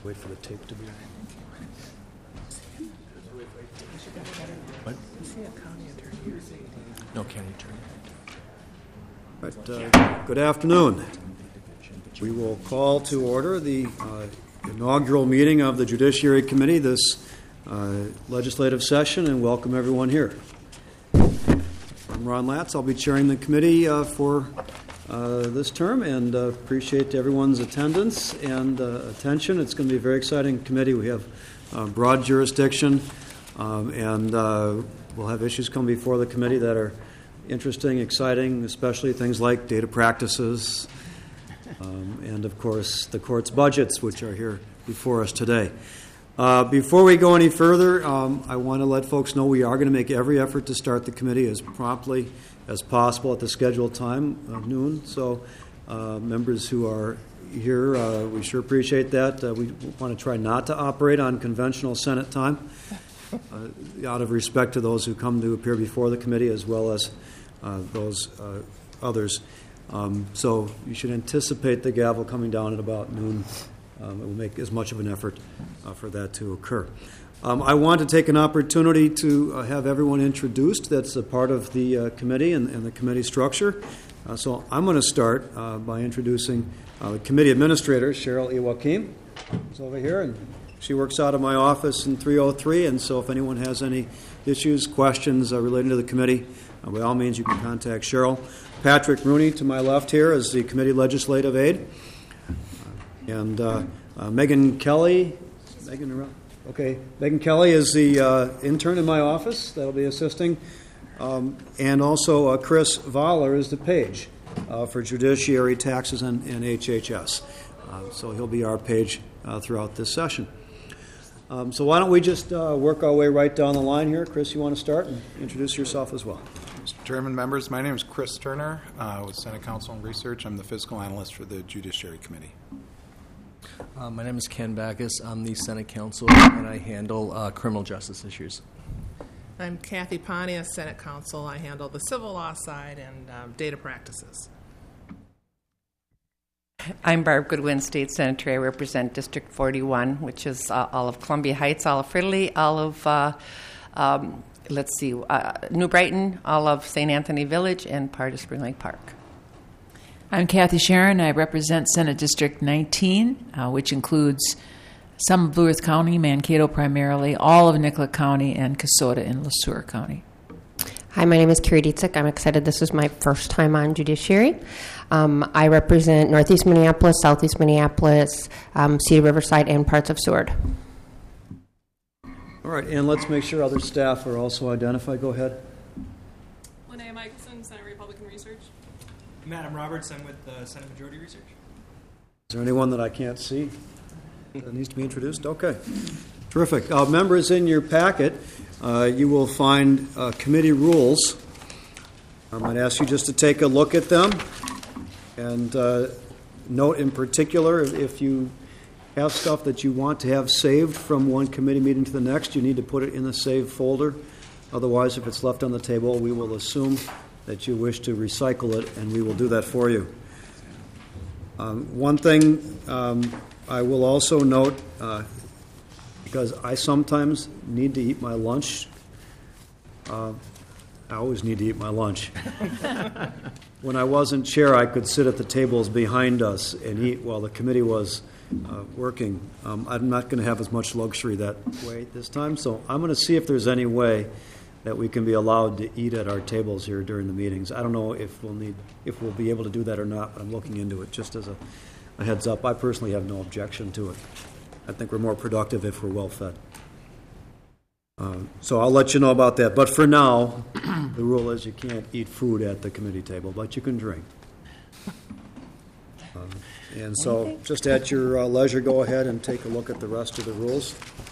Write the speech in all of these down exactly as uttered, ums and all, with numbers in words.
Wait for the tape to be on. What? Is he a county attorney or is he? No, county attorney. Right, uh, good afternoon. We will call to order the uh, inaugural meeting of the Judiciary Committee this uh, legislative session and welcome everyone here. I'm Ron Latz. I'll be chairing the committee uh, for uh, this term and uh, appreciate everyone's attendance and uh, attention. It's going to be a very exciting committee. We have uh, broad jurisdiction um, and uh, we'll have issues come before the committee that are interesting, exciting, especially things like data practices um, and, of course, the court's budgets, which are here before us today. Uh, before we go any further, um, I want to let folks know we are going to make every effort to start the committee as promptly as possible at the scheduled time of noon. So uh, members who are here, uh, we sure appreciate that. Uh, we want to try not to operate on conventional Senate time uh, out of respect to those who come to appear before the committee as well as uh, those uh, others. Um, so you should anticipate the gavel coming down at about noon. Um, it will make as much of an effort uh, for that to occur. Um, I want to take an opportunity to uh, have everyone introduced. That's a part of the uh, committee and, and the committee structure. Uh, so I'm going to start uh, by introducing uh, the committee administrator, Cheryl E. Joachim, who's over here, and she works out of my office in three oh three. And so if anyone has any issues, questions uh, relating to the committee, uh, by all means, you can contact Cheryl. Patrick Rooney, to my left here, is the committee legislative aide. And uh, uh, Megan Kelly, Megan around? Okay, Megan Kelly is the uh, intern in my office that'll be assisting, um, and also uh, Chris Voller is the page uh, for Judiciary, Taxes, and, and H H S. Uh, so he'll be our page uh, throughout this session. Um, so why don't we just uh, work our way right down the line here? Chris, you want to start and introduce yourself as well? Mister Chairman, members, my name is Chris Turner uh, with Senate Council on Research. I'm the fiscal analyst for the Judiciary Committee. Uh, my name is Ken Backus. I'm the Senate Counsel, and I handle uh, criminal justice issues. I'm Kathy Pontius, Senate Counsel. I handle the civil law side and um, data practices. I'm Barb Goodwin, State Senator. I represent District forty-one, which is uh, all of Columbia Heights, all of Fridley, all of, uh, um, let's see, uh, New Brighton, all of Saint Anthony Village, and part of Spring Lake Park. I'm Kathy Sharon. I represent Senate District nineteen, uh, which includes some of Blue Earth County, Mankato primarily, all of Nicollet County, and Kasota and LeSueur County. Hi, my name is Carrie Dietzig. I'm excited this is my first time on Judiciary. Um, I represent Northeast Minneapolis, Southeast Minneapolis, um, Cedar Riverside, and parts of Seward. All right, and let's make sure other staff are also identified. Go ahead. Linnea Michelson, Senate Republican Research. Madam Roberts, I'm with uh, Senate Majority Research. Is there anyone that I can't see that needs to be introduced? Okay. Terrific. Uh, members, in your packet, uh, you will find uh, committee rules. I might ask you just to take a look at them and uh, note in particular if, if you have stuff that you want to have saved from one committee meeting to the next, you need to put it in the save folder. Otherwise, if it's left on the table, we will assume that you wish to recycle it, and we will do that for you. Um, one thing um, I will also note, uh, because I sometimes need to eat my lunch, uh, I always need to eat my lunch. When I wasn't chair, I could sit at the tables behind us and eat while the committee was uh, working. Um, I'm not going to have as much luxury that way this time, so I'm going to see if there's any way that we can be allowed to eat at our tables here during the meetings. I don't know if we'll need, if we'll be able to do that or not, but I'm looking into it just as a, a heads up. I personally have no objection to it. I think we're more productive if we're well fed. Uh, so I'll let you know about that. But for now, the rule is you can't eat food at the committee table, but you can drink. Uh, and so just at your uh, leisure, go ahead and take a look at the rest of the rules.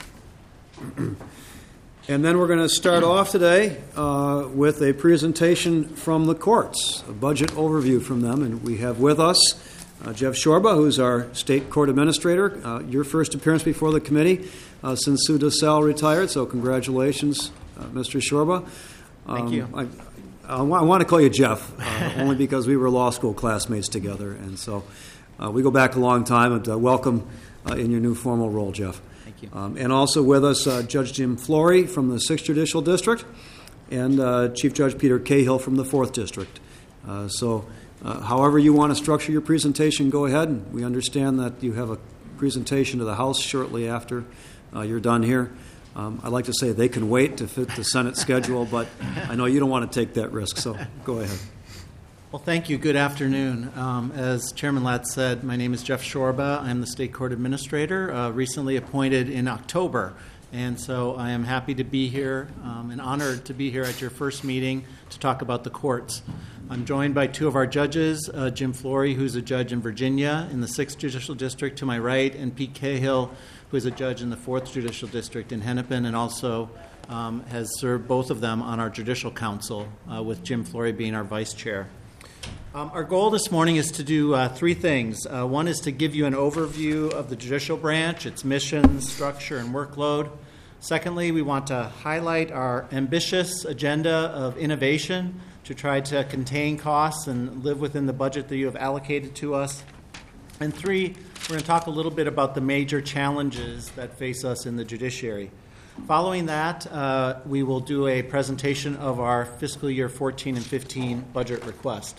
And then we're going to start off today uh, with a presentation from the courts, a budget overview from them. And we have with us uh, Jeff Shorba, who's our state court administrator. Uh, your first appearance before the committee uh, since Sue DeSalle retired, so congratulations, uh, Mister Shorba. Um, Thank you. I, I wa- I want to call you Jeff, uh, only because we were law school classmates together, and so uh, we go back a long time. And uh, welcome uh, in your new formal role, Jeff. Thank you. Um, and also with us, uh, Judge Jim Flory from the sixth Judicial District, and uh, Chief Judge Peter Cahill from the fourth District. Uh, so, uh, however you want to structure your presentation, go ahead. And we understand that you have a presentation to the House shortly after uh, you're done here. Um, I'd like to say they can wait to fit the Senate schedule, but I know you don't want to take that risk, so go ahead. Well, thank you. Good afternoon. Um, as Chairman Latz said, my name is Jeff Shorba. I'm the State Court Administrator, uh, recently appointed in October. And so I am happy to be here um, and honored to be here at your first meeting to talk about the courts. I'm joined by two of our judges, uh, Jim Flory, who's a judge in Virginia in the sixth Judicial District to my right, and Pete Cahill, who is a judge in the fourth Judicial District in Hennepin, and also um, has served both of them on our Judicial Council, uh, with Jim Flory being our vice chair. Um, our goal this morning is to do uh, three things. Uh, one is to give you an overview of the judicial branch, its mission, structure, and workload. Secondly, we want to highlight our ambitious agenda of innovation to try to contain costs and live within the budget that you have allocated to us. And three, we're going to talk a little bit about the major challenges that face us in the judiciary. Following that, uh, we will do a presentation of our fiscal year fourteen and fifteen budget request.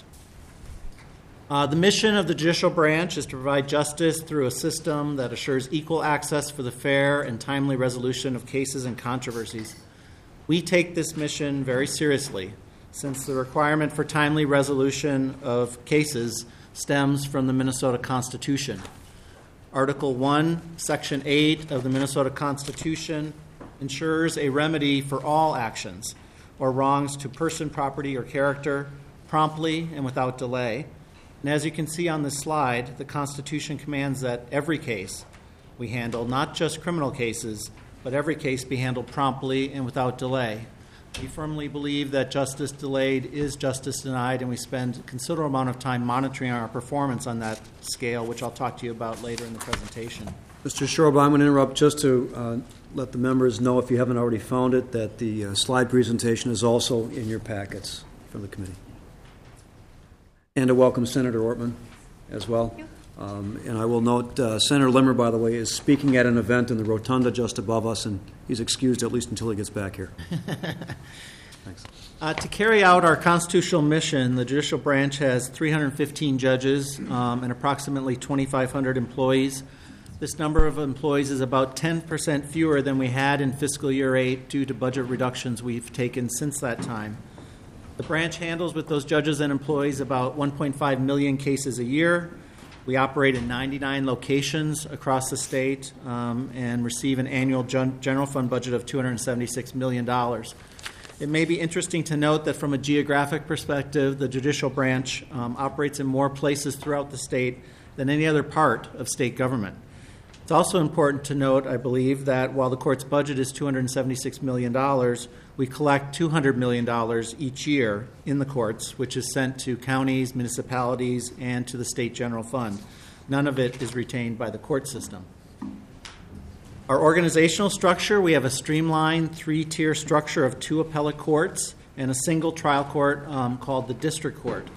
Uh, the mission of the judicial branch is to provide justice through a system that assures equal access for the fair and timely resolution of cases and controversies. We take this mission very seriously, since the requirement for timely resolution of cases stems from the Minnesota Constitution. Article one, Section eight of the Minnesota Constitution ensures a remedy for all actions or wrongs to person, property, or character promptly and without delay. And as you can see on this slide, the Constitution commands that every case we handle, not just criminal cases, but every case be handled promptly and without delay. We firmly believe that justice delayed is justice denied, and we spend a considerable amount of time monitoring our performance on that scale, which I'll talk to you about later in the presentation. Mister Shorba, I'm going to interrupt just to uh, let the members know, if you haven't already found it, that the uh, slide presentation is also in your packets from the committee. And to welcome Senator Ortman as well. Um, and I will note uh, Senator Limmer, by the way, is speaking at an event in the rotunda just above us, and he's excused at least until he gets back here. Thanks. Uh, to carry out our constitutional mission, the judicial branch has three hundred fifteen judges um, and approximately twenty-five hundred employees. This number of employees is about ten percent fewer than we had in fiscal year eight due to budget reductions we've taken since that time. The branch handles with those judges and employees about one point five million cases a year. We operate in ninety-nine locations across the state um, and receive an annual gen- general fund budget of two hundred seventy-six million dollars. It may be interesting to note that from a geographic perspective, the judicial branch um, operates in more places throughout the state than any other part of state government. It's also important to note, I believe, that while the court's budget is two hundred seventy-six million dollars, we collect two hundred million dollars each year in the courts, which is sent to counties, municipalities, and to the state general fund. None of it is retained by the court system. Our organizational structure, we have a streamlined three-tier structure of two appellate courts and a single trial court um, called the district court.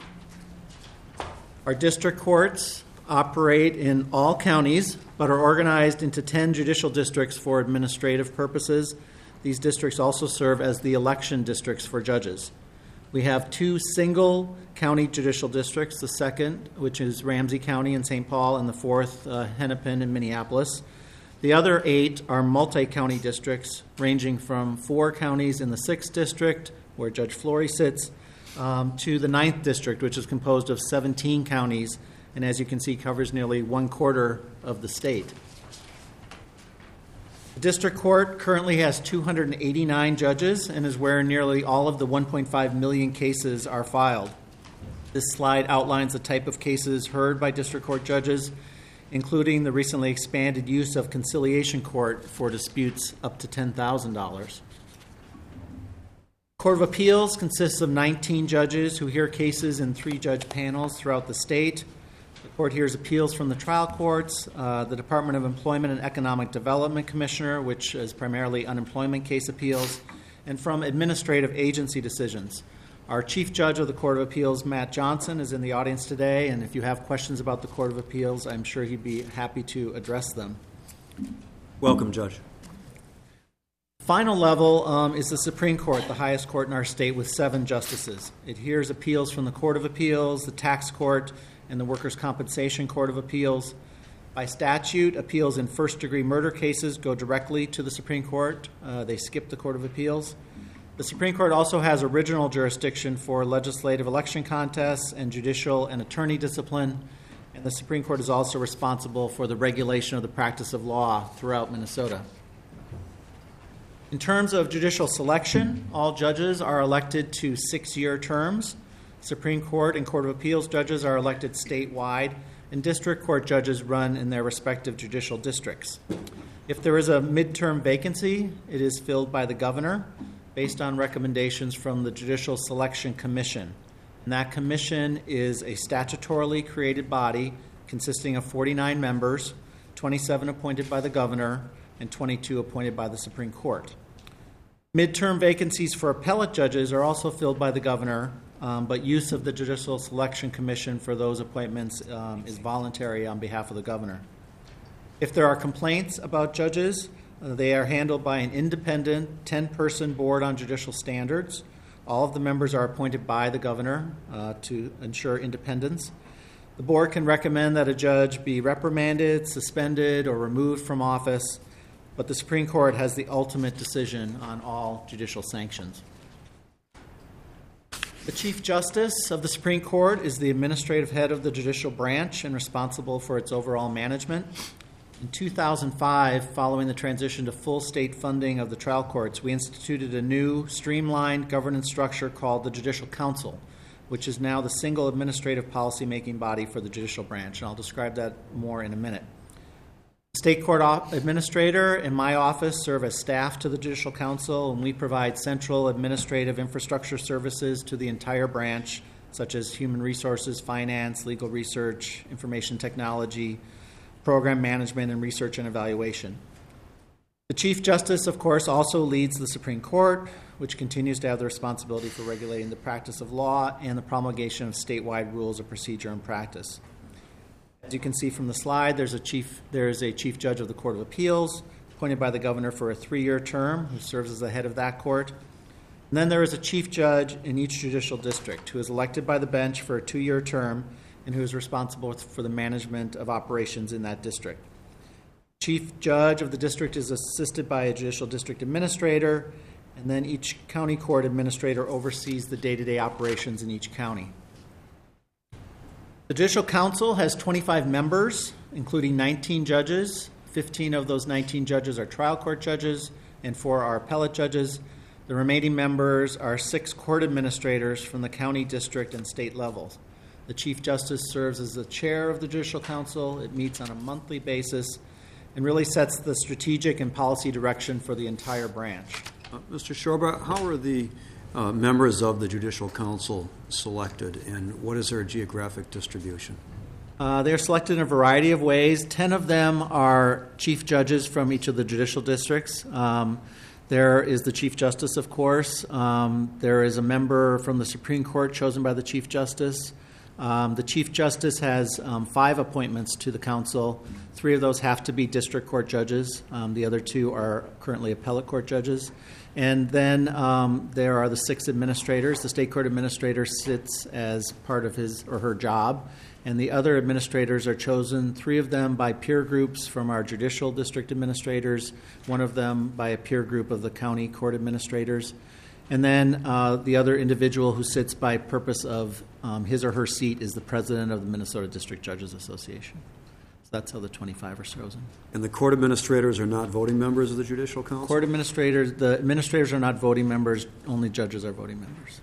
Our district courts operate in all counties, but are organized into ten judicial districts for administrative purposes. These districts also serve as the election districts for judges. We have two single county judicial districts, the second, which is Ramsey County in Saint Paul, and the fourth, uh, Hennepin in Minneapolis. The other eight are multi-county districts, ranging from four counties in the sixth district, where Judge Flory sits, um, to the ninth district, which is composed of seventeen counties, and as you can see, covers nearly one quarter of the state. The district court currently has two hundred eighty-nine judges and is where nearly all of the one point five million cases are filed. This slide outlines the type of cases heard by district court judges, including the recently expanded use of conciliation court for disputes up to ten thousand dollars. Court of Appeals consists of nineteen judges who hear cases in three-judge panels throughout the state. The court hears appeals from the trial courts, uh, the Department of Employment and Economic Development Commissioner, which is primarily unemployment case appeals, and from administrative agency decisions. Our Chief Judge of the Court of Appeals, Matt Johnson, is in the audience today, and if you have questions about the Court of Appeals, I'm sure he'd be happy to address them. Welcome, Judge. Final level um, is the Supreme Court, the highest court in our state, with seven justices. It hears appeals from the Court of Appeals, the Tax Court, and the Workers' Compensation Court of Appeals. By statute, appeals in first-degree murder cases go directly to the Supreme Court. Uh, they skip the Court of Appeals. The Supreme Court also has original jurisdiction for legislative election contests and judicial and attorney discipline. And the Supreme Court is also responsible for the regulation of the practice of law throughout Minnesota. In terms of judicial selection, all judges are elected to six-year terms. Supreme Court and Court of Appeals judges are elected statewide, and district court judges run in their respective judicial districts. If there is a midterm vacancy, it is filled by the governor based on recommendations from the Judicial Selection Commission. And that commission is a statutorily created body consisting of forty-nine members, twenty-seven appointed by the governor, and twenty-two appointed by the Supreme Court. Midterm vacancies for appellate judges are also filled by the governor, um, but use of the Judicial Selection Commission for those appointments um, is voluntary on behalf of the governor. If there are complaints about judges, uh, they are handled by an independent ten-person board on judicial standards. All of the members are appointed by the governor uh, to ensure independence. The board can recommend that a judge be reprimanded, suspended, or removed from office, but the Supreme Court has the ultimate decision on all judicial sanctions. The Chief Justice of the Supreme Court is the administrative head of the judicial branch and responsible for its overall management. In two thousand five, following the transition to full state funding of the trial courts, we instituted a new, streamlined governance structure called the Judicial Council, which is now the single administrative policy-making body for the judicial branch, and I'll describe that more in a minute. The State Court Administrator and my office serve as staff to the Judicial Council, and we provide central administrative infrastructure services to the entire branch, such as human resources, finance, legal research, information technology, program management, and research and evaluation. The Chief Justice, of course, also leads the Supreme Court, which continues to have the responsibility for regulating the practice of law and the promulgation of statewide rules of procedure and practice. As you can see from the slide, there's a chief, there is a Chief Judge of the Court of Appeals, appointed by the governor for a three-year term, who serves as the head of that court. And then there is a Chief Judge in each judicial district, who is elected by the bench for a two-year term and who is responsible for the management of operations in that district. Chief Judge of the district is assisted by a judicial district administrator, and then each county court administrator oversees the day-to-day operations in each county. The Judicial Council has twenty-five members, including nineteen judges. fifteen of those nineteen judges are trial court judges, and four are appellate judges. The remaining members are six court administrators from the county, district, and state levels. The Chief Justice serves as the chair of the Judicial Council. It meets on a monthly basis and really sets the strategic and policy direction for the entire branch. Uh, Mister Shorba, how are the uh, members of the Judicial Council selected, and what is their geographic distribution? Uh, they're selected in a variety of ways. Ten of them are chief judges from each of the judicial districts. Um, there is the Chief Justice, of course. Um, there is a member from the Supreme Court chosen by the Chief Justice. Um, the Chief Justice has um, five appointments to the council. Three of those have to be district court judges. Um, the other two are currently appellate court judges. And then um, there are the six administrators. The state court administrator sits as part of his or her job, and the other administrators are chosen, three of them by peer groups from our judicial district administrators, one of them by a peer group of the county court administrators. And then uh, the other individual who sits by purpose of um, his or her seat is the president of the Minnesota District Judges Association. So that's how the twenty-five are chosen. And the court administrators are not voting members of the Judicial Council? Court administrators, the administrators are not voting members, only judges are voting members.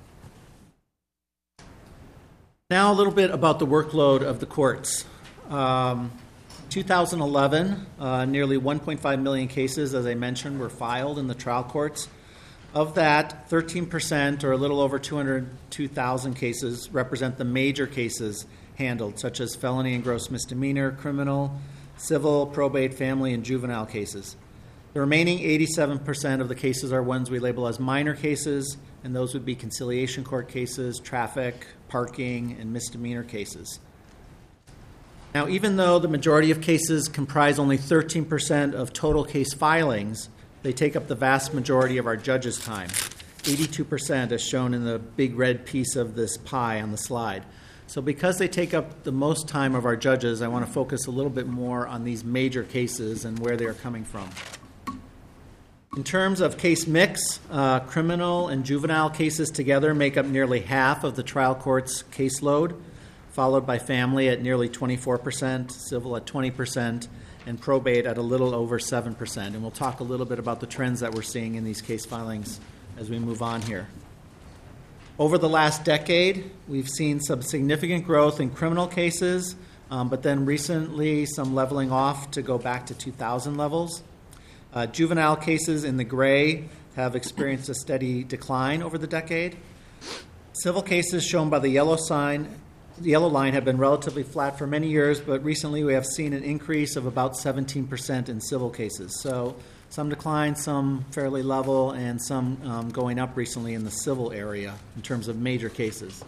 Now a little bit about the workload of the courts. Um, two thousand eleven, uh, nearly one point five million cases, as I mentioned, were filed in the trial courts. Of that, thirteen percent, or a little over two hundred two thousand cases, represent the major cases handled, such as felony and gross misdemeanor, criminal, civil, probate, family, and juvenile cases. The remaining eighty-seven percent of the cases are ones we label as minor cases, and those would be conciliation court cases, traffic, parking, and misdemeanor cases. Now, even though the majority of cases comprise only thirteen percent of total case filings, they take up the vast majority of our judges' time, eighty-two percent as shown in the big red piece of this pie on the slide. So because they take up the most time of our judges, I want to focus a little bit more on these major cases and where they are coming from. In terms of case mix, uh, criminal and juvenile cases together make up nearly half of the trial court's caseload, followed by family at nearly twenty-four percent, civil at twenty percent, and probate at a little over seven percent. And we'll talk a little bit about the trends that we're seeing in these case filings as we move on here. Over the last decade, we've seen some significant growth in criminal cases, um, but then recently some leveling off to go back to two thousand levels. Uh, juvenile cases in the gray have experienced a steady decline over the decade. Civil cases shown by the yellow sign The yellow line have been relatively flat for many years, but recently we have seen an increase of about seventeen percent in civil cases. So some decline, some fairly level, and some um, going up recently in the civil area in terms of major cases.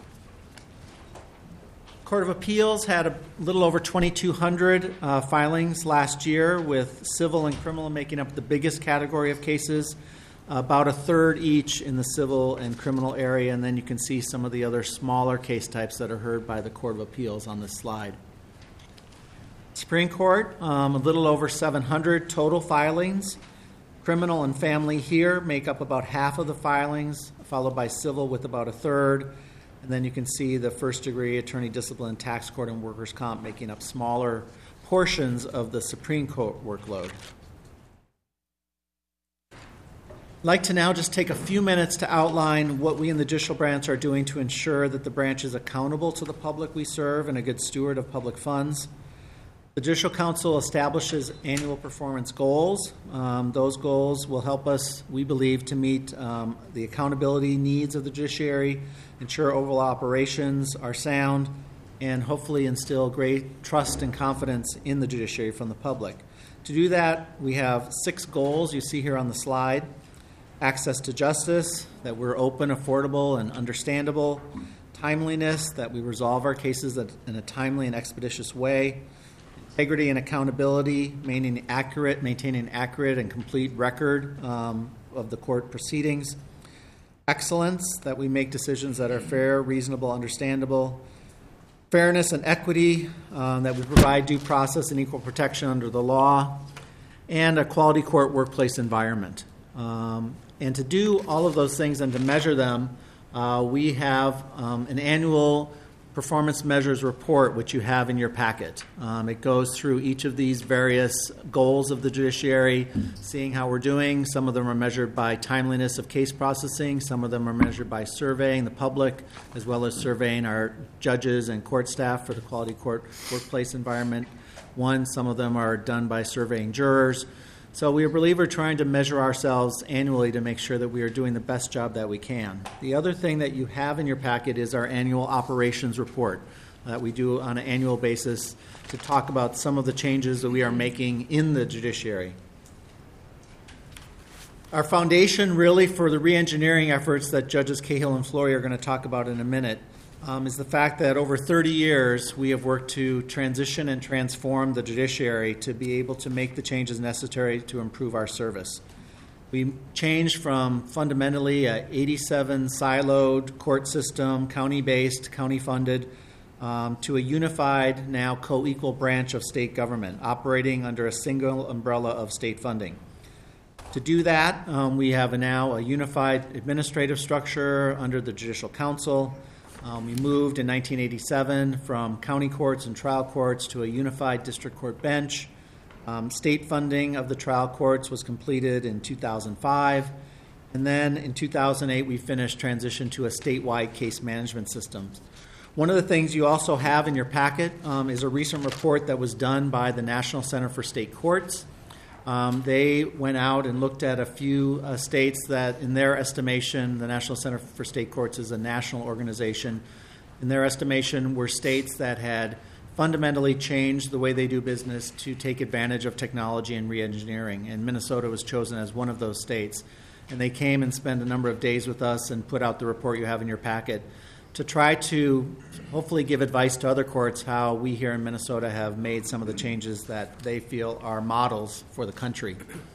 Court of Appeals had a little over twenty-two hundred uh, filings last year, with civil and criminal making up the biggest category of cases, about a third each in the civil and criminal area, and then you can see some of the other smaller case types that are heard by the Court of Appeals on this slide. Supreme Court, um, a little over seven hundred total filings. Criminal and family here make up about half of the filings, followed by civil with about a third. And then you can see the first degree, attorney discipline, tax court, and workers' comp making up smaller portions of the Supreme Court workload. I'd like to now just take a few minutes to outline what we in the judicial branch are doing to ensure that the branch is accountable to the public we serve and a good steward of public funds. The Judicial Council establishes annual performance goals. Um, those goals will help us, we believe, to meet um, the accountability needs of the judiciary, ensure overall operations are sound, and hopefully instill great trust and confidence in the judiciary from the public. To do that, we have six goals you see here on the slide. Access to justice, that we're open, affordable, and understandable. Timeliness, that we resolve our cases in a timely and expeditious way. Integrity and accountability, maintaining accurate, maintaining accurate and complete record um, of the court proceedings. Excellence, that we make decisions that are fair, reasonable, understandable. Fairness and equity, um, that we provide due process and equal protection under the law. And a quality court workplace environment. Um, and to do all of those things and to measure them, uh, we have um, an annual performance measures report, which you have in your packet. Um, it goes through each of these various goals of the judiciary, seeing how we're doing. Some of them are measured by timeliness of case processing. Some of them are measured by surveying the public, as well as surveying our judges and court staff for the quality court workplace environment. One, some of them are done by surveying jurors. So we believe we're trying to measure ourselves annually to make sure that we are doing the best job that we can. The other thing that you have in your packet is our annual operations report that we do on an annual basis to talk about some of the changes that we are making in the judiciary. Our foundation really for the re-engineering efforts that Judges Cahill and Flory are going to talk about in a minute Um, is the fact that over thirty years we have worked to transition and transform the judiciary to be able to make the changes necessary to improve our service. We changed from fundamentally a eighty-seven siloed court system, county-based, county-funded, um, to a unified, now co-equal branch of state government operating under a single umbrella of state funding. To do that, um, we have a now a unified administrative structure under the Judicial Council. Um, we moved in nineteen eighty-seven from county courts and trial courts to a unified district court bench. Um, state funding of the trial courts was completed in two thousand five. And then in two thousand eight, we finished transition to a statewide case management system. One of the things you also have in your packet um, is a recent report that was done by the National Center for State Courts. Um, they went out and looked at a few uh, states that, in their estimation, the National Center for State Courts is a national organization. In their estimation, were states that had fundamentally changed the way they do business to take advantage of technology and re-engineering. And Minnesota was chosen as one of those states. and they came and spent a number of days with us and put out the report you have in your packet to try to hopefully give advice to other courts how we here in Minnesota have made some of the changes that they feel are models for the country.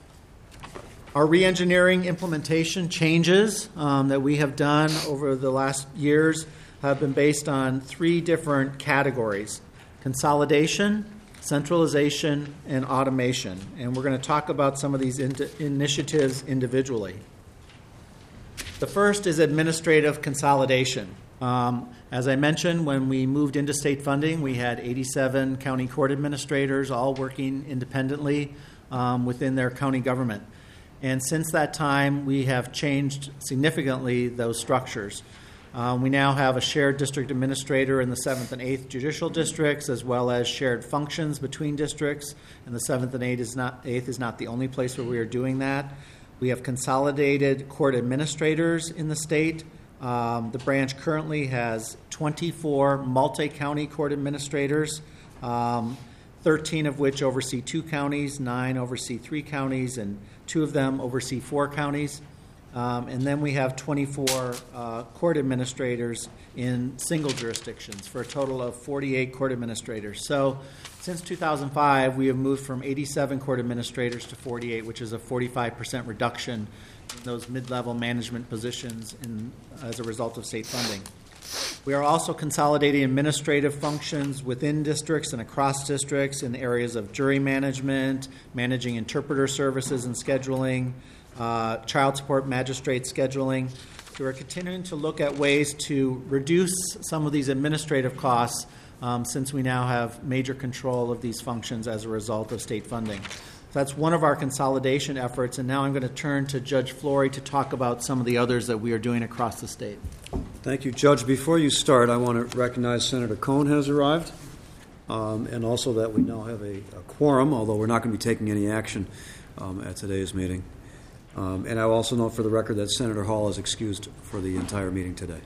Our re-engineering implementation changes um, that we have done over the last years have been based on three different categories: consolidation, centralization, and automation. And we're going to talk about some of these in- initiatives individually. The first is administrative consolidation. Um, as I mentioned, when we moved into state funding, we had eighty-seven county court administrators all working independently um, within their county government. And since that time, we have changed significantly those structures. Um, we now have a shared district administrator in the seventh and eighth judicial districts, as well as shared functions between districts. And the seventh and eighth is not, eighth is not the only place where we are doing that. We have consolidated court administrators in the state. Um, the branch currently has twenty-four multi-county court administrators, um, thirteen of which oversee two counties, nine oversee three counties, and two of them oversee four counties. Um, and then we have twenty-four uh, court administrators in single jurisdictions for a total of forty-eight court administrators. So since two thousand five, we have moved from eighty-seven court administrators to forty-eight, which is a forty-five percent reduction in those mid-level management positions in, as a result of state funding. We are also consolidating administrative functions within districts and across districts in areas of jury management, managing interpreter services and scheduling, uh, child support magistrate scheduling. We are continuing to look at ways to reduce some of these administrative costs um, since we now have major control of these functions as a result of state funding. So that's one of our consolidation efforts, and now I'm going to turn to Judge Flory to talk about some of the others that we are doing across the state. Thank you, Judge. Before you start, I want to recognize Senator Cohn has arrived, um, and also that we now have a, a quorum, although we're not going to be taking any action um, at today's meeting. Um, and I will also note for the record that Senator Hall is excused for the entire meeting today.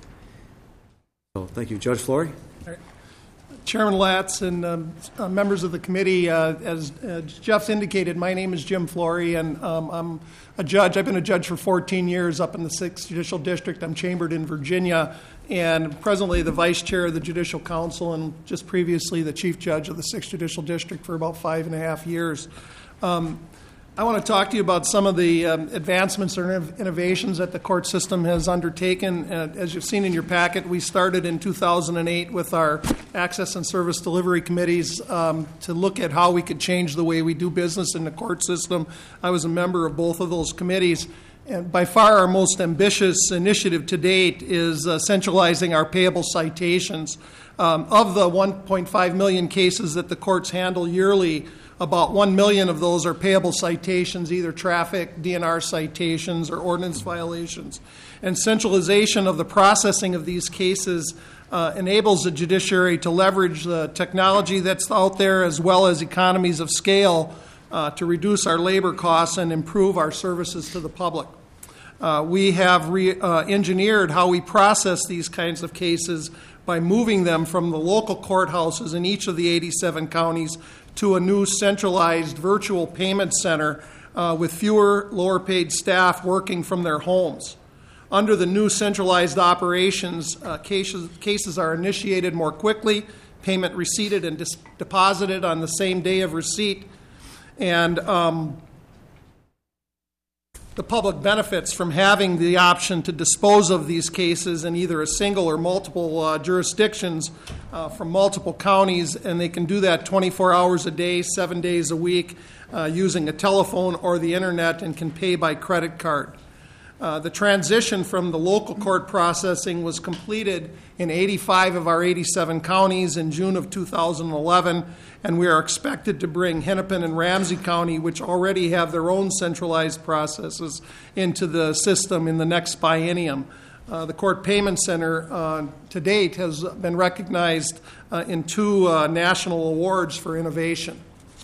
So thank you. Judge Flory? All right. Chairman Latz and um, uh, members of the committee, uh, as uh, Jeff's indicated, my name is Jim Flory, and um, I'm a judge. I've been a judge for fourteen years up in the sixth Judicial District. I'm chambered in Virginia, and presently the vice chair of the Judicial Council, and just previously the chief judge of the sixth Judicial District for about five and a half years. Um, I want to talk to you about some of the um, advancements or innovations that the court system has undertaken. Uh, as you've seen in your packet, we started in two thousand eight with our access and service delivery committees um, to look at how we could change the way we do business in the court system. I was a member of both of those committees. And by far our most ambitious initiative to date is uh, centralizing our payable citations. Um, of the one point five million cases that the courts handle yearly, about one million of those are payable citations, either traffic, D N R citations, or ordinance violations. And centralization of the processing of these cases uh, enables the judiciary to leverage the technology that's out there as well as economies of scale uh, to reduce our labor costs and improve our services to the public. Uh, we have re- uh, engineered how we process these kinds of cases by moving them from the local courthouses in each of the eighty-seven counties to a new centralized virtual payment center uh, with fewer lower-paid staff working from their homes. Under the new centralized operations, uh, cases, cases are initiated more quickly, payment receipted and dis- deposited on the same day of receipt, and um, the public benefits from having the option to dispose of these cases in either a single or multiple uh, jurisdictions uh, from multiple counties, and they can do that twenty-four hours a day, seven days a week, uh, using a telephone or the internet, and can pay by credit card. Uh, the transition from the local court processing was completed in eighty-five of our eighty-seven counties in June of two thousand eleven, and we are expected to bring Hennepin and Ramsey County, which already have their own centralized processes, into the system in the next biennium. Uh, the Court Payment Center uh, to date has been recognized uh, in two uh, national awards for innovation.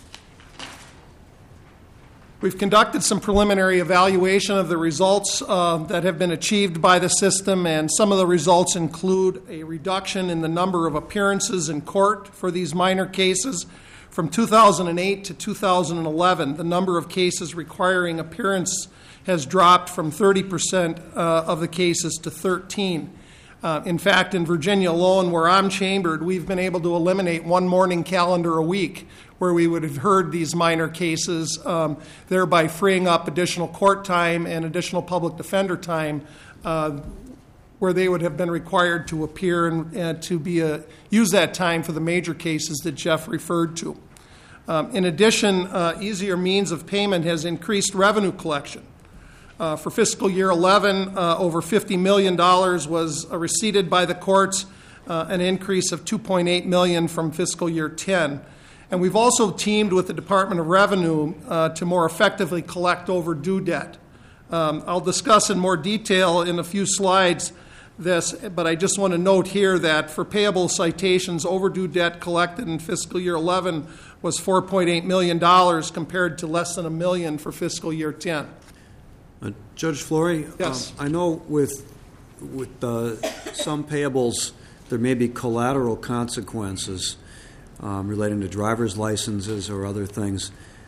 We've conducted some preliminary evaluation of the results uh, that have been achieved by the system, and some of the results include a reduction in the number of appearances in court for these minor cases. From two thousand eight to two thousand eleven, the number of cases requiring appearance has dropped from thirty percent uh, of the cases to thirteen. Uh, in fact, in Virginia alone, where I'm chambered, we've been able to eliminate one morning calendar a week where we would have heard these minor cases, um, thereby freeing up additional court time and additional public defender time uh, where they would have been required to appear and, and to be a, use that time for the major cases that Jeff referred to. Um, in addition, uh, easier means of payment has increased revenue collection. Uh, for fiscal year eleven, uh, over fifty million dollars was uh, receipted by the courts, uh, an increase of two point eight million dollars from fiscal year ten. And we've also teamed with the Department of Revenue uh, to more effectively collect overdue debt. Um, I'll discuss in more detail in a few slides this, but I just want to note here that for payable citations, overdue debt collected in fiscal year eleven was four point eight million dollars compared to less than a million for fiscal year ten. Uh, Judge Flory, yes. um, I know with with uh, some payables there may be collateral consequences um, relating to driver's licenses or other things.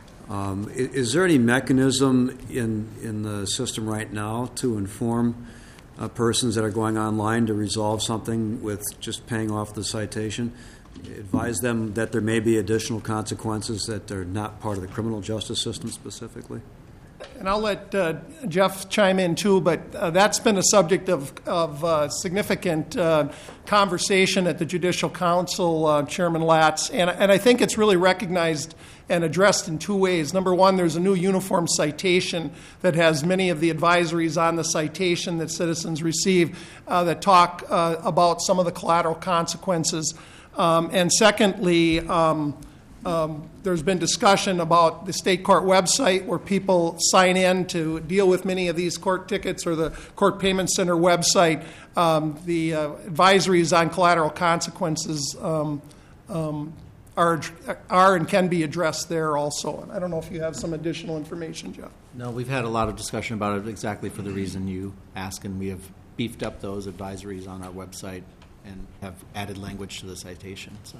Um, is, is there any mechanism in in the system right now to inform uh, persons that are going online to resolve something with just paying off the citation? Advise them that there may be additional consequences that are not part of the criminal justice system specifically? And I'll let uh, Jeff chime in too, but uh, that's been a subject of, of uh, significant uh, conversation at the Judicial Council, uh, Chairman Latz, and, and I think it's really recognized and addressed in two ways. Number one, there's a new uniform citation that has many of the advisories on the citation that citizens receive uh, that talk uh, about some of the collateral consequences. Um, and secondly, um, Um, there's been discussion about the state court website where people sign in to deal with many of these court tickets, or the Court Payment Center website. Um, the uh, advisories on collateral consequences um, um, are, are and can be addressed there also. And I don't know if you have some additional information, Jeff. No, we've had a lot of discussion about it exactly for the reason you ask, and we have beefed up those advisories on our website and have added language to the citation. So.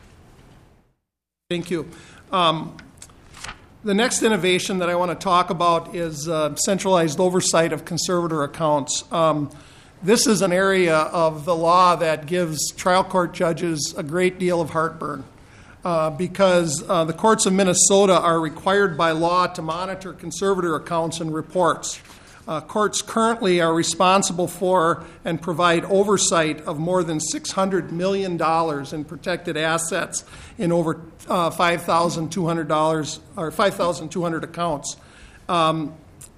Thank you. Um, the next innovation that I want to talk about is uh, centralized oversight of conservator accounts. Um, this is an area of the law that gives trial court judges a great deal of heartburn uh, because uh, the courts of Minnesota are required by law to monitor conservator accounts and reports. Uh, courts currently are responsible for and provide oversight of more than six hundred million dollars in protected assets in over uh, five thousand two hundred dollars or five thousand two hundred accounts. Um,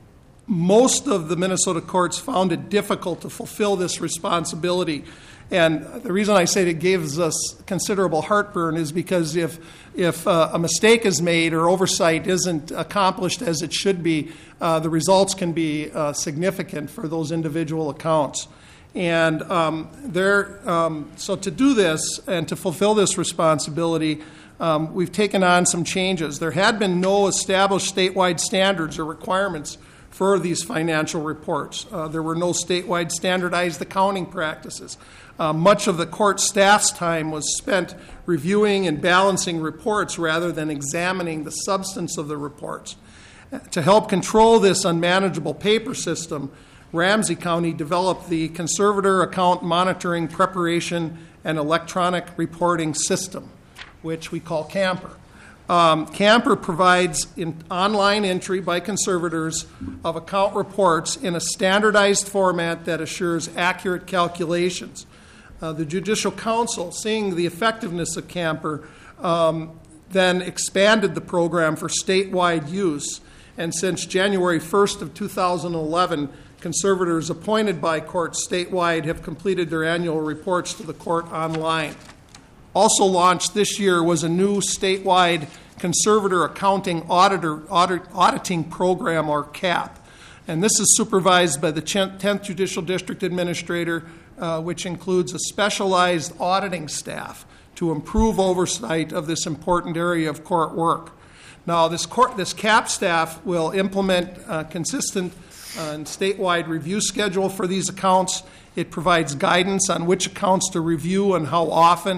most of the Minnesota courts found it difficult to fulfill this responsibility. And the reason I say it gives us considerable heartburn is because if if uh, a mistake is made or oversight isn't accomplished as it should be, uh, the results can be uh, significant for those individual accounts. And um, there, um, so to do this and to fulfill this responsibility, um, we've taken on some changes. There had been no established statewide standards or requirements for these financial reports. Uh, there were no statewide standardized accounting practices. Uh, much of the court staff's time was spent reviewing and balancing reports rather than examining the substance of the reports. To help control this unmanageable paper system, Ramsey County developed the Conservator Account Monitoring Preparation and Electronic Reporting System, which we call CAMPER. Um, CAMPER provides an online entry by conservators of account reports in a standardized format that assures accurate calculations. Uh, the Judicial Council, seeing the effectiveness of CAMPER, um, then expanded the program for statewide use. And since January first of two thousand eleven, conservators appointed by courts statewide have completed their annual reports to the court online. Also launched this year was a new statewide conservator accounting auditor audit, auditing program, or C A P. And this is supervised by the tenth Judicial District Administrator, uh, which includes a specialized auditing staff to improve oversight of this important area of court work. Now, this, court, this C A P staff will implement a consistent uh, and statewide review schedule for these accounts. It provides guidance on which accounts to review and how often.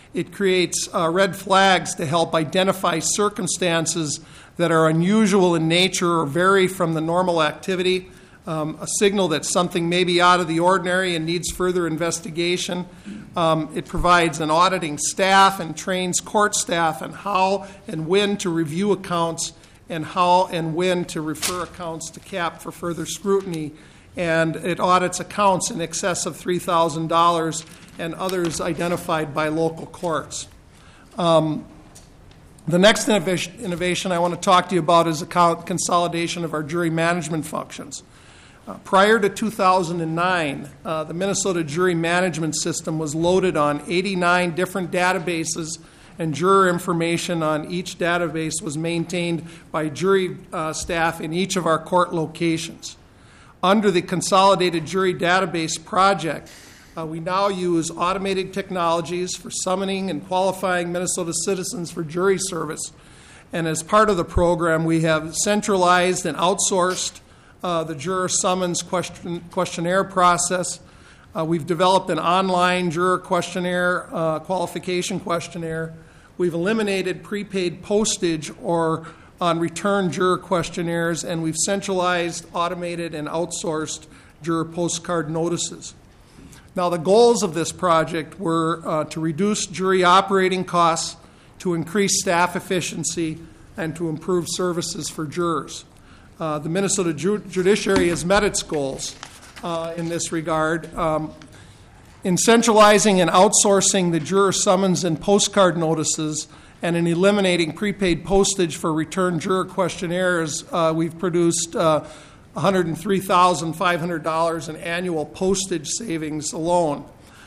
It creates uh, red flags to help identify circumstances that are unusual in nature or vary from the normal activity, um, a signal that something may be out of the ordinary and needs further investigation. Um, it provides an auditing staff and trains court staff on how and when to review accounts and how and when to refer accounts to C A P for further scrutiny. And it audits accounts in excess of three thousand dollars and others identified by local courts. Um, the next innovation, innovation I want to talk to you about is the consolidation of our jury management functions. Uh, prior to two thousand nine, uh, the Minnesota jury management system was loaded on eighty-nine different databases, and juror information on each database was maintained by jury uh, staff in each of our court locations. Under the Consolidated Jury Database Project, uh, we now use automated technologies for summoning and qualifying Minnesota citizens for jury service. And as part of the program, we have centralized and outsourced uh, the juror summons question, questionnaire process. Uh, we've developed an online juror questionnaire, uh, qualification questionnaire. We've eliminated prepaid postage or on return juror questionnaires, and we've centralized, automated, and outsourced juror postcard notices. Now, the goals of this project were uh, to reduce jury operating costs, to increase staff efficiency, and to improve services for jurors. Uh, the Minnesota Ju- Judiciary has met its goals uh, in this regard. Um, in centralizing and outsourcing the juror summons and postcard notices, and in eliminating prepaid postage for return juror questionnaires, uh, we've produced uh, one hundred three thousand five hundred dollars in annual postage savings alone.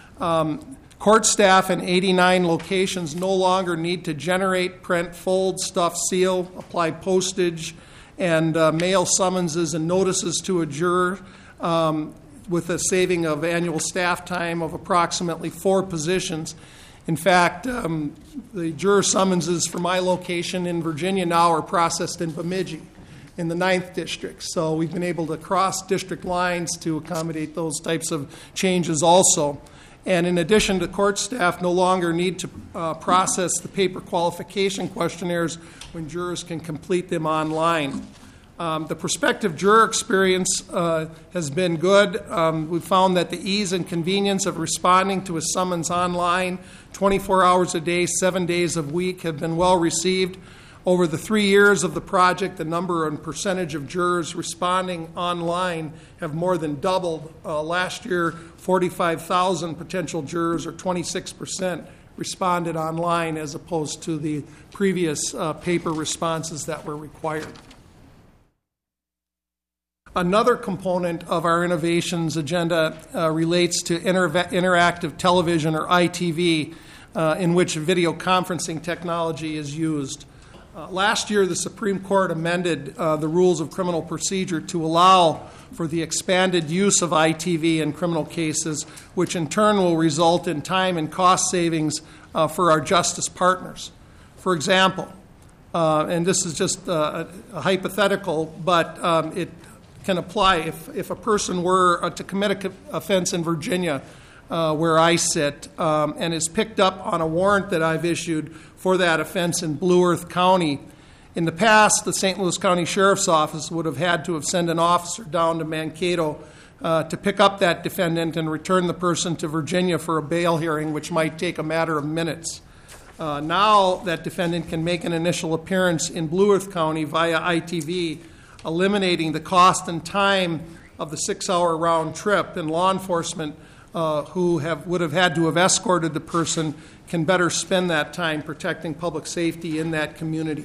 Um, court staff in eighty-nine locations no longer need to generate, print, fold, stuff, seal, apply postage, and uh, mail summonses and notices to a juror, um, with a saving of annual staff time of approximately four positions. In fact, um, the juror summonses for my location in Virginia now are processed in Bemidji in the ninth District. So we've been able to cross district lines to accommodate those types of changes also. And in addition, to court staff no longer need to uh, process the paper qualification questionnaires when jurors can complete them online. Um, the prospective juror experience uh, has been good. Um, we found that the ease and convenience of responding to a summons online, twenty-four hours a day, seven days a week, have been well received. Over the three years of the project, the number and percentage of jurors responding online have more than doubled. Uh, last year, forty-five thousand potential jurors, or twenty-six percent, responded online as opposed to the previous uh, paper responses that were required. Another component of our innovations agenda uh, relates to inter- interactive television, or I T V, uh, in which video conferencing technology is used. Uh, last year, the Supreme Court amended uh, the rules of criminal procedure to allow for the expanded use of I T V in criminal cases, which in turn will result in time and cost savings uh, for our justice partners. For example, uh, and this is just uh, a, a hypothetical, but um, it can apply if, if a person were uh, to commit an offense in Virginia, uh, where I sit, um, and is picked up on a warrant that I've issued for that offense in Blue Earth County. In the past, the Saint Louis County Sheriff's Office would have had to have sent an officer down to Mankato uh, to pick up that defendant and return the person to Virginia for a bail hearing, which might take a matter of minutes. Uh, now that defendant can make an initial appearance in Blue Earth County via I T V, eliminating the cost and time of the six-hour round trip, and law enforcement uh, who have, would have had to have escorted the person can better spend that time protecting public safety in that community.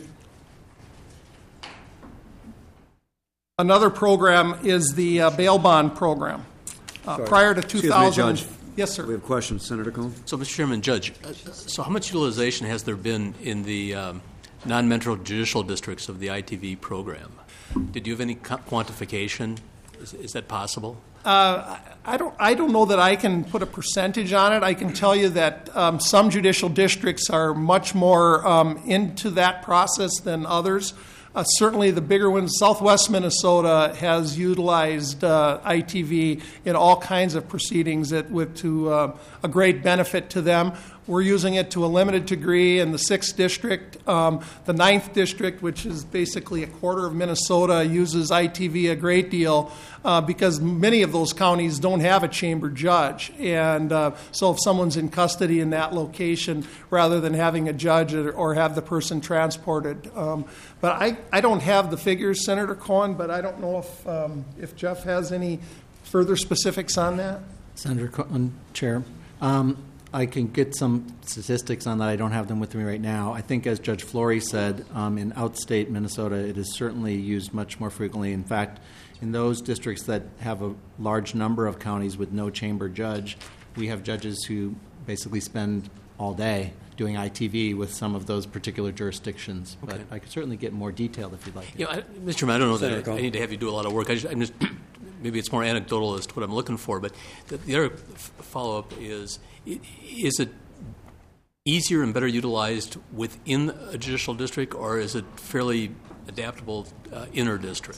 Another program is the uh, bail bond program. Uh, prior to two thousand, Excuse me, Judge. Yes, sir. We have questions, Senator Cohn. So, Mister Chairman, Judge, uh, so how much utilization has there been in the um, non-metro judicial districts of the I T V program? Did you have any quantification? Is, is that possible? Uh, I don't. I don't know that I can put a percentage on it. I can tell you that um, some judicial districts are much more um, into that process than others. Uh, certainly, the bigger ones, Southwest Minnesota has utilized uh, I T V in all kinds of proceedings that, with to uh, a great benefit to them. we're using it to a limited degree in the sixth district. Um, the ninth district, which is basically a quarter of Minnesota, uses I T V a great deal uh, because many of those counties don't have a chamber judge. And uh, so if someone's in custody in that location, rather than having a judge or, or have the person transported. Um, but I, I don't have the figures, Senator Cohen, but I don't know if, um, if Jeff has any further specifics on that. Senator Cohen, Chair. Um, I can get some statistics on that. I don't have them with me right now. I think, as Judge Flory said, um, in outstate Minnesota, it is certainly used much more frequently. In fact, in those districts that have a large number of counties with no chamber judge, we have judges who basically spend all day doing I T V with some of those particular jurisdictions. Okay. But I could certainly get more detail if you'd like. You know, I, Mister Chairman, I don't know Senator that I, Cohen. I need to have you do a lot of work. I just, I'm just maybe it's more anecdotal as to what I'm looking for. But the, the other f- follow-up is: is it easier and better utilized within a judicial district, or is it fairly adaptable uh, inner district?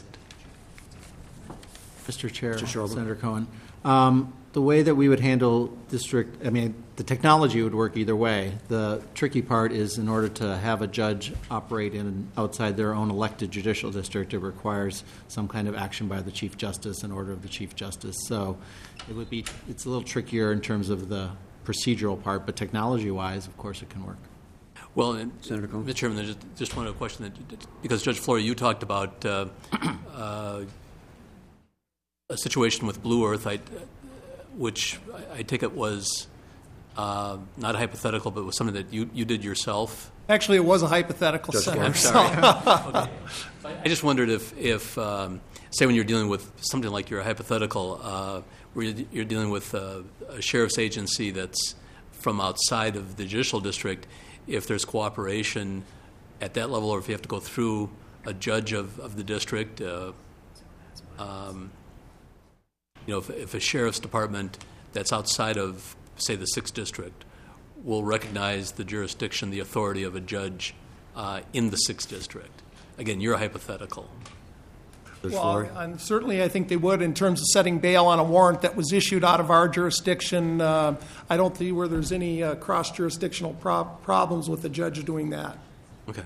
Mister Chair, Mister Senator Cohen, um, the way that we would handle district, I mean, the technology would work either way. The tricky part is, in order to have a judge operate in outside their own elected judicial district, it requires some kind of action by the Chief Justice and order of the Chief Justice. So it would be, it's a little trickier in terms of the procedural part, but technology-wise, of course, it can work. Well, and, Senator Cohen. Mister Chairman, just, just one other question. That, because Judge Flory, you talked about uh, uh, a situation with Blue Earth, I, which I, I take it was uh, not a hypothetical, but was something that you, you did yourself. Actually, it was a hypothetical, Just Senator. I'm sorry. Okay. I just wondered if, if um, say, when you're dealing with something like your hypothetical, uh, where you're dealing with uh, a sheriff's agency that's from outside of the judicial district, if there's cooperation at that level, or if you have to go through a judge of, of the district, uh, um, you know, if, if a sheriff's department that's outside of, say, the sixth district will recognize the jurisdiction, the authority of a judge uh, in the sixth district. Again, you're hypothetical. Well, and certainly I think they would in terms of setting bail on a warrant that was issued out of our jurisdiction. Uh, I don't see where there's any uh, cross-jurisdictional prob- problems with the judge doing that. Okay.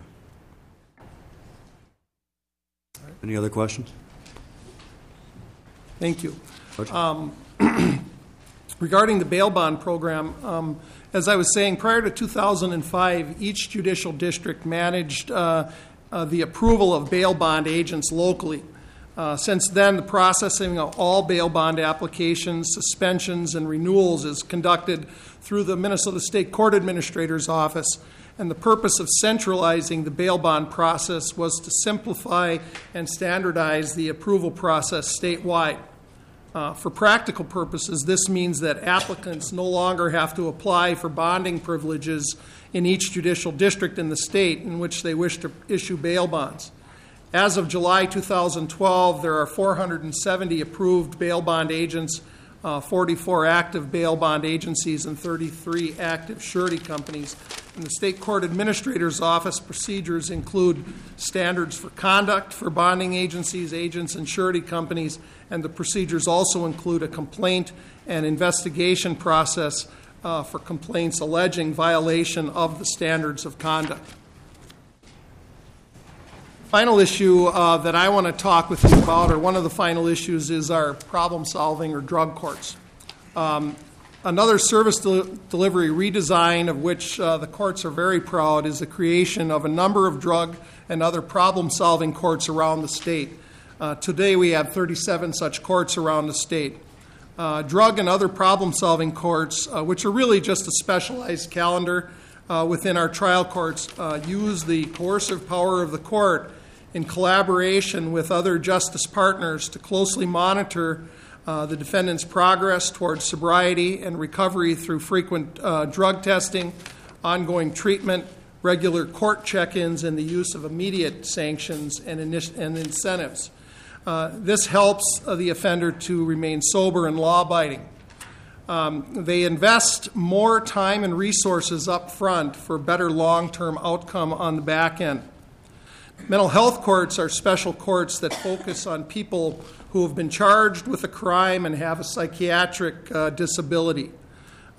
Any other questions? Thank you. Um, regarding the bail bond program, um, as I was saying, prior to two thousand five, each judicial district managed uh, uh, the approval of bail bond agents locally. Uh, since then, the processing of all bail bond applications, suspensions, and renewals is conducted through the Minnesota State Court Administrator's Office, and the purpose of centralizing the bail bond process was to simplify and standardize the approval process statewide. Uh, for practical purposes, this means that applicants no longer have to apply for bonding privileges in each judicial district in the state in which they wish to issue bail bonds. As of July two thousand twelve, there are four hundred seventy approved bail bond agents, uh, forty-four active bail bond agencies, and thirty-three active surety companies. In the State Court Administrator's Office, procedures include standards for conduct for bonding agencies, agents, and surety companies, and the procedures also include a complaint and investigation process uh, for complaints alleging violation of the standards of conduct. Final issue uh, that I want to talk with you about, or one of the final issues, is our problem-solving or drug courts. Um, another service del- delivery redesign of which uh, the courts are very proud is the creation of a number of drug and other problem-solving courts around the state. Uh, today we have thirty-seven such courts around the state. Uh, drug and other problem-solving courts, uh, which are really just a specialized calendar uh, within our trial courts, uh, use the coercive power of the court in collaboration with other justice partners to closely monitor uh, the defendant's progress towards sobriety and recovery through frequent uh, drug testing, ongoing treatment, regular court check-ins, and the use of immediate sanctions and, init- and incentives. Uh, this helps uh, the offender to remain sober and law-abiding. Um, they invest more time and resources up front for better long-term outcome on the back end. Mental health courts are special courts that focus on people who have been charged with a crime and have a psychiatric uh, disability.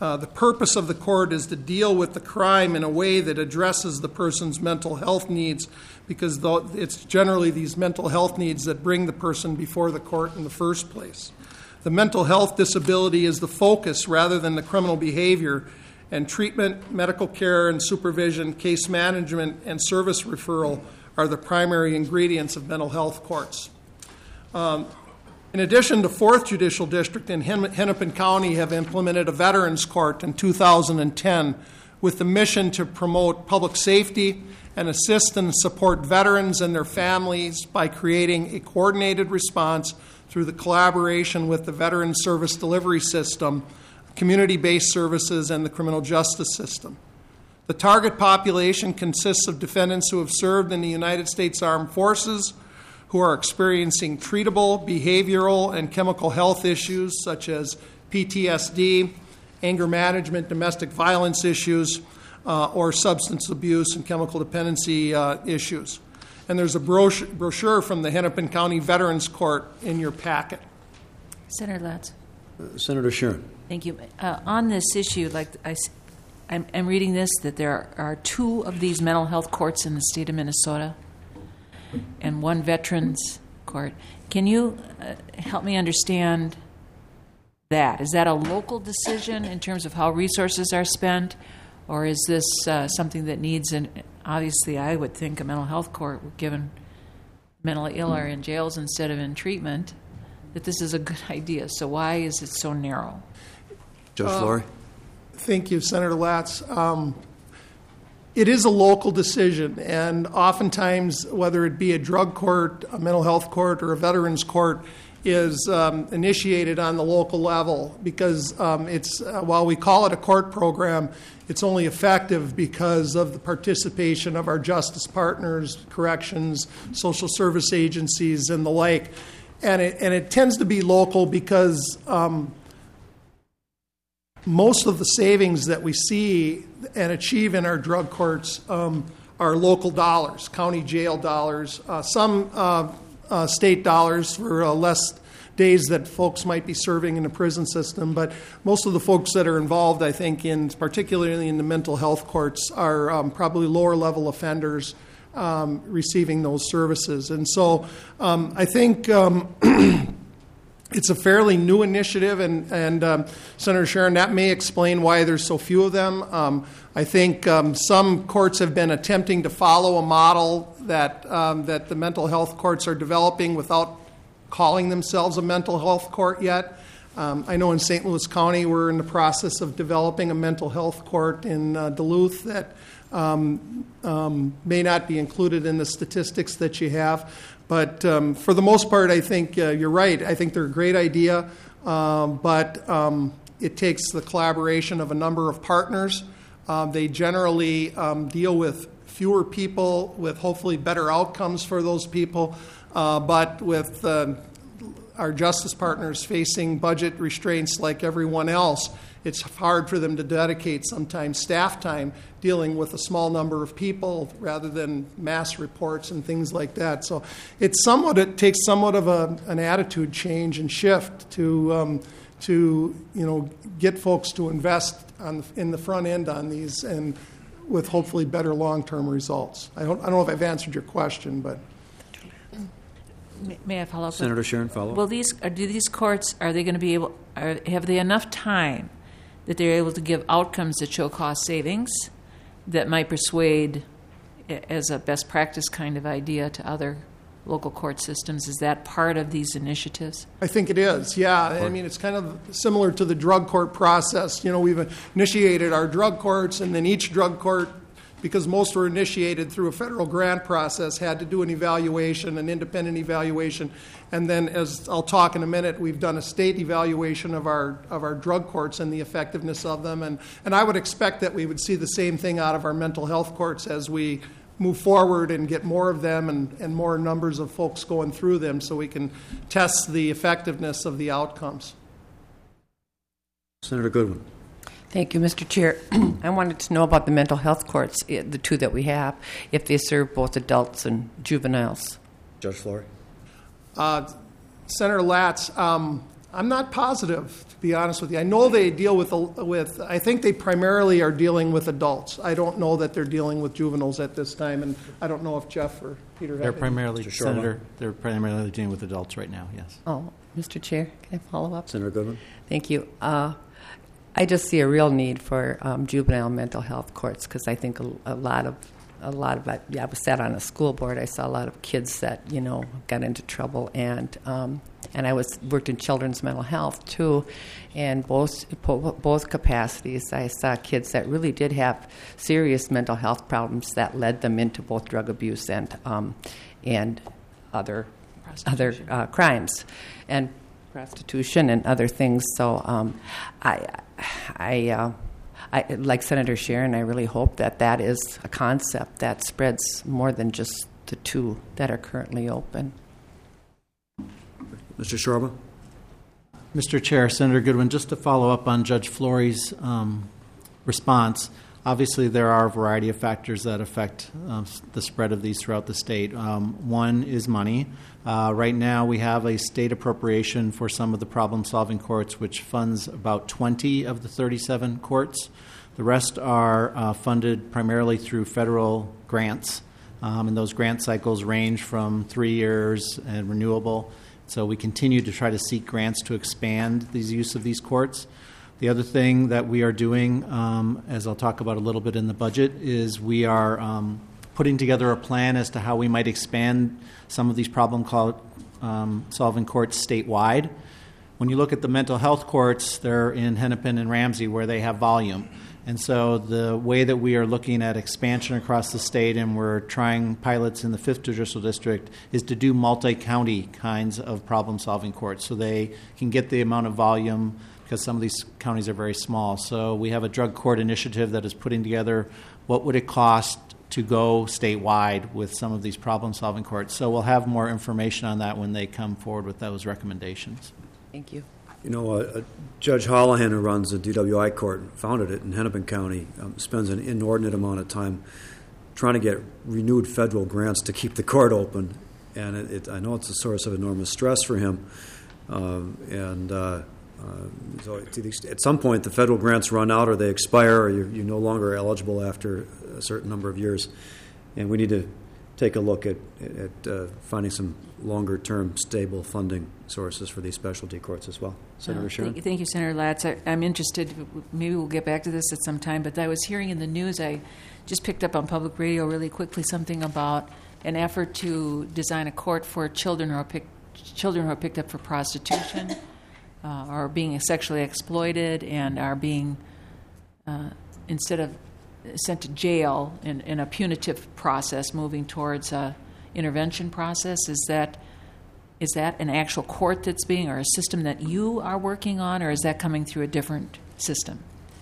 Uh, the purpose of the court is to deal with the crime in a way that addresses the person's mental health needs, because though it's generally these mental health needs that bring the person before the court in the first place. The mental health disability is the focus rather than the criminal behavior, and treatment, medical care and supervision, case management, and service referral are the primary ingredients of mental health courts. Um, in addition, the fourth Judicial District in Hen- Hennepin County have implemented a Veterans Court in two thousand ten with the mission to promote public safety and assist and support veterans and their families by creating a coordinated response through the collaboration with the Veteran Service Delivery System, community-based services, and the criminal justice system. The target population consists of defendants who have served in the United States Armed Forces, who are experiencing treatable behavioral and chemical health issues such as P T S D, anger management, domestic violence issues, uh, or substance abuse and chemical dependency uh, issues. And there's a brochure, brochure from the Hennepin County Veterans Court in your packet. Senator Latz. Uh, Senator Sharon. Thank you. Uh, on this issue, like I, I'm, I'm reading this, that there are, are two of these mental health courts in the state of Minnesota and one veterans court. Can you uh, help me understand that? Is that a local decision in terms of how resources are spent, or is this uh, something that needs an, obviously I would think a mental health court, given mentally ill are in jails instead of in treatment, that this is a good idea. So why is it so narrow? Judge Flory. Uh, thank you, Senator Latz. Um, it is a local decision, and oftentimes, whether it be a drug court, a mental health court, or a veterans court, is um, initiated on the local level because um, it's uh, while we call it a court program, it's only effective because of the participation of our justice partners, corrections, social service agencies, and the like. And it, and it tends to be local because um, most of the savings that we see and achieve in our drug courts um, are local dollars, county jail dollars, uh, some uh, uh, state dollars for uh, less days that folks might be serving in the prison system. But most of the folks that are involved, I think, in particularly in the mental health courts, are um, probably lower level offenders um, receiving those services. And so um, I think um, it's a fairly new initiative, and, and um, Senator Sharon, that may explain why there's so few of them. Um, I think um, some courts have been attempting to follow a model that um, that the mental health courts are developing without calling themselves a mental health court yet. Um, I know in Saint Louis County we're in the process of developing a mental health court in uh, Duluth that um, um, may not be included in the statistics that you have. But um, for the most part, I think uh, you're right. I think they're a great idea, um, but um, it takes the collaboration of a number of partners. Um, they generally um, deal with fewer people with hopefully better outcomes for those people, uh, but with uh, our justice partners facing budget restraints like everyone else, it's hard for them to dedicate sometimes staff time dealing with a small number of people rather than mass reports and things like that. So it's somewhat it takes somewhat of a, an attitude change and shift to um, to you know get folks to invest on in the front end on these, and with hopefully better long-term results. I don't I don't know if I've answered your question, but. May, may I follow up? Senator with, Sharon, follow up. Well, these are, do these courts, are they going to be able, are, have they enough time that they're able to give outcomes that show cost savings that might persuade, as a best practice kind of idea, to other local court systems? Is that part of these initiatives? I think it is, yeah. I mean, it's kind of similar to the drug court process. You know, we've initiated our drug courts, and then each drug court, because most were initiated through a federal grant process, had to do an evaluation, an independent evaluation. And then, as I'll talk in a minute, we've done a state evaluation of our of our drug courts and the effectiveness of them. And, and I would expect that we would see the same thing out of our mental health courts as we move forward and get more of them and, and more numbers of folks going through them so we can test the effectiveness of the outcomes. Senator Goodwin. Thank you, Mister Chair. I wanted to know about the mental health courts, the two that we have, if they serve both adults and juveniles. Judge Flory. Uh, Senator Latz, um, I'm not positive, to be honest with you. I know they deal with, with, I think they primarily are dealing with adults. I don't know that they're dealing with juveniles at this time, and I don't know if Jeff or Peter have They're any- primarily, Mister Sharma. Senator, they're primarily dealing with adults right now, yes. Oh, Mister Chair, can I follow up? Senator Goodman? Thank you. Uh, I just see a real need for um, juvenile mental health courts because I think a, a lot of a lot of yeah, I was sat on a school board. I saw a lot of kids that you know got into trouble, and um, and I was worked in children's mental health too, and both both capacities. I saw kids that really did have serious mental health problems that led them into both drug abuse and um, and other other uh, crimes, and prostitution and other things. So um, I I. Uh, I, like Senator Sharon, I really hope that that is a concept that spreads more than just the two that are currently open. Mister Sharma? Mister Chair, Senator Goodwin, just to follow up on Judge Flory's um, response, obviously there are a variety of factors that affect um, the spread of these throughout the state. Um, one is money. Uh, right now we have a state appropriation for some of the problem-solving courts, which funds about twenty of the thirty-seven courts. The rest are uh, funded primarily through federal grants, um, and those grant cycles range from three years and renewable. So we continue to try to seek grants to expand the use of these courts. The other thing that we are doing, um, as I'll talk about a little bit in the budget, is we are um, putting together a plan as to how we might expand some of these problem-solving um, courts statewide. When you look at the mental health courts, they're in Hennepin and Ramsey where they have volume. And so the way that we are looking at expansion across the state, and we're trying pilots in the fifth Judicial District, is to do multi-county kinds of problem-solving courts so they can get the amount of volume because some of these counties are very small. So we have a drug court initiative that is putting together what would it cost to go statewide with some of these problem-solving courts. So we'll have more information on that when they come forward with those recommendations. Thank you. You know, uh, uh, Judge Hollahan, who runs the D W I court, founded it in Hennepin County, um, spends an inordinate amount of time trying to get renewed federal grants to keep the court open. And it, it, I know it's a source of enormous stress for him. Um, and uh, uh, so to the, at some point, the federal grants run out or they expire or you're, you're no longer eligible after a certain number of years. And we need to take a look at, at uh, finding some longer-term, stable funding sources for these specialty courts as well. Senator Uh, Sharon? thank, thank you, Senator Latz. I, I'm interested, maybe we'll get back to this at some time, but I was hearing in the news, I just picked up on public radio really quickly something about an effort to design a court for children who are, pick, children who are picked up for prostitution uh, or being sexually exploited and are being, uh, instead of sent to jail in, in a punitive process, moving towards a intervention process. Is that is that an actual court that's being, or a system that you are working on, or is that coming through a different system?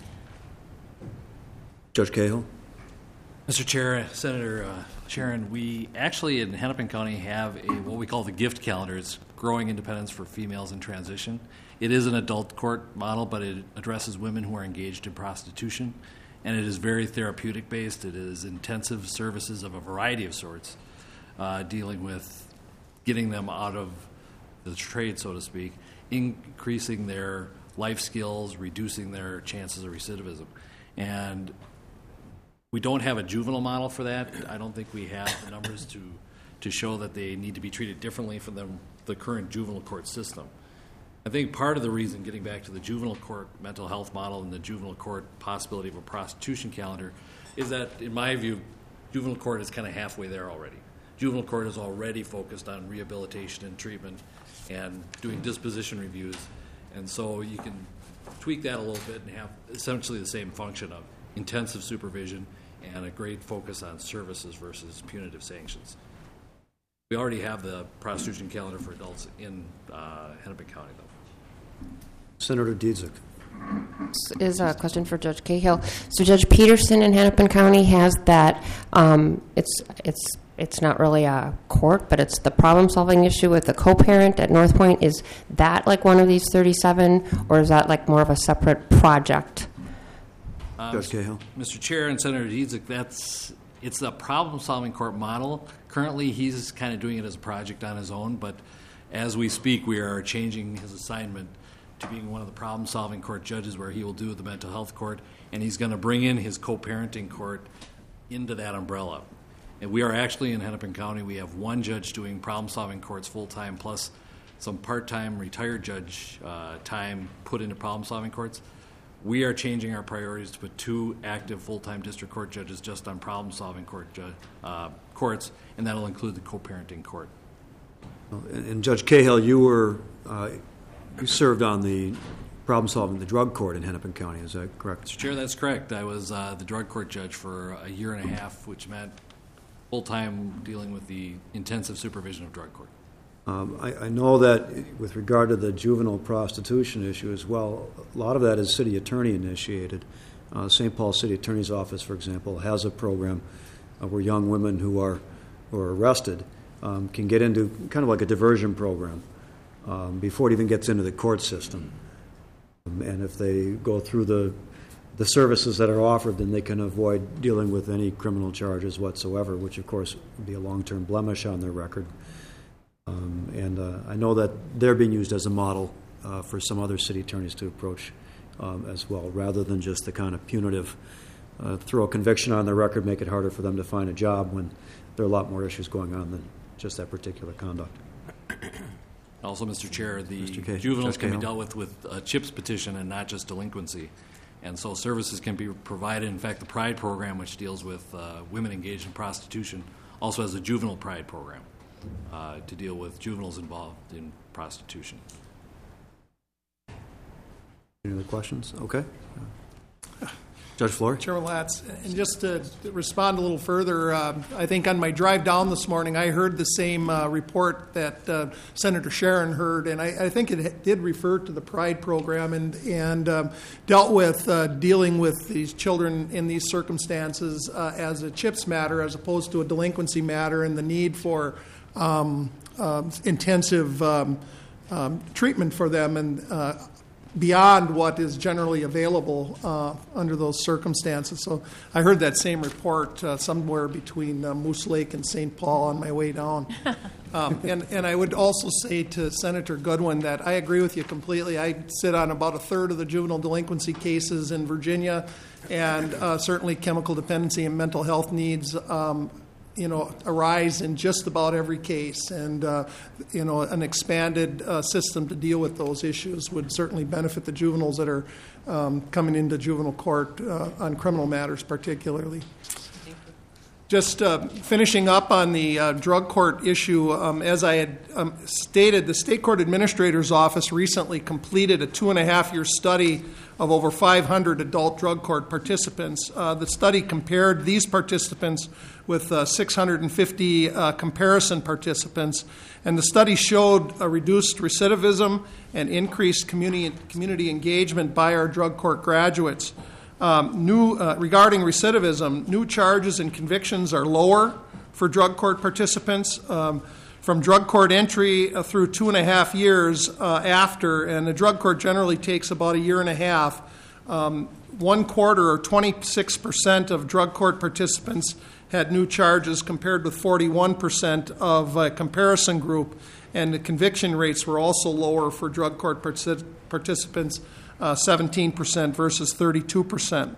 Judge Cahill? Mister Chair, Senator uh, Sharon, we actually in Hennepin County have a what we call the GIFT calendar. It's Growing Independence for Females in Transition. It is an adult court model, but it addresses women who are engaged in prostitution, and it is very therapeutic based. It is intensive services of a variety of sorts, uh, dealing with getting them out of the trade, so to speak, increasing their life skills, reducing their chances of recidivism. And we don't have a juvenile model for that. I don't think we have the numbers to, to show that they need to be treated differently from the, the current juvenile court system. I think part of the reason, getting back to the juvenile court mental health model and the juvenile court possibility of a prostitution calendar, is that, in my view, juvenile court is kind of halfway there already. Juvenile court is already focused on rehabilitation and treatment and doing disposition reviews. And so you can tweak that a little bit and have essentially the same function of intensive supervision and a great focus on services versus punitive sanctions. We already have the prostitution calendar for adults in uh, Hennepin County, though. Senator Dietzick. This is a question for Judge Cahill. So Judge Peterson in Hennepin County has that. Um, it's it's it's not really a court, but it's the problem-solving issue with the co-parent at North Point. Is that like one of these thirty-seven, or is that like more of a separate project? Um, Judge Cahill. Mister Chair and Senator Dietzick, that's it's a problem-solving court model. Currently, he's kind of doing it as a project on his own, but As we speak, we are changing his assignment to being one of the problem-solving court judges, where he will do the mental health court, and he's going to bring in his co-parenting court into that umbrella. And we are actually in Hennepin County, we have one judge doing problem-solving courts full-time, plus some part-time retired judge uh, time put into problem-solving courts. We are changing our priorities to put two active full-time district court judges just on problem-solving court ju- uh, courts, and that'll include the co-parenting court. And, and Judge Cahill, you were uh, you served on the problem-solving the drug court in Hennepin County. Is that correct? Mister Chair, that's correct. I was uh, the drug court judge for a year and a half, which meant full-time dealing with the intensive supervision of drug court. Um, I, I know that with regard to the juvenile prostitution issue as well, a lot of that is city attorney initiated. Uh, Saint Paul City Attorney's Office, for example, has a program uh, where young women who are who are arrested um, can get into kind of like a diversion program um, before it even gets into the court system. Um, and if they go through the the services that are offered, then they can avoid dealing with any criminal charges whatsoever, which of course would be a long-term blemish on their record. Um, and uh, I know that they're being used as a model uh, for some other city attorneys to approach um, as well, rather than just the kind of punitive uh, throw a conviction on their record, make it harder for them to find a job when there are a lot more issues going on than just that particular conduct. Also, Mister Chair, the Mister K. juveniles Judge can be Cahill. dealt with with a CHIPS petition and not just delinquency. And so services can be provided. In fact, the PRIDE program, which deals with uh, women engaged in prostitution, also has a juvenile PRIDE program uh, to deal with juveniles involved in prostitution. Any other questions? Okay. Judge Flory? Chairman Latz, and just to respond a little further, uh, I think on my drive down this morning, I heard the same uh, report that uh, Senator Sharon heard, and I, I think it did refer to the PRIDE program and, and um, dealt with uh, dealing with these children in these circumstances uh, as a CHIPS matter as opposed to a delinquency matter, and the need for um, uh, intensive um, um, treatment for them and uh, beyond what is generally available uh, under those circumstances. So I heard that same report uh, somewhere between uh, Moose Lake and Saint Paul on my way down. Um, and, and I would also say to Senator Goodwin that I agree with you completely. I sit on about a third of the juvenile delinquency cases in Virginia, and uh, certainly chemical dependency and mental health needs um, you know, arise in just about every case, and uh, you know, an expanded uh, system to deal with those issues would certainly benefit the juveniles that are um, coming into juvenile court uh, on criminal matters, particularly. Just uh, finishing up on the uh, drug court issue, um, as I had um, stated, the State Court Administrator's Office recently completed a two and a half year study of over five hundred adult drug court participants. Uh, the study compared these participants with uh, six hundred fifty uh, comparison participants, and the study showed a reduced recidivism and increased community, community engagement by our drug court graduates. Um, new uh, regarding recidivism, new charges and convictions are lower for drug court participants um, from drug court entry uh, through two and a half years uh, after, and the drug court generally takes about a year and a half. Um, one quarter or twenty-six percent of drug court participants had new charges compared with forty-one percent of a comparison group, and the conviction rates were also lower for drug court partic- participants. Uh, seventeen percent versus thirty-two percent.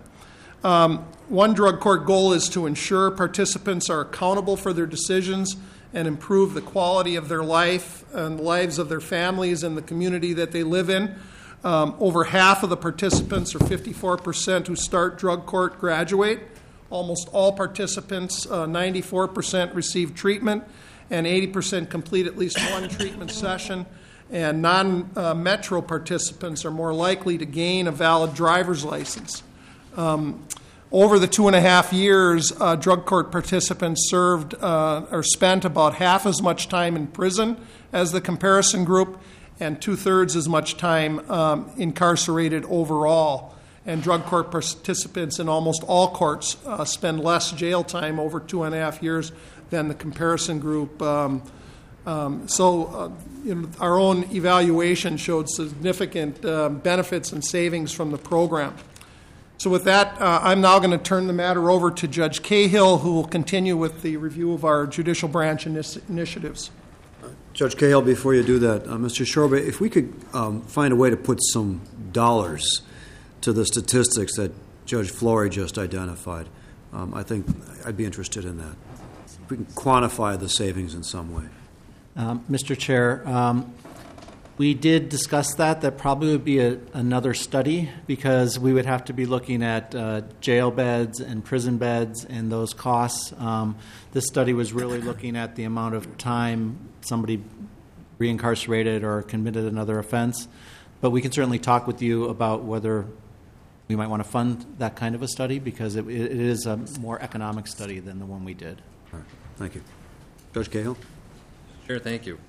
Um, one drug court goal is to ensure participants are accountable for their decisions and improve the quality of their life and the lives of their families and the community that they live in. Um, over half of the participants, or fifty-four percent, who start drug court graduate. Almost all participants, uh, ninety-four percent, receive treatment, and eighty percent complete at least one treatment session. And non-metro uh, participants are more likely to gain a valid driver's license. Um, over the two and a half years, uh, drug court participants served uh, or spent about half as much time in prison as the comparison group, and two-thirds as much time um, incarcerated overall. And drug court participants in almost all courts uh, spend less jail time over two and a half years than the comparison group. Um, Um, so uh, you know, our own evaluation showed significant uh, benefits and savings from the program. So with that, uh, I'm now going to turn the matter over to Judge Cahill, who will continue with the review of our judicial branch inis- initiatives. Judge Cahill, before you do that, uh, Mister Shorba, if we could um, find a way to put some dollars to the statistics that Judge Flory just identified, um, I think I'd be interested in that. If we can quantify the savings in some way. Um, Mister Chair, um, we did discuss that. That probably would be a, another study because we would have to be looking at uh, jail beds and prison beds and those costs. Um, this study was really looking at the amount of time somebody reincarcerated or committed another offense. But we can certainly talk with you about whether we might want to fund that kind of a study because it, it is a more economic study than the one we did. All right. Thank you. Judge Cahill? Sure, thank you.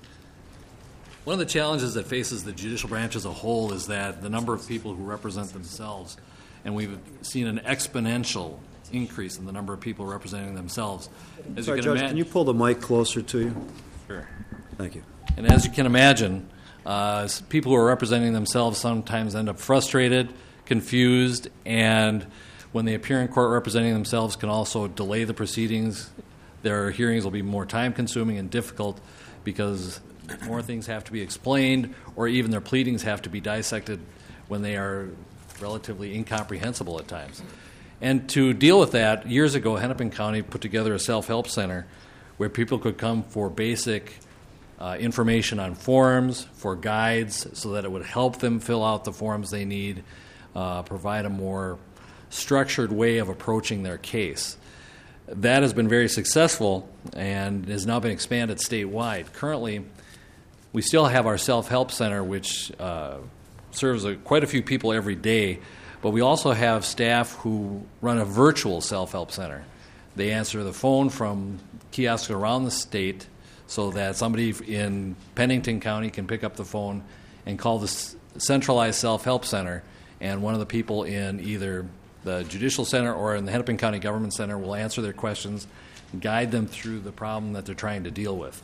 One of the challenges that faces the judicial branch as a whole is that the number of people who represent themselves, and we've seen an exponential increase in the number of people representing themselves. As Sorry, you can Judge, ima- can you pull the mic closer to you? Sure. Thank you. And as you can imagine, uh, s- people who are representing themselves sometimes end up frustrated, confused, and when they appear in court representing themselves can also delay the proceedings. Their hearings will be more time-consuming and difficult because more things have to be explained, or even their pleadings have to be dissected when they are relatively incomprehensible at times. And to deal with that, years ago, Hennepin County put together a self-help center where people could come for basic uh, information on forms, for guides, so that it would help them fill out the forms they need, uh, provide a more structured way of approaching their case. That has been very successful and has now been expanded statewide. Currently, we still have our self-help center, which uh, serves a, quite a few people every day, but we also have staff who run a virtual self-help center. They answer the phone from kiosks around the state so that somebody in Pennington County can pick up the phone and call the s- centralized self-help center, and one of the people in either the Judicial Center or in the Hennepin County Government Center will answer their questions and guide them through the problem that they're trying to deal with.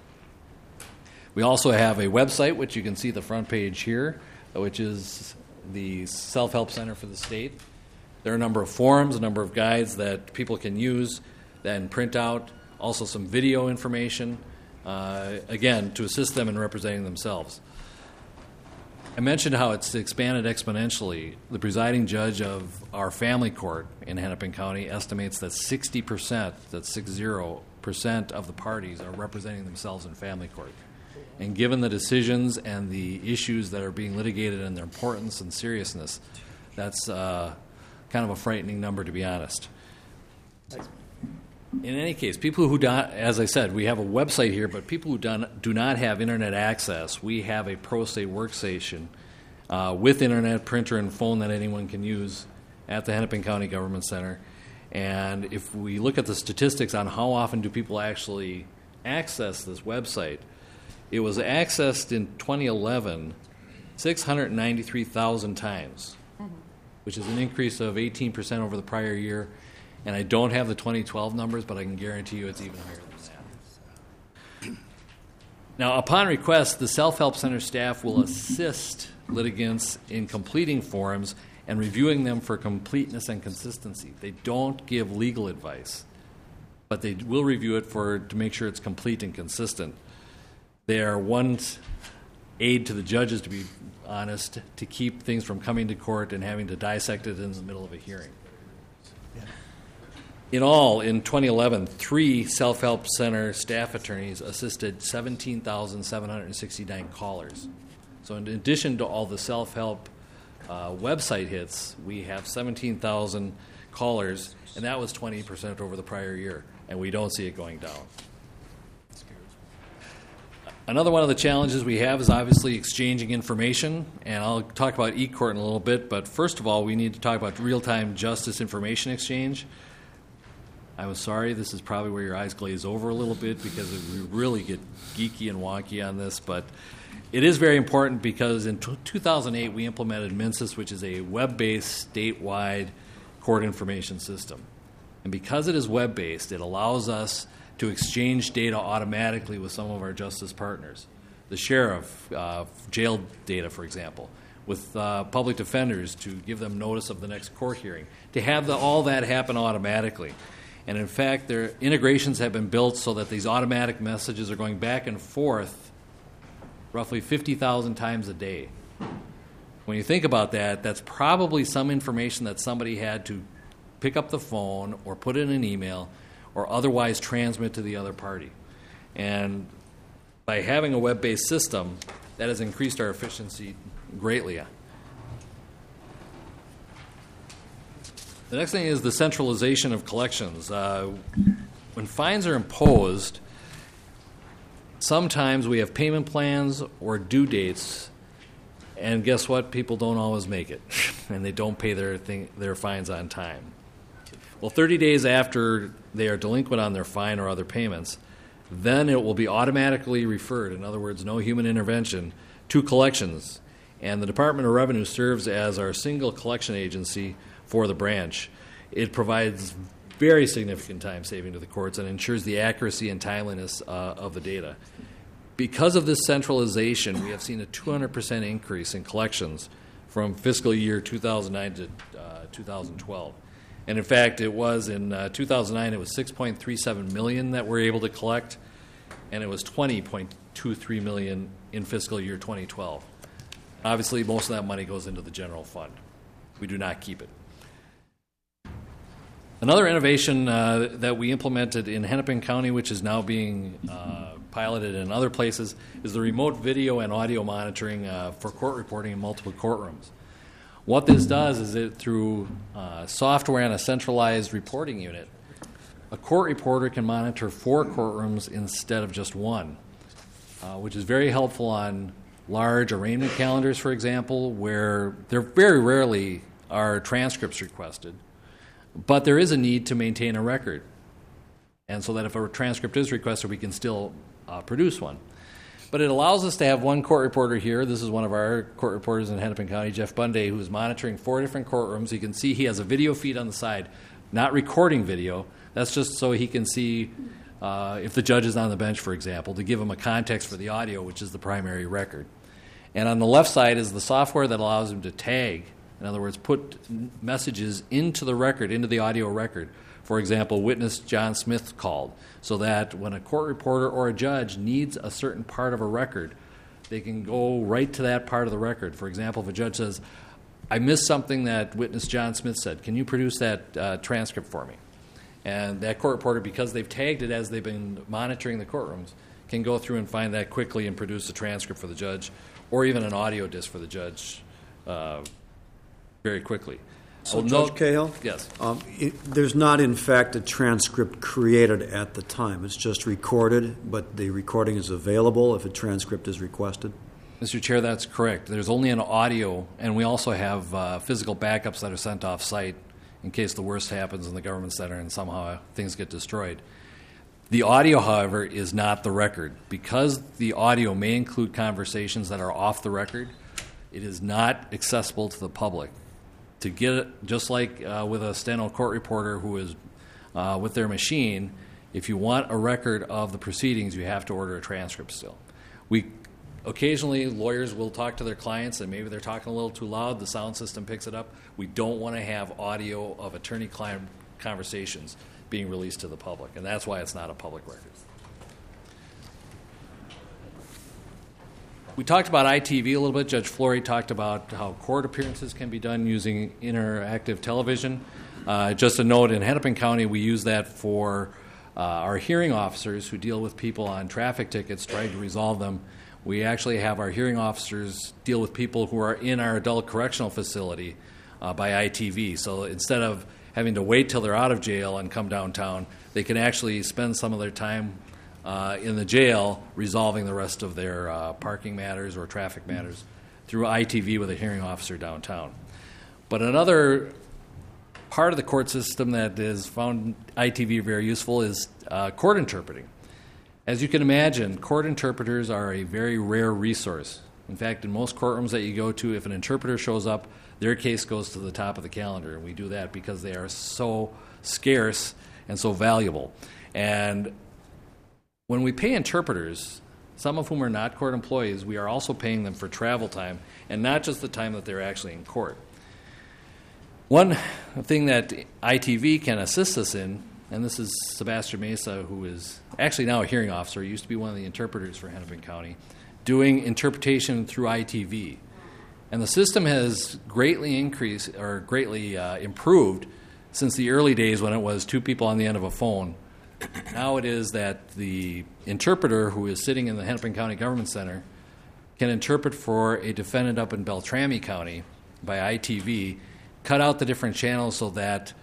We also have a website, which you can see the front page here, which is the Self-Help Center for the state. There are a number of forums, a number of guides that people can use, then print out, also some video information, uh, again, to assist them in representing themselves. I mentioned how it's expanded exponentially. The presiding judge of our family court in Hennepin County estimates that sixty percent, that's six zero percent of the parties are representing themselves in family court. And given the decisions and the issues that are being litigated and their importance and seriousness, that's uh, kind of a frightening number, to be honest. In any case, people who don't, as I said, we have a website here, but people who don't, do not have internet access, we have a pro se workstation uh, with internet, printer, and phone that anyone can use at the Hennepin County Government Center. And if we look at the statistics on how often do people actually access this website, it was accessed in twenty eleven six hundred ninety-three thousand times, mm-hmm. which is an increase of eighteen percent over the prior year. And I don't have the twenty twelve numbers, but I can guarantee you it's even higher than that. Now, upon request, the Self-Help Center staff will assist litigants in completing forms and reviewing them for completeness and consistency. They don't give legal advice, but they will review it for to make sure it's complete and consistent. They are one aid to the judges, to be honest, to keep things from coming to court and having to dissect it in the middle of a hearing. In all, in twenty eleven, three Self-Help Center staff attorneys assisted seventeen thousand seven hundred sixty-nine callers. So in addition to all the self-help uh, website hits, we have seventeen thousand callers, and that was twenty percent over the prior year, and we don't see it going down. Another one of the challenges we have is obviously exchanging information, and I'll talk about eCourt in a little bit, but first of all, we need to talk about real-time justice information exchange. I was sorry, this is probably where your eyes glaze over a little bit because we really get geeky and wonky on this, but it is very important because in t- two thousand eight we implemented MinSys, which is a web-based statewide court information system. And because it is web-based, it allows us to exchange data automatically with some of our justice partners. The sheriff, uh, jail data, for example, with uh, public defenders to give them notice of the next court hearing, to have the, all that happen automatically. And in fact, their integrations have been built so that these automatic messages are going back and forth roughly fifty thousand times a day. When you think about that, that's probably some information that somebody had to pick up the phone or put in an email or otherwise transmit to the other party. And by having a web-based system, that has increased our efficiency greatly. The next thing is the centralization of collections. Uh, when fines are imposed, sometimes we have payment plans or due dates, and guess what? People don't always make it, and they don't pay their thing, their fines on time. Well, thirty days after they are delinquent on their fine or other payments, then it will be automatically referred, in other words, no human intervention, to collections. And the Department of Revenue serves as our single collection agency for the branch. It provides very significant time saving to the courts and ensures the accuracy and timeliness uh, of the data. Because of this centralization, we have seen a two hundred percent increase in collections from fiscal year two thousand nine to uh, two thousand twelve. And in fact, it was in uh, two thousand nine, it was six point three seven million that we're able to collect, and it was twenty point two three million in fiscal year twenty twelve. Obviously, most of that money goes into the general fund. We do not keep it. Another innovation uh, that we implemented in Hennepin County, which is now being uh, piloted in other places, is the remote video and audio monitoring uh, for court reporting in multiple courtrooms. What this does is it, through uh, software and a centralized reporting unit, a court reporter can monitor four courtrooms instead of just one, uh, which is very helpful on large arraignment calendars, for example, where there very rarely are transcripts requested. But there is a need to maintain a record, and so that if a transcript is requested, we can still uh, produce one. But it allows us to have one court reporter here. This is one of our court reporters in Hennepin County, Jeff Bunday, who is monitoring four different courtrooms. You can see he has a video feed on the side, not recording video. That's just so he can see uh, if the judge is on the bench, for example, to give him a context for the audio, which is the primary record. And on the left side is the software that allows him to tag. In other words, put messages into the record, into the audio record. For example, witness John Smith called, so that when a court reporter or a judge needs a certain part of a record, they can go right to that part of the record. For example, if a judge says, I missed something that witness John Smith said, can you produce that uh, transcript for me? And that court reporter, because they've tagged it as they've been monitoring the courtrooms, can go through and find that quickly and produce a transcript for the judge, or even an audio disc for the judge uh, very quickly. So, I'll Judge note- Cahill? Yes. Um, it, there's not, in fact, a transcript created at the time. It's just recorded, but the recording is available if a transcript is requested? Mister Chair, that's correct. There's only an audio, and we also have uh, physical backups that are sent off-site in case the worst happens in the government center and somehow things get destroyed. The audio, however, is not the record. Because the audio may include conversations that are off the record, it is not accessible to the public. To get it, just like uh, with a steno court reporter who is uh, with their machine, if you want a record of the proceedings, you have to order a transcript still. We occasionally, lawyers will talk to their clients and maybe they're talking a little too loud, the sound system picks it up. We don't want to have audio of attorney-client conversations being released to the public, and that's why it's not a public record. We talked about I T V a little bit. Judge Flory talked about how court appearances can be done using interactive television. Uh, just a note, in Hennepin County, we use that for uh, our hearing officers who deal with people on traffic tickets, trying to resolve them. We actually have our hearing officers deal with people who are in our adult correctional facility uh, by I T V. So instead of having to wait till they're out of jail and come downtown, they can actually spend some of their time Uh, in the jail, resolving the rest of their uh, parking matters or traffic matters through I T V with a hearing officer downtown. But another part of the court system that has found I T V very useful is uh, court interpreting. As you can imagine, court interpreters are a very rare resource. In fact, in most courtrooms that you go to, if an interpreter shows up, their case goes to the top of the calendar. And we do that because they are so scarce and so valuable. And when we pay interpreters, some of whom are not court employees, we are also paying them for travel time, and not just the time that they're actually in court. One thing that I T V can assist us in, and this is Sebastian Mesa, who is actually now a hearing officer, he used to be one of the interpreters for Hennepin County, doing interpretation through I T V. And the system has greatly increased or greatly uh, improved since the early days when it was two people on the end of a phone. Now it is that the interpreter who is sitting in the Hennepin County Government Center can interpret for a defendant up in Beltrami County by I T V, cut out the different channels so that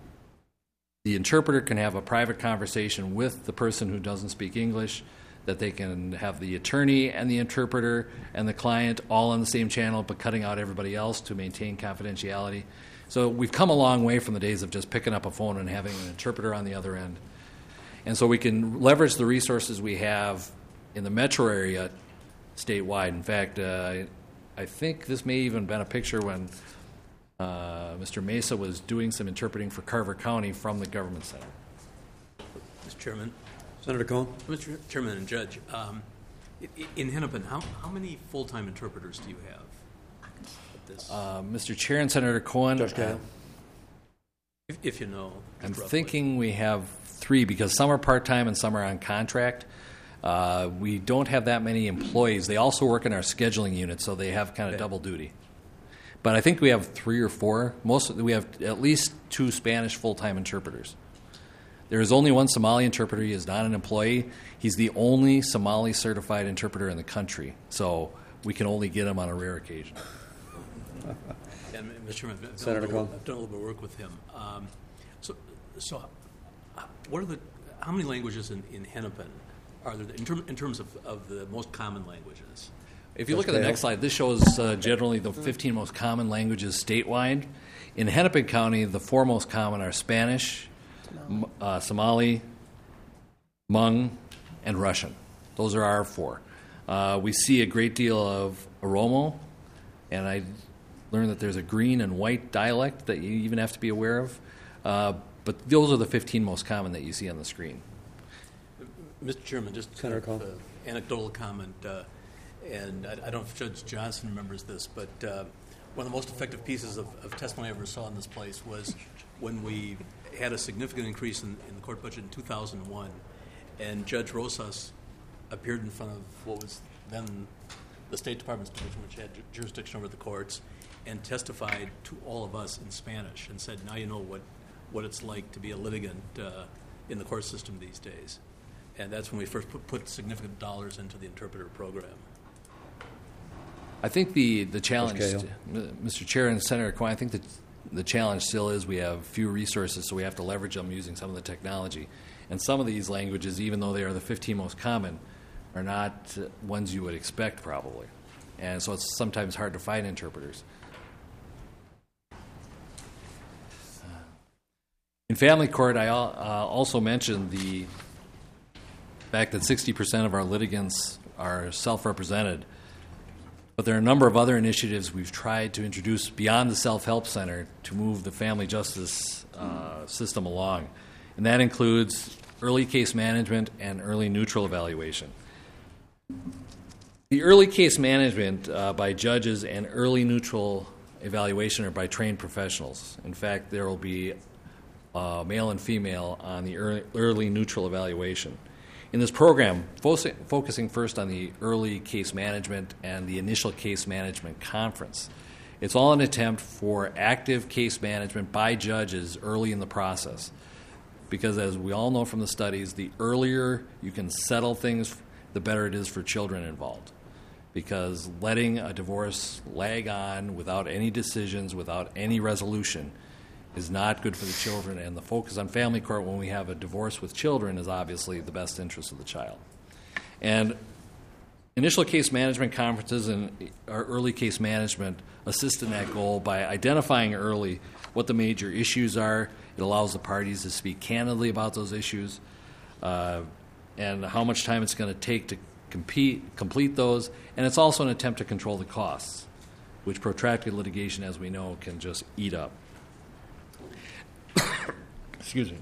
the interpreter can have a private conversation with the person who doesn't speak English, that they can have the attorney and the interpreter and the client all on the same channel but cutting out everybody else to maintain confidentiality. So we've come a long way from the days of just picking up a phone and having an interpreter on the other end. And so we can leverage the resources we have in the metro area statewide. In fact, uh, I think this may even been a picture when uh, Mister Mesa was doing some interpreting for Carver County from the Government Center. Mister Chairman. Senator Cohen. Mister Chairman and Judge, um, in Hennepin, how, how many full-time interpreters do you have? At this? Uh, Mister Chair and Senator Cohen, Judge Cahill. Uh, if, if you know. I'm roughly. thinking we have three because some are part-time and some are on contract. Uh, we don't have that many employees. They also work in our scheduling unit, so they have kind of Okay. double duty. But I think we have three or four. Most we have at least two Spanish full-time interpreters. There is only one Somali interpreter. He is not an employee. He's the only Somali certified interpreter in the country, so we can only get him on a rare occasion. And Mister Chairman, I've done, Senator a little, Cohen. I've done a little bit of work with him. Um, so, so uh, what are the? How many languages in, in Hennepin are there in, term, in terms of, of the most common languages? If you look at the next slide, this shows uh, generally the fifteen most common languages statewide. In Hennepin County, the four most common are Spanish, M- uh, Somali, Hmong, and Russian. Those are our four. Uh, we see a great deal of Oromo, and I learned that there's a green and white dialect that you even have to be aware of. Uh, but those are the fifteen most common that you see on the screen. Mister Chairman, just kind of, uh, anecdotal comment, uh, and I, I don't know if Judge Johnson remembers this, but uh, one of the most effective pieces of, of testimony I ever saw in this place was when we had a significant increase in, in the court budget in two thousand one, and Judge Rosas appeared in front of what was then the State Department's division, which had ju- jurisdiction over the courts, and testified to all of us in Spanish and said, now you know what, what it's like to be a litigant uh, in the court system these days. And that's when we first put, put significant dollars into the interpreter program. I think the, the challenge, Cahill. Mister Chair and Senator Cohen, I think that the challenge still is we have few resources, so we have to leverage them using some of the technology. And some of these languages, even though they are the fifteen most common, are not uh, ones you would expect probably. And so it's sometimes hard to find interpreters. In family court, I al- uh, also mentioned the fact that sixty percent of our litigants are self-represented. But there are a number of other initiatives we've tried to introduce beyond the Self-Help Center to move the family justice uh, system along. And that includes early case management and early neutral evaluation. The early case management uh, by judges and early neutral evaluation are by trained professionals. In fact, there will be uh, male and female on the early, early neutral evaluation. In this program, fo- focusing first on the early case management and the initial case management conference, it's all an attempt for active case management by judges early in the process. Because as we all know from the studies, the earlier you can settle things, the better it is for children involved. Because letting a divorce lag on without any decisions, without any resolution, is not good for the children, and the focus on family court when we have a divorce with children is obviously the best interest of the child. And initial case management conferences and our early case management assist in that goal by identifying early what the major issues are. It allows the parties to speak candidly about those issues uh, and how much time it's going to take to compete, complete those, and it's also an attempt to control the costs, which protracted litigation, as we know, can just eat up. Excuse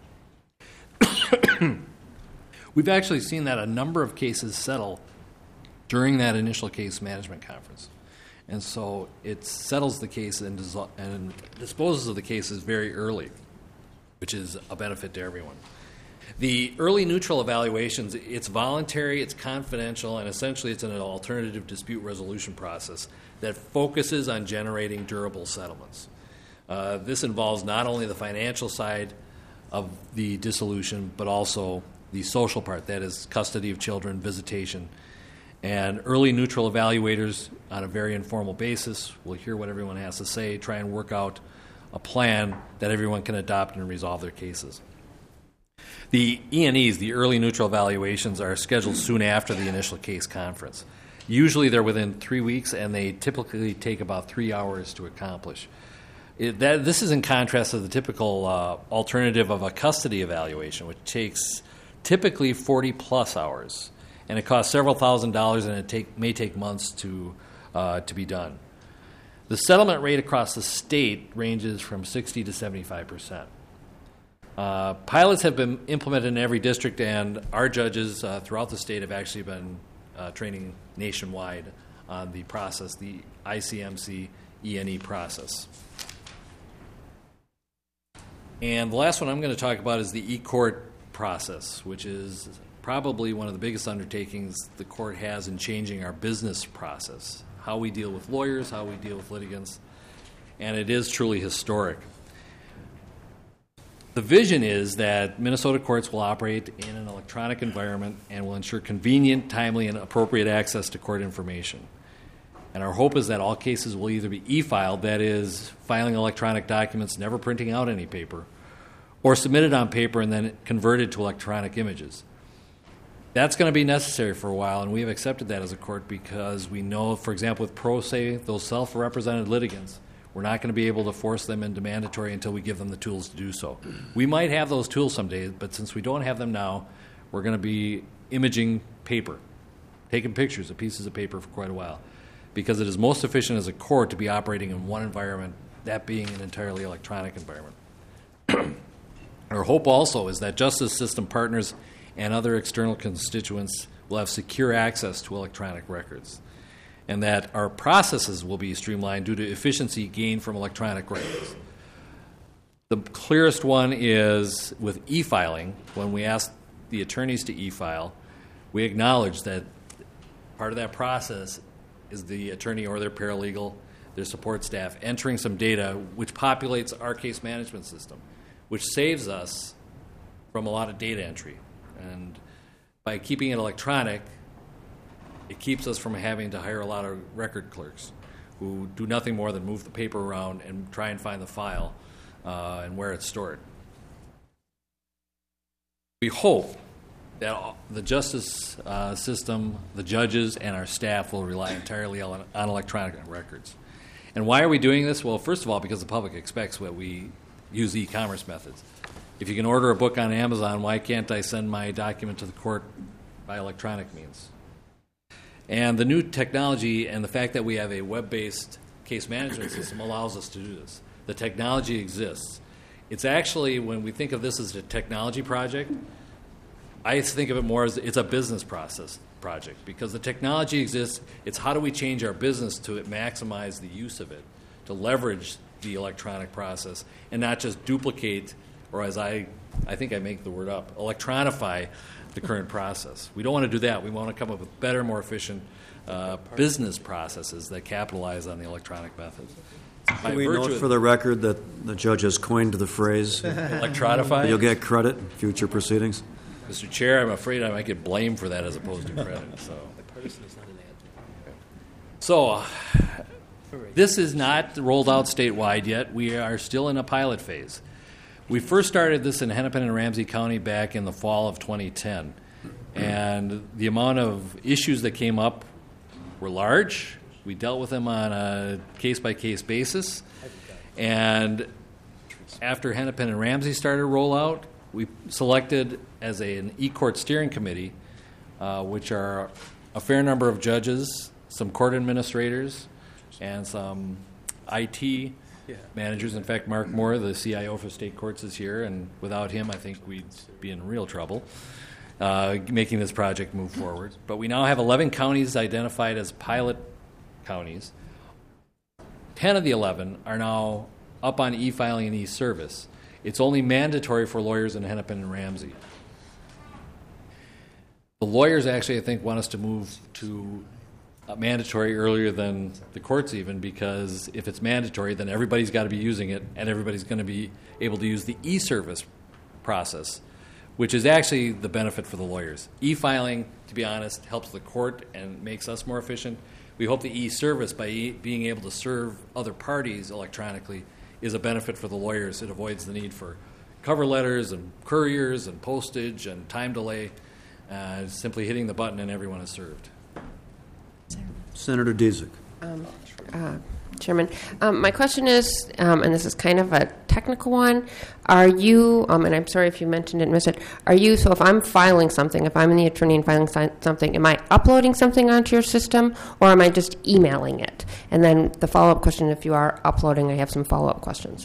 me. We've actually seen that a number of cases settle during that initial case management conference. And so it settles the case and, dissol- and disposes of the cases very early, which is a benefit to everyone. The early neutral evaluations, it's voluntary, it's confidential, and essentially it's an alternative dispute resolution process that focuses on generating durable settlements. Uh, this involves not only the financial side of the dissolution, but also the social part, that is custody of children, visitation. And early neutral evaluators, on a very informal basis, will hear what everyone has to say, try and work out a plan that everyone can adopt and resolve their cases. The E N Es, the early neutral evaluations, are scheduled soon after the initial case conference. Usually they're within three weeks, and they typically take about three hours to accomplish. It, that, this is in contrast to the typical uh, alternative of a custody evaluation, which takes typically forty-plus hours, and it costs several thousand dollars, and it take, may take months to, uh, to be done. The settlement rate across the state ranges from sixty to seventy-five percent. Uh, pilots have been implemented in every district, and our judges uh, throughout the state have actually been uh, training nationwide on the process, the I C M C E N E process. And the last one I'm going to talk about is the e-court process, which is probably one of the biggest undertakings the court has in changing our business process, how we deal with lawyers, how we deal with litigants, and it is truly historic. The vision is that Minnesota courts will operate in an electronic environment and will ensure convenient, timely, and appropriate access to court information. And our hope is that all cases will either be e-filed, that is, filing electronic documents, never printing out any paper, or submitted on paper and then converted to electronic images. That's going to be necessary for a while, and we have accepted that as a court because we know, for example, with pro se, those self-represented litigants, we're not going to be able to force them into mandatory until we give them the tools to do so. We might have those tools someday, but since we don't have them now, we're going to be imaging paper, taking pictures of pieces of paper for quite a while, because it is most efficient as a court to be operating in one environment, that being an entirely electronic environment. Our hope also is that justice system partners and other external constituents will have secure access to electronic records, and that our processes will be streamlined due to efficiency gained from electronic records. The clearest one is with e-filing. When we ask the attorneys to e-file, we acknowledge that part of that process is the attorney or their paralegal, their support staff, entering some data which populates our case management system, which saves us from a lot of data entry. And by keeping it electronic, it keeps us from having to hire a lot of record clerks who do nothing more than move the paper around and try and find the file uh, and where it's stored. We hope that the justice uh, system, the judges, and our staff will rely entirely on, on electronic records. And why are we doing this? Well, first of all, because the public expects that we use e-commerce methods. If you can order a book on Amazon, why can't I send my document to the court by electronic means? And the new technology and the fact that we have a web-based case management system allows us to do this. The technology exists. It's actually, when we think of this as a technology project, I think of it more as it's a business process project, because the technology exists. It's how do we change our business to maximize the use of it, to leverage the electronic process and not just duplicate, or as I, I think I make the word up, electronify the current process. We don't want to do that. We want to come up with better, more efficient uh, business processes that capitalize on the electronic method. Can we note for the record that the judge has coined the phrase electronify? You'll get credit in future proceedings. Mister Chair, I'm afraid I might get blamed for that as opposed to credit. So, so uh, this is not rolled out statewide yet. We are still in a pilot phase. We first started this in Hennepin and Ramsey County back in the fall of twenty ten, and the amount of issues that came up were large. We dealt with them on a case-by-case basis, and after Hennepin and Ramsey started to roll out, we selected as a, an e-court steering committee, uh, which are a fair number of judges, some court administrators, and some I T Yeah. managers. In fact, Mark Moore, the C I O for state courts, is here, and without him, I think we'd be in real trouble uh, making this project move forward. But we now have eleven counties identified as pilot counties. ten of the eleven are now up on e-filing and e-service. It's only mandatory for lawyers in Hennepin and Ramsey. The lawyers actually, I think, want us to move to uh, mandatory earlier than the courts even, because if it's mandatory, then everybody's got to be using it, and everybody's going to be able to use the e-service process, which is actually the benefit for the lawyers. E-filing, to be honest, helps the court and makes us more efficient. We hope the e-service, by e- being able to serve other parties electronically, is a benefit for the lawyers. It avoids the need for cover letters and couriers and postage and time delay. Uh, simply hitting the button and everyone is served. Senator Dizik. Um, uh, Chairman, um, my question is, um, and this is kind of a technical one, are you, um, and I'm sorry if you mentioned it and missed it, are you, so if I'm filing something, if I'm the attorney and filing si- something, am I uploading something onto your system, or am I just emailing it? And then the follow-up question, if you are uploading, I have some follow-up questions.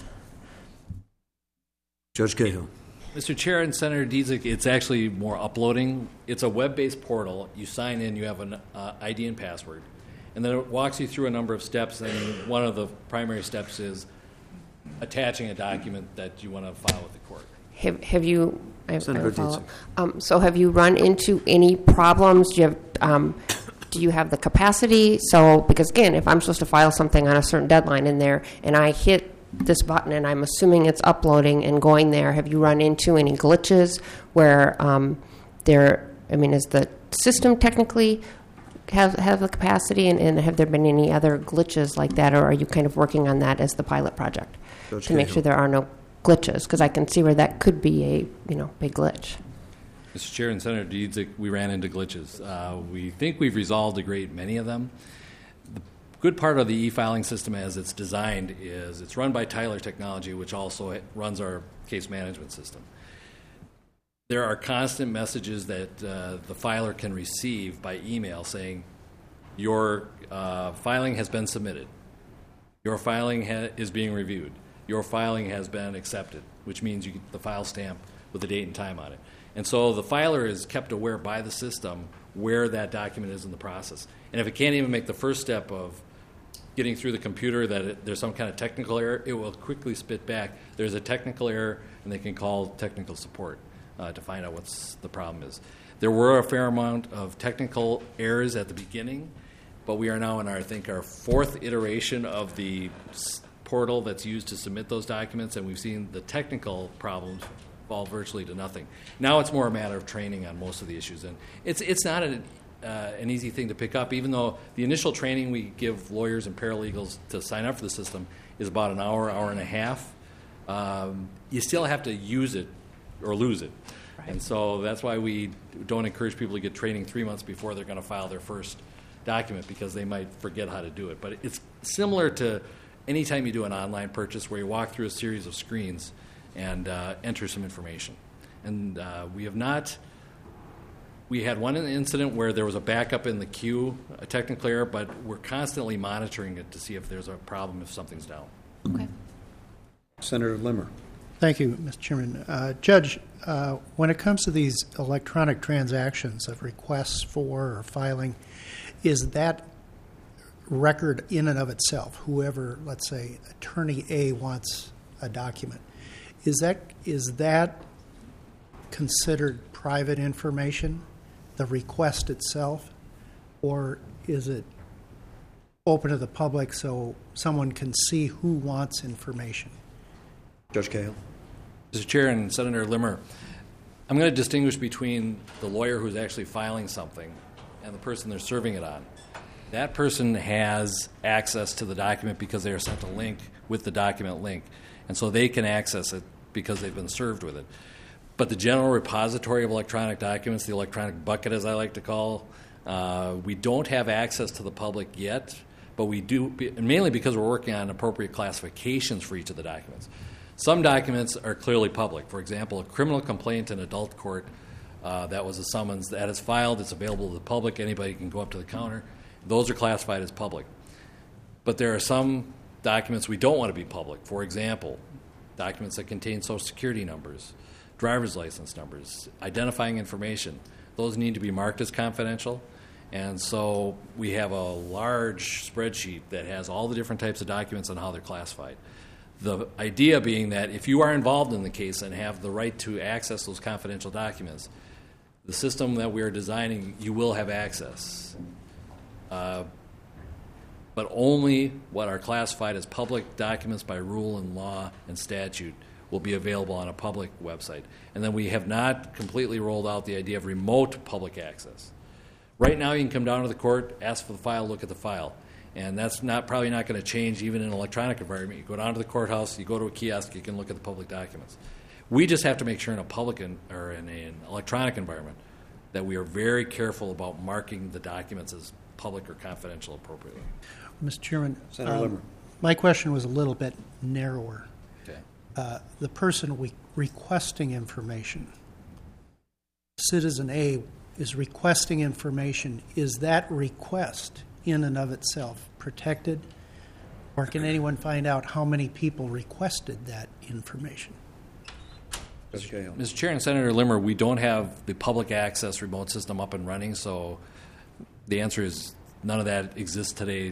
Judge Cahill. Mister Chair and Senator Dizik, it's actually more uploading. It's a web-based portal. You sign in, you have an uh, I D and password, and then it walks you through a number of steps, and one of the primary steps is attaching a document that you want to file with the court. Have, have you, I have, I have Senator a follow-up. Dietz. Um, so have you run into any problems? Do you have, um, do you have the capacity? So, because again, if I'm supposed to file something on a certain deadline in there, and I hit this button and I'm assuming it's uploading and going there, have you run into any glitches where um, there, I mean, is the system technically have, have the capacity, and, and have there been any other glitches like that, or are you kind of working on that as the pilot project Judge to make Cahill. sure there are no glitches? Because I can see where that could be a, you know, big glitch. Mister Chair and Senator Dietz, we ran into glitches. Uh, we think we've resolved a great many of them. The good part of the e-filing system as it's designed is it's run by Tyler Technology, which also runs our case management system. There are constant messages that uh, the filer can receive by email saying, your uh, filing has been submitted. Your filing ha- is being reviewed. Your filing has been accepted, which means you get the file stamp with the date and time on it. And so the filer is kept aware by the system where that document is in the process. And if it can't even make the first step of getting through the computer that it, there's some kind of technical error, it will quickly spit back, there's a technical error, and they can call technical support uh, to find out what the problem is. There were a fair amount of technical errors at the beginning, but we are now in, our, I think, our fourth iteration of the portal that's used to submit those documents, and we've seen the technical problems fall virtually to nothing. Now it's more a matter of training on most of the issues, and it's it's not an, uh, an easy thing to pick up, even though the initial training we give lawyers and paralegals to sign up for the system is about an hour, hour and a half. Um, you still have to use it or lose it. Right. And so that's why we don't encourage people to get training three months before they're going to file their first document, because they might forget how to do it. But it's similar to any time you do an online purchase where you walk through a series of screens and uh, enter some information. And uh, we have not, we had one incident where there was a backup in the queue, a technical error, but we're constantly monitoring it to see if there's a problem, if something's down. Okay. Senator Limmer. Thank you, Mister Chairman. Uh, Judge, uh, when it comes to these electronic transactions of requests for or filing, is that record in and of itself, whoever, let's say, Attorney A wants a document, is that is that considered private information, the request itself, or is it open to the public so someone can see who wants information? Judge Cahill. Mister Chair and Senator Limmer, I'm going to distinguish between the lawyer who's actually filing something and the person they're serving it on. That person has access to the document because they are sent a link with the document link, and so they can access it because they've been served with it. But the general repository of electronic documents, the electronic bucket as I like to call, uh, we don't have access to the public yet, but we do, and mainly because we're working on appropriate classifications for each of the documents. Some documents are clearly public. For example, a criminal complaint in adult court, uh, that was a summons that is filed, it's available to the public, anybody can go up to the counter. Those are classified as public. But there are some documents we don't want to be public. For example, documents that contain Social Security numbers, driver's license numbers, identifying information. Those need to be marked as confidential. And so we have a large spreadsheet that has all the different types of documents and how they're classified. The idea being that if you are involved in the case and have the right to access those confidential documents, the system that we are designing, you will have access. Uh, but only what are classified as public documents by rule and law and statute will be available on a public website. And then we have not completely rolled out the idea of remote public access. Right now, you can come down to the court, ask for the file, look at the file. And that's not probably not going to change even in an electronic environment. You go down to the courthouse, you go to a kiosk, you can look at the public documents. We just have to make sure in a public in, or in an electronic environment that we are very careful about marking the documents as public or confidential appropriately. Mister Chairman, Senator um, Limmer. my question was a little bit narrower. Okay. Uh, the person we requesting information, Citizen A, is requesting information. Is that request in and of itself protected? Or can anyone find out how many people requested that information? Mister Chair and Senator Limmer, we don't have the public access remote system up and running, so the answer is none of that exists today.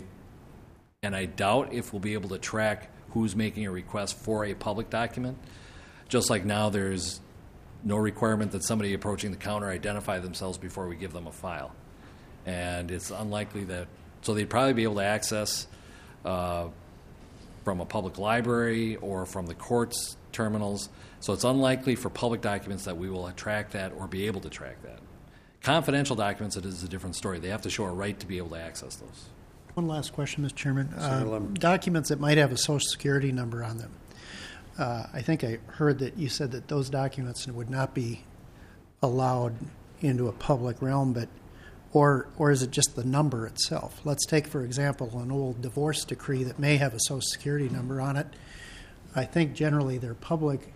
And I doubt if we'll be able to track who's making a request for a public document. Just like now there's no requirement that somebody approaching the counter identify themselves before we give them a file. And it's unlikely that, so they'd probably be able to access uh, from a public library or from the court's terminals. So it's unlikely for public documents that we will track that or be able to track that. Confidential documents, it is a different story. They have to show a right to be able to access those. One last question, Mister Chairman. Senator Uh, Lemon. documents that might have a Social Security number on them. Uh, I think I heard that you said that those documents would not be allowed into a public realm, but or or is it just the number itself? Let's take, for example, an old divorce decree that may have a Social Security number on it. I think generally they're public.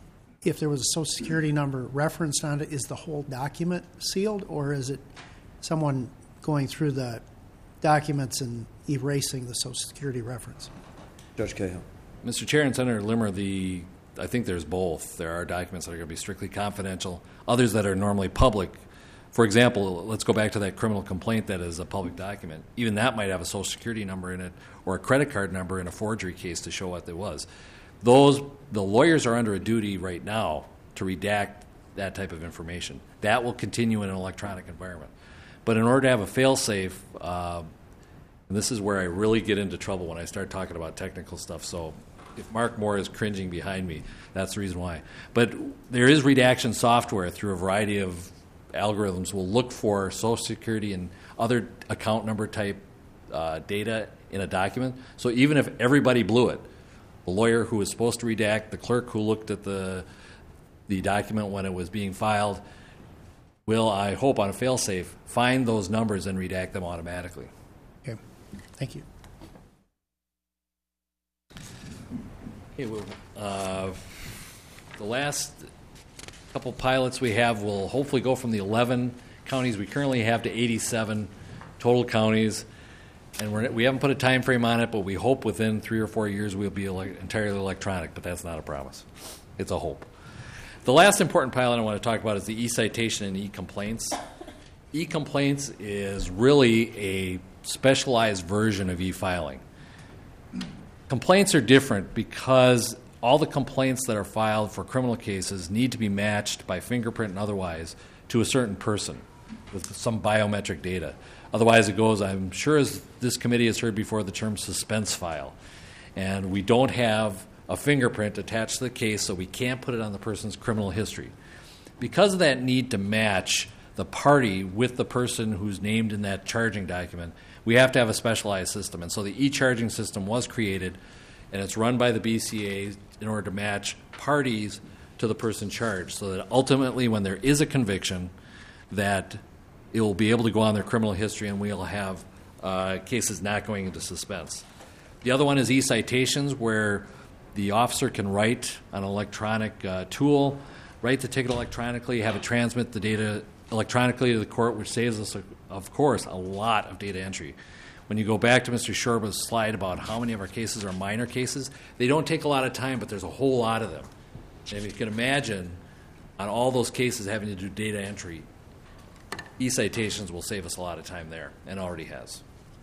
If there was a Social Security number referenced on it, is the whole document sealed, or is it someone going through the documents and erasing the Social Security reference? Judge Cahill. Mister Chair and Senator Limmer, the I think there's both. There are documents that are going to be strictly confidential, others that are normally public. For example, let's go back to that criminal complaint that is a public document. Even that might have a Social Security number in it or a credit card number in a forgery case to show what it was. Those the lawyers are under a duty right now to redact that type of information. That will continue in an electronic environment. But in order to have a fail-safe, uh, and this is where I really get into trouble when I start talking about technical stuff, so if Mark Moore is cringing behind me, that's the reason why. But there is redaction software through a variety of algorithms will look for Social Security and other account number type uh, data in a document. So even if everybody blew it, the lawyer who was supposed to redact, the clerk who looked at the the document when it was being filed, will, I hope, on a fail-safe, find those numbers and redact them automatically. Okay. Thank you. Okay, well, uh, the last couple pilots we have will hopefully go from the eleven counties we currently have to eighty-seven total counties. And we're, we haven't put a time frame on it, but we hope within three or four years we'll be ele- entirely electronic, but that's not a promise. It's a hope. The last important pilot I want to talk about is the e-citation and e-complaints. E-complaints is really a specialized version of e-filing. Complaints are different because all the complaints that are filed for criminal cases need to be matched by fingerprint and otherwise to a certain person with some biometric data. Otherwise, it goes, I'm sure as this committee has heard before, the term suspense file. And we don't have a fingerprint attached to the case, so we can't put it on the person's criminal history. Because of that need to match the party with the person who's named in that charging document, we have to have a specialized system. And so the e-charging system was created, and it's run by the B C A in order to match parties to the person charged, so that ultimately when there is a conviction, that it will be able to go on their criminal history and we'll have uh, cases not going into suspense. The other one is e-citations, where the officer can write an electronic uh, tool, write the ticket electronically, have it transmit the data electronically to the court, which saves us, of course, a lot of data entry. When you go back to Mister Shorba's slide about how many of our cases are minor cases, they don't take a lot of time, but there's a whole lot of them. And if you can imagine, on all those cases having to do data entry, e-citations will save us a lot of time there, and already has.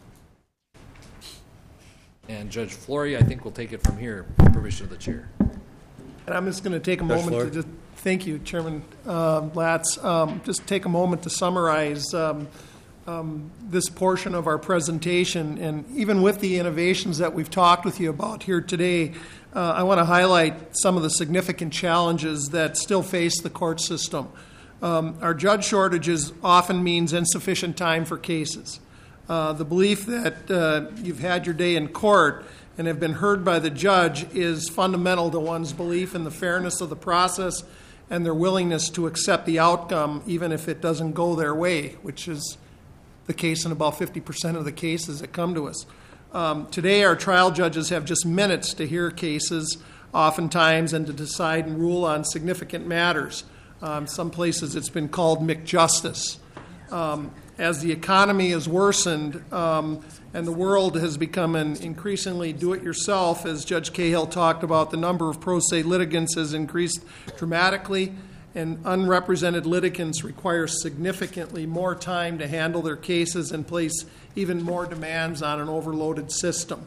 And Judge Flory, I think, will take it from here, with permission of the chair. And I'm just going to take a Judge moment Flory. to just Thank you, Chairman uh, Latz. Um, just take a moment to summarize um, um, this portion of our presentation. And even with the innovations that we've talked with you about here today, uh, I want to highlight some of the significant challenges that still face the court system. Um, our judge shortages often means insufficient time for cases. Uh, the belief that uh, you've had your day in court and have been heard by the judge is fundamental to one's belief in the fairness of the process and their willingness to accept the outcome even if it doesn't go their way, which is the case in about fifty percent of the cases that come to us. Um, today, our trial judges have just minutes to hear cases, oftentimes, and to decide and rule on significant matters. Um, some places it's been called McJustice. Um, as the economy has worsened um, and the world has become an increasingly do-it-yourself, as Judge Cahill talked about, the number of pro se litigants has increased dramatically, and unrepresented litigants require significantly more time to handle their cases and place even more demands on an overloaded system.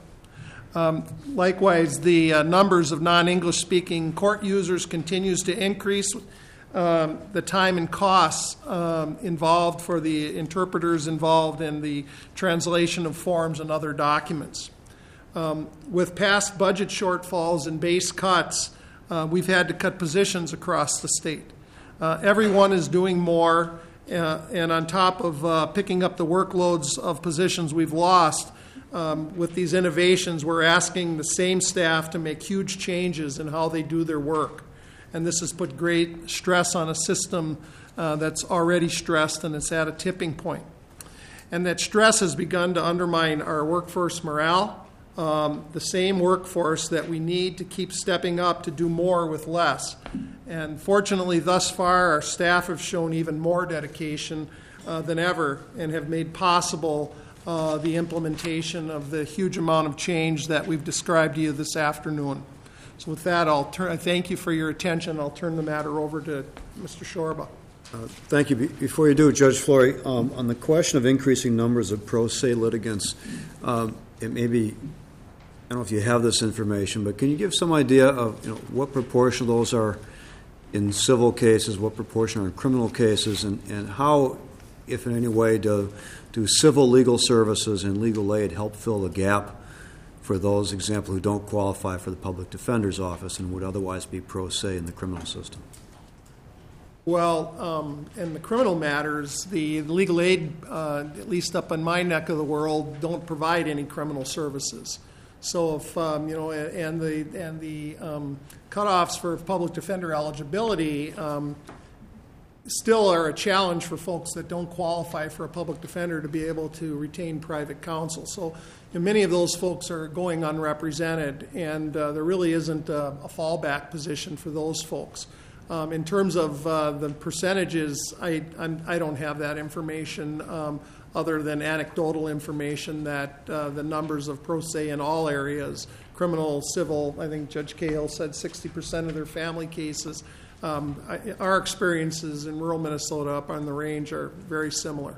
Um, likewise, the uh, numbers of non-English speaking court users continues to increase. Um, the time and costs um, involved for the interpreters involved in the translation of forms and other documents. Um, with past budget shortfalls and base cuts, uh, we've had to cut positions across the state. Uh, everyone is doing more, uh, and on top of uh, picking up the workloads of positions we've lost, um, with these innovations, we're asking the same staff to make huge changes in how they do their work. And this has put great stress on a system uh, that's already stressed and it's at a tipping point. And that stress has begun to undermine our workforce morale, um, the same workforce that we need to keep stepping up to do more with less. And fortunately, thus far, our staff have shown even more dedication uh, than ever and have made possible uh, the implementation of the huge amount of change that we've described to you this afternoon. So with that, I'll turn. I thank you for your attention. I'll turn the matter over to Mister Shorba. Uh, thank you. Be- before you do, Judge Flory, um, on the question of increasing numbers of pro se litigants, um, it may be, I don't know if you have this information, but can you give some idea of you know, what proportion of those are in civil cases, what proportion are in criminal cases, and, and how, if in any way, do, do civil legal services and legal aid help fill the gap for those, example, who don't qualify for the public defender's office and would otherwise be pro se in the criminal system? Well, um, in the criminal matters, the legal aid, uh, at least up in my neck of the world, don't provide any criminal services. So if um, you know, and the and the um, cutoffs for public defender eligibility um, still are a challenge for folks that don't qualify for a public defender to be able to retain private counsel. So you know, many of those folks are going unrepresented, and uh, there really isn't a, a fallback position for those folks. Um, in terms of uh, the percentages, I I'm, I don't have that information um, other than anecdotal information that uh, the numbers of pro se in all areas, criminal, civil, I think Judge Cahill said sixty percent of their family cases. Um, I, our experiences in rural Minnesota up on the range are very similar.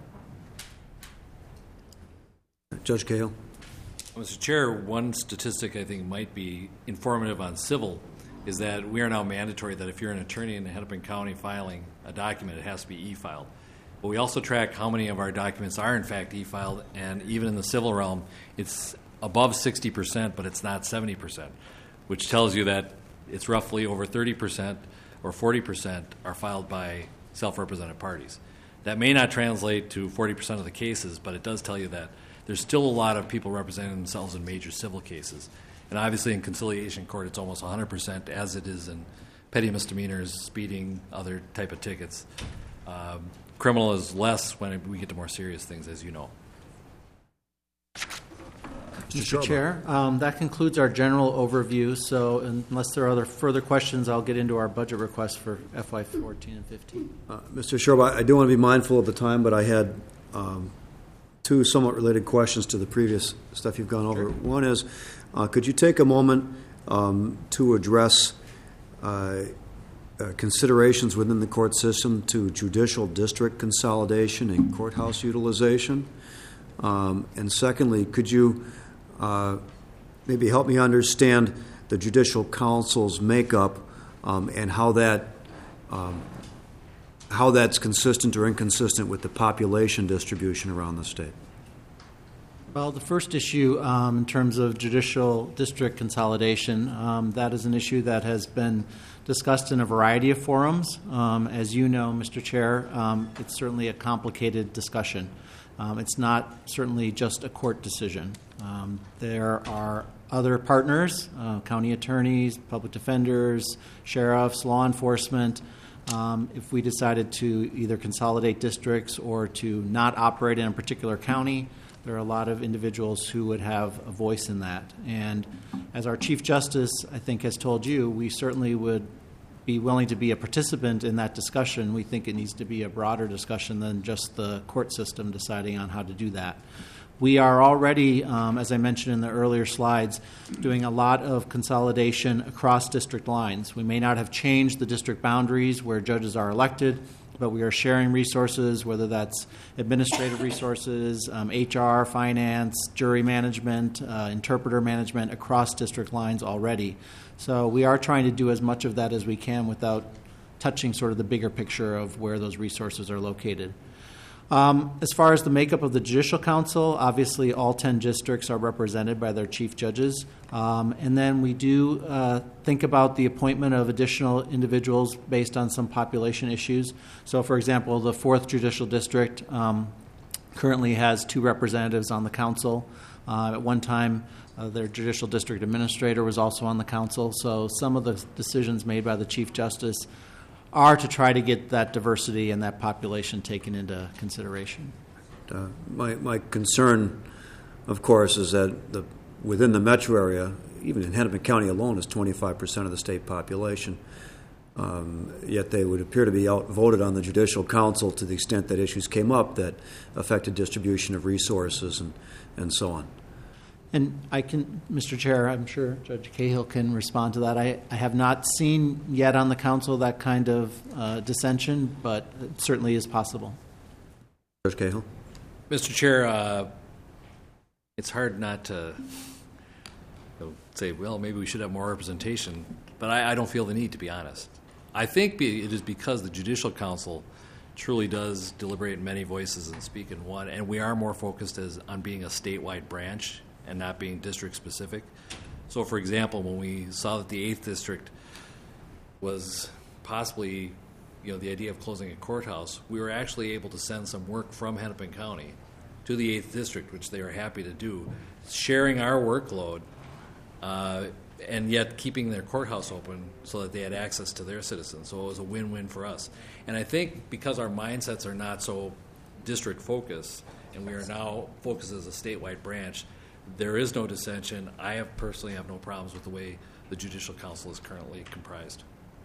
Judge Cahill. Mister Chair, one statistic I think might be informative on civil is that we are now mandatory that if you're an attorney in Hennepin County filing a document, it has to be e-filed. But we also track how many of our documents are in fact e-filed, and even in the civil realm, it's above sixty percent, but it's not seventy percent, which tells you that it's roughly over thirty percent or forty percent are filed by self-represented parties. That may not translate to forty percent of the cases, but it does tell you that there's still a lot of people representing themselves in major civil cases. And obviously in conciliation court, it's almost one hundred percent, as it is in petty misdemeanors, speeding, other type of tickets. Um, criminal is less when we get to more serious things, as you know. Mister Chair, um, that concludes our general overview. So unless there are other further questions, I'll get into our budget request for F Y fourteen and fifteen. Uh, Mister Shorba, I do want to be mindful of the time, but I had um, two somewhat related questions to the previous stuff you've gone over. Sure. One is, uh, could you take a moment um, to address uh, uh, considerations within the court system to judicial district consolidation and courthouse utilization? Um, and secondly, could you uh, maybe help me understand the Judicial Council's makeup um, and how that um, how that's consistent or inconsistent with the population distribution around the state. Well, the first issue um, in terms of judicial district consolidation, um, that is an issue that has been discussed in a variety of forums. Um, as you know, Mister Chair, um, it's certainly a complicated discussion. Um, it's not certainly just a court decision. Um, there are other partners, uh, county attorneys, public defenders, sheriffs, law enforcement. Um, if we decided to either consolidate districts or to not operate in a particular county, there are a lot of individuals who would have a voice in that. And as our Chief Justice, I think, has told you, we certainly would be willing to be a participant in that discussion. We think it needs to be a broader discussion than just the court system deciding on how to do that. We are already, um, as I mentioned in the earlier slides, doing a lot of consolidation across district lines. We may not have changed the district boundaries where judges are elected, but we are sharing resources, whether that's administrative resources, um, H R, finance, jury management, uh, interpreter management across district lines already. So we are trying to do as much of that as we can without touching sort of the bigger picture of where those resources are located. Um, as far as the makeup of the Judicial Council, obviously all ten districts are represented by their chief judges. Um, and then we do uh, think about the appointment of additional individuals based on some population issues. So, for example, the fourth Judicial District um, currently has two representatives on the council. Uh, at one time, uh, their Judicial District Administrator was also on the council. So some of the decisions made by the Chief Justice are to try to get that diversity and that population taken into consideration. Uh, my, my concern, of course, is that the, within the metro area, even in Hennepin County alone, is twenty-five percent of the state population. Um, yet they would appear to be outvoted on the Judicial Council to the extent that issues came up that affected distribution of resources and, and so on. And I can, Mister Chair, I'm sure Judge Cahill can respond to that. I, I have not seen yet on the council that kind of uh, dissension, but it certainly is possible. Judge Cahill? Mister Chair, uh, it's hard not to you know, say, well, maybe we should have more representation, but I, I don't feel the need, to be honest. I think be, it is because the Judicial Council truly does deliberate in many voices and speak in one, and we are more focused as on being a statewide branch and not being district specific. So, for example, when we saw that the eighth district was possibly, you know, the idea of closing a courthouse, we were actually able to send some work from Hennepin County to the eighth district, which they are happy to do, sharing our workload, uh, and yet keeping their courthouse open so that they had access to their citizens. So it was a win-win for us. And I think because our mindsets are not so district focused, and we are now focused as a statewide branch, there is no dissension. I have personally have no problems with the way the Judicial Council is currently comprised.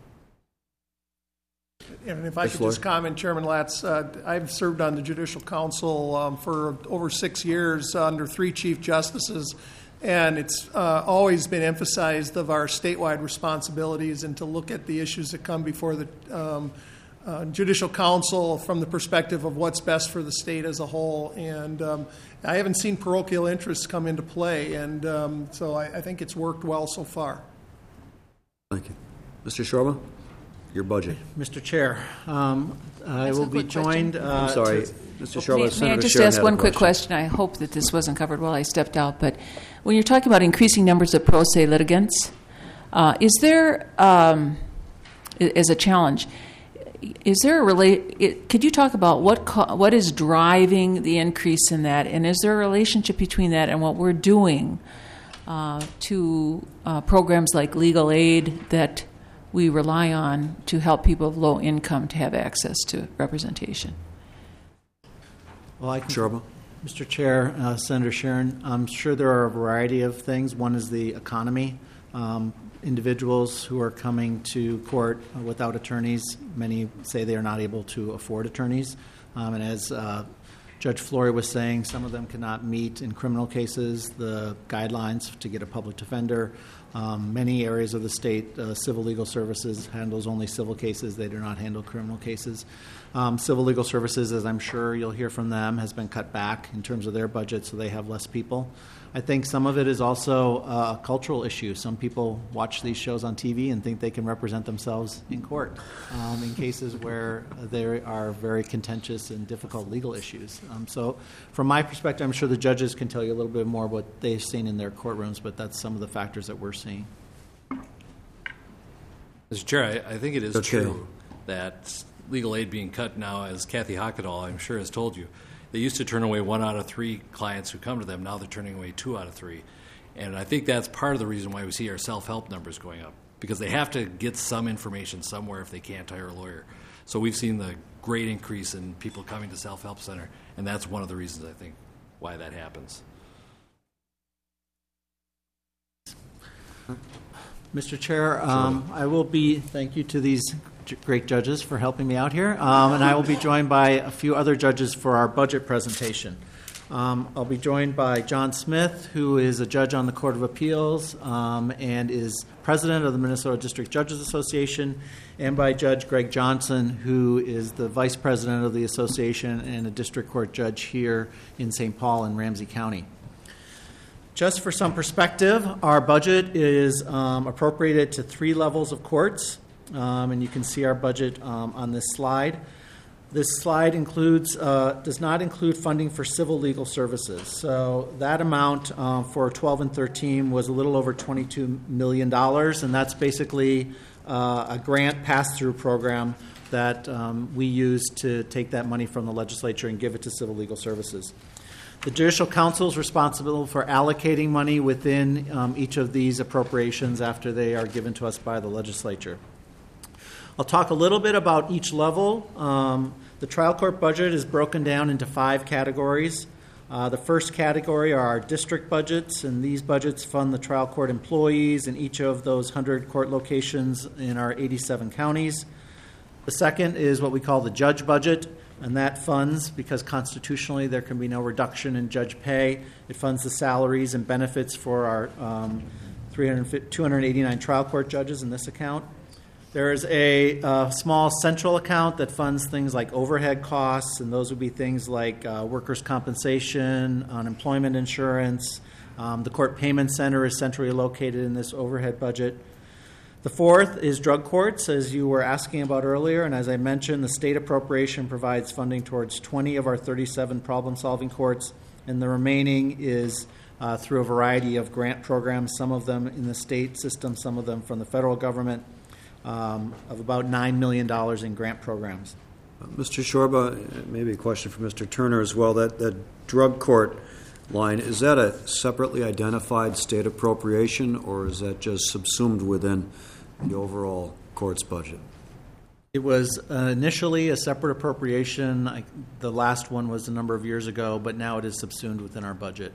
And if I could just comment, Chairman Latz, uh, I've served on the Judicial Council um, for over six years uh, under three Chief Justices, and it's uh, always been emphasized of our statewide responsibilities and to look at the issues that come before the um, uh, Judicial Council from the perspective of what's best for the state as a whole. And um, I haven't seen parochial interests come into play, and um, so I, I think it's worked well so far. Thank you. Mister Shorba, your budget. Mister Chair, um, I That's will a be quick joined. question. Uh, I'm sorry, to- Mister May, Shorba. may I Senator just Sharon ask had a one quick question? I hope that this wasn't covered while I stepped out, but when you're talking about increasing numbers of pro se litigants, uh, is there, um, as a challenge, is there a relate? It, could you talk about what co- what is driving the increase in that, and is there a relationship between that and what we're doing uh, to uh, programs like legal aid that we rely on to help people of low income to have access to representation? Well, I can, Shorba. Mister Chair, uh, Senator Sharon, I'm sure there are a variety of things. One is the economy. Um, individuals who are coming to court without attorneys, many say they are not able to afford attorneys. Um, and as uh, Judge Flory was saying some of them cannot meet in criminal cases the guidelines to get a public defender. Um, many areas of the state, uh, Civil Legal Services handles only civil cases. They do not handle criminal cases. Um, Civil Legal Services, as I'm sure you'll hear from them, has been cut back in terms of their budget, so they have less people. I think some of it is also uh, a cultural issue. Some people watch these shows on T V and think they can represent themselves in court um, in cases where there are very contentious and difficult legal issues. Um, so from my perspective, I'm sure the judges can tell you a little bit more what they've seen in their courtrooms, but that's some of the factors that we're seeing. Mister Chair, I, I think it is Okay. true that legal aid being cut now, as Kathy Hockadall, I'm sure, has told you, they used to turn away one out of three clients who come to them. Now they're turning away two out of three. And I think that's part of the reason why we see our self-help numbers going up, because they have to get some information somewhere if they can't hire a lawyer. So we've seen the great increase in people coming to Self-Help Center, and that's one of the reasons, I think, why that happens. Mister Chair, um, I will be, thank you to these j- great judges for helping me out here, um, and I will be joined by a few other judges for our budget presentation. Um, I'll be joined by John Smith, who is a judge on the Court of Appeals um, and is president of the Minnesota District Judges Association, and by Judge Greg Johnson, who is the vice president of the association and a district court judge here in Saint Paul and Ramsey County. Just for some perspective, our budget is um, appropriated to three levels of courts, um, and you can see our budget um, on this slide. This slide includes uh, does not include funding for civil legal services. So that amount uh, for twelve and thirteen was a little over twenty-two million dollars, and that's basically uh, a grant pass-through program that um, we use to take that money from the legislature and give it to civil legal services. The Judicial Council is responsible for allocating money within um, each of these appropriations after they are given to us by the legislature. I'll talk a little bit about each level. Um, the trial court budget is broken down into five categories. Uh, the first category are our district budgets, and these budgets fund the trial court employees in each of those one hundred court locations in our eighty-seven counties. The second is what we call the judge budget, and that funds, because constitutionally there can be no reduction in judge pay, it funds the salaries and benefits for our um, two hundred eighty-nine trial court judges in this account. There is a uh, small central account that funds things like overhead costs, and those would be things like uh, workers' compensation, unemployment insurance. Um, the court payment center is centrally located in this overhead budget. The fourth is drug courts, as you were asking about earlier, and as I mentioned, the state appropriation provides funding towards twenty of our thirty-seven problem-solving courts, and the remaining is uh, through a variety of grant programs, some of them in the state system, some of them from the federal government, um, of about nine million dollars in grant programs. Uh, Mister Shorba, maybe a question for Mister Turner as well. That, that drug court line, is that a separately identified state appropriation, or is that just subsumed within the overall court's budget? It was uh, initially a separate appropriation. I, the last one was a number of years ago, but now it is subsumed within our budget.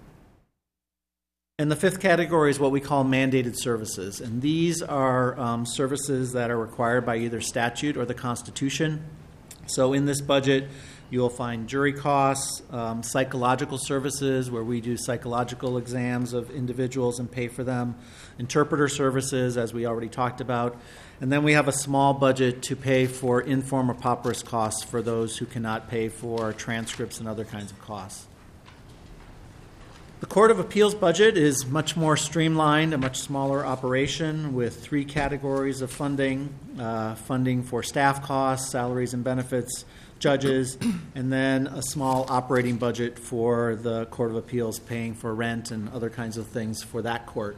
And the fifth category is what we call mandated services. And these are um, services that are required by either statute or the Constitution. So in this budget, you will find jury costs, um, psychological services where we do psychological exams of individuals and pay for them, interpreter services, as we already talked about, and then we have a small budget to pay for inform or pauperous costs for those who cannot pay for transcripts and other kinds of costs. The Court of Appeals budget is much more streamlined, a much smaller operation with three categories of funding, uh, funding for staff costs, salaries and benefits, judges, and then a small operating budget for the Court of Appeals paying for rent and other kinds of things for that court.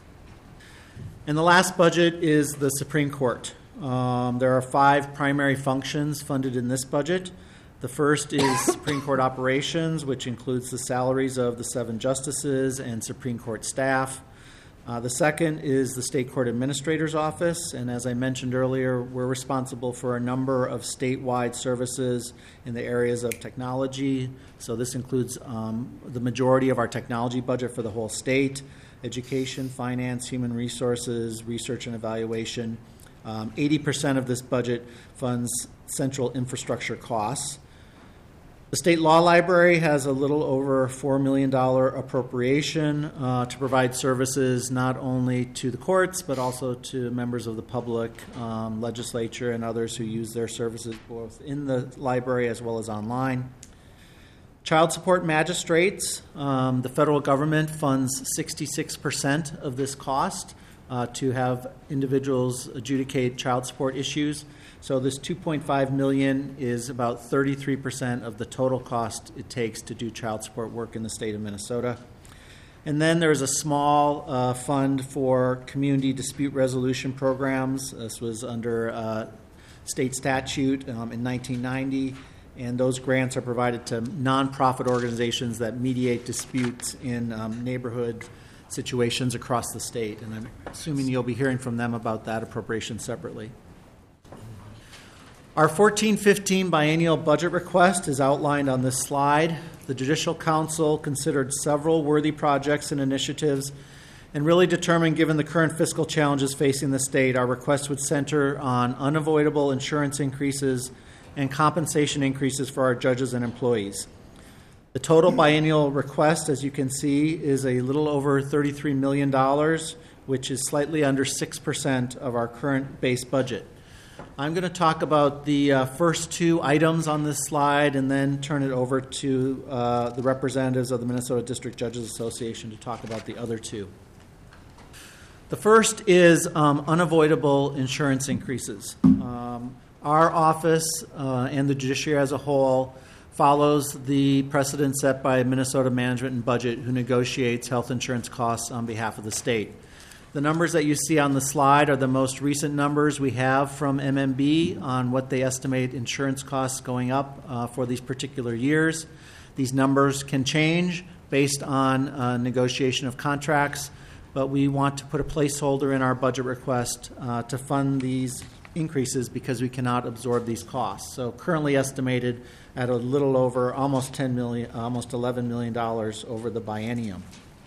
And the last budget is the Supreme Court. Um, there are five primary functions funded in this budget. The first is Supreme Court operations, which includes the salaries of the seven justices and Supreme Court staff. Uh, the second is the State Court Administrator's Office, and as I mentioned earlier, we're responsible for a number of statewide services in the areas of technology. So this includes um, the majority of our technology budget for the whole state, education, finance, human resources, research and evaluation. Um, eighty percent of this budget funds central infrastructure costs. The State Law Library has a little over four million dollars appropriation uh, to provide services not only to the courts, but also to members of the public, um, legislature, and others who use their services both in the library as well as online. Child support magistrates, um, the federal government funds sixty-six percent of this cost uh, to have individuals adjudicate child support issues. So this two point five million dollars is about thirty-three percent of the total cost it takes to do child support work in the state of Minnesota. And then there's a small uh, fund for community dispute resolution programs. This was under uh, state statute um, in nineteen ninety, and those grants are provided to nonprofit organizations that mediate disputes in um, neighborhood situations across the state. And I'm assuming you'll be hearing from them about that appropriation separately. Our fourteen fifteen biennial budget request is outlined on this slide. The Judicial Council considered several worthy projects and initiatives and really determined, given the current fiscal challenges facing the state, our request would center on unavoidable insurance increases and compensation increases for our judges and employees. The total biennial request, as you can see, is a little over thirty-three million dollars, which is slightly under six percent of our current base budget. I'm going to talk about the uh, first two items on this slide and then turn it over to uh, the representatives of the Minnesota District Judges Association to talk about the other two. The first is um, unavoidable insurance increases. Um, our office uh, and the judiciary as a whole follows the precedent set by Minnesota Management and Budget, who negotiates health insurance costs on behalf of the state. The numbers that you see on the slide are the most recent numbers we have from M M B on what they estimate insurance costs going up uh, for these particular years. These numbers can change based on uh, negotiation of contracts, but we want to put a placeholder in our budget request uh, to fund these increases because we cannot absorb these costs. So currently estimated at a little over almost ten million, almost eleven million dollars over the biennium.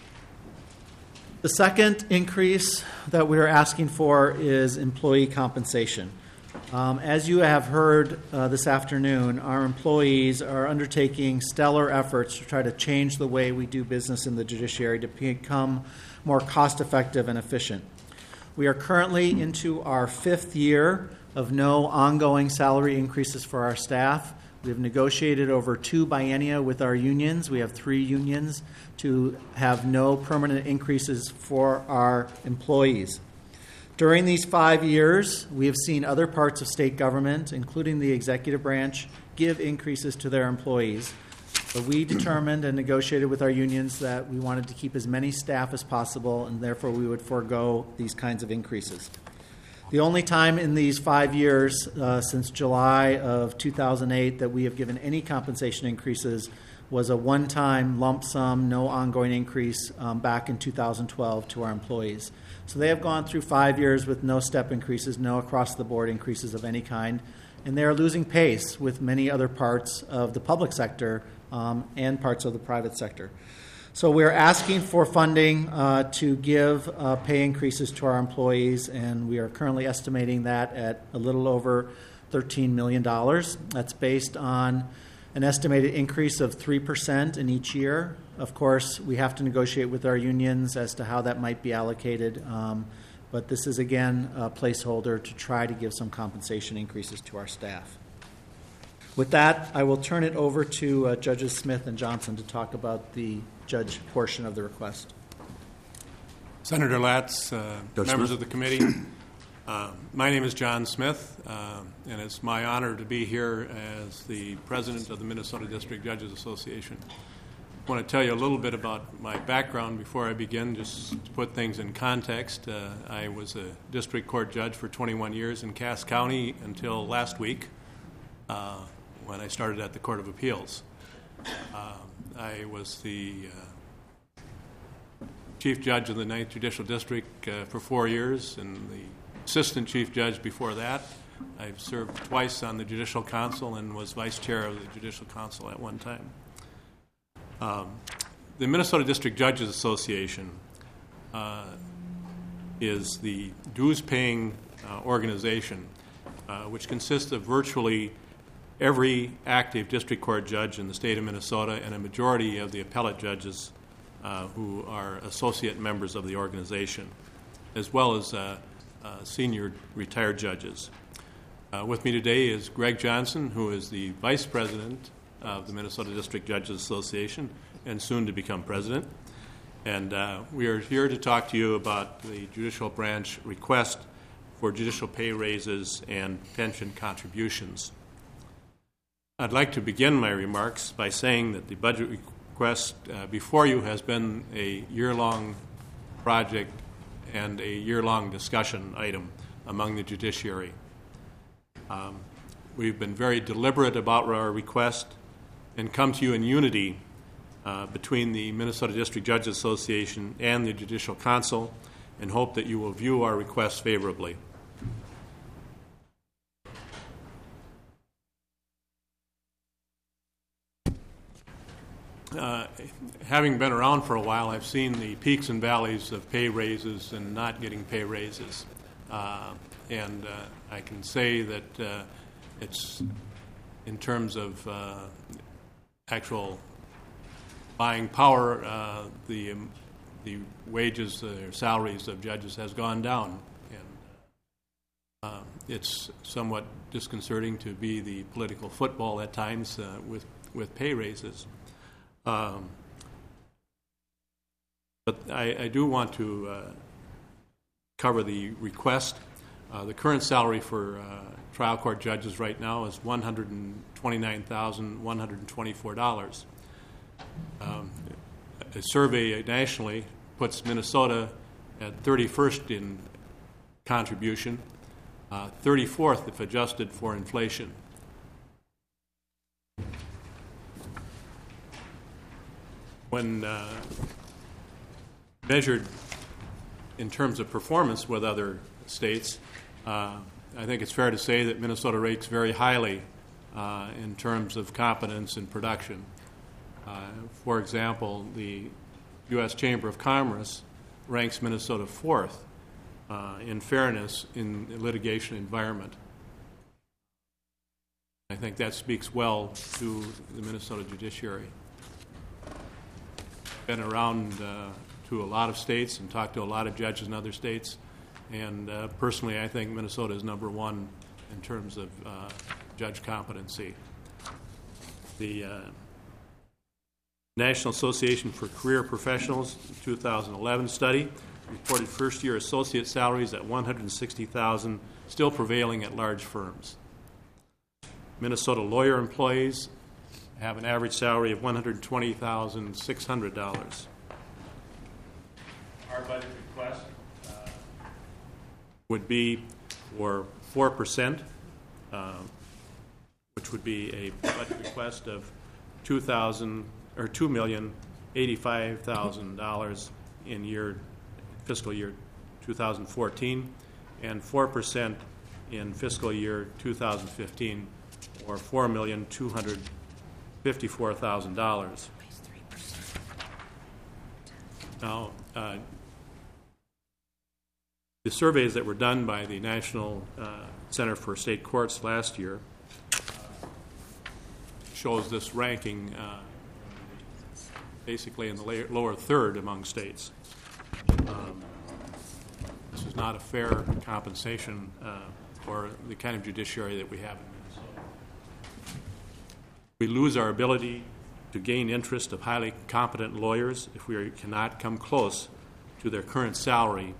The second increase that we are asking for is employee compensation. Um, as you have heard uh, this afternoon, our employees are undertaking stellar efforts to try to change the way we do business in the judiciary to become more cost-effective and efficient. We are currently into our fifth year of no ongoing salary increases for our staff. We have negotiated over two biennia with our unions. We have three unions to have no permanent increases for our employees. During these five years, we have seen other parts of state government, including the executive branch, give increases to their employees. But we determined and negotiated with our unions that we wanted to keep as many staff as possible, and therefore we would forego these kinds of increases. The only time in these five years uh, since July of two thousand eight that we have given any compensation increases was a one-time lump sum, no ongoing increase um, back in two thousand twelve to our employees. So they have gone through five years with no step increases, no across-the-board increases of any kind, and they are losing pace with many other parts of the public sector um, and parts of the private sector. So we're asking for funding uh, to give uh, pay increases to our employees, and we are currently estimating that at a little over thirteen million dollars. That's based on an estimated increase of three percent in each year. Of course, we have to negotiate with our unions as to how that might be allocated, um, but this is, again, a placeholder to try to give some compensation increases to our staff. With that, I will turn it over to uh, Judges Smith and Johnson to talk about the judge portion of the request. Senator Latz, uh, members Smith. of the committee, uh, my name is John Smith, uh, and it's my honor to be here as the president of the Minnesota District Judges Association. I want to tell you a little bit about my background before I begin, just to put things in context. Uh, I was a district court judge for twenty-one years in Cass County until last week uh, when I started at the Court of Appeals. Uh, I was the uh, chief judge of the ninth Judicial District uh, for four years and the assistant chief judge before that. I've served twice on the Judicial Council and was vice chair of the Judicial Council at one time. Um, the Minnesota District Judges Association uh, is the dues-paying uh, organization uh, which consists of virtually every active district court judge in the state of Minnesota and a majority of the appellate judges uh, who are associate members of the organization, as well as uh, uh, senior retired judges. Uh, with me today is Greg Johnson, who is the vice president of the Minnesota District Judges Association and soon to become president. And uh, we are here to talk to you about the judicial branch request for judicial pay raises and pension contributions. I'd like to begin my remarks by saying that the budget request uh, before you has been a year-long project and a year-long discussion item among the judiciary. Um, we've been very deliberate about our request and come to you in unity uh, between the Minnesota District Judges Association and the Judicial Council, and hope that you will view our request favorably. Uh, having been around for a while, I've seen the peaks and valleys of pay raises and not getting pay raises. Uh, and uh, I can say that uh, it's, in terms of uh, actual buying power, uh, the, um, the wages or uh, salaries of judges has gone down. And uh, it's somewhat disconcerting to be the political football at times uh, with, with pay raises. Um, but I, I do want to uh, cover the request. Uh, the current salary for uh, trial court judges right now is one hundred twenty-nine thousand one hundred twenty-four dollars. Um, a survey nationally puts Minnesota at thirty-first in contribution, uh, thirty-fourth if adjusted for inflation. When uh, measured in terms of performance with other states, uh, I think it's fair to say that Minnesota ranks very highly uh, in terms of competence and production. Uh, for example, the U S Chamber of Commerce ranks Minnesota fourth uh, in fairness in the litigation environment. I think that speaks well to the Minnesota judiciary. Been around uh, to a lot of states and talked to a lot of judges in other states, and uh, personally I think Minnesota is number one in terms of uh, judge competency. The uh, National Association for Career Professionals two thousand eleven study reported first-year associate salaries at one hundred sixty thousand dollars, still prevailing at large firms. Minnesota lawyer employees have an average salary of one hundred twenty thousand six hundred dollars. Our budget request uh, would be for four percent, uh, which would be a budget request of two thousand or two million eighty-five thousand dollars in year fiscal year two thousand fourteen, and four percent in fiscal year two thousand fifteen, or four million two hundred fifty-four thousand dollars. Now, uh, the surveys that were done by the National uh, Center for State Courts last year uh, shows this ranking uh, basically in the la- lower third among states. Um, this is not a fair compensation uh, for the kind of judiciary that we have in Minnesota. We lose our ability to gain interest of highly competent lawyers if we cannot come close to their current salary,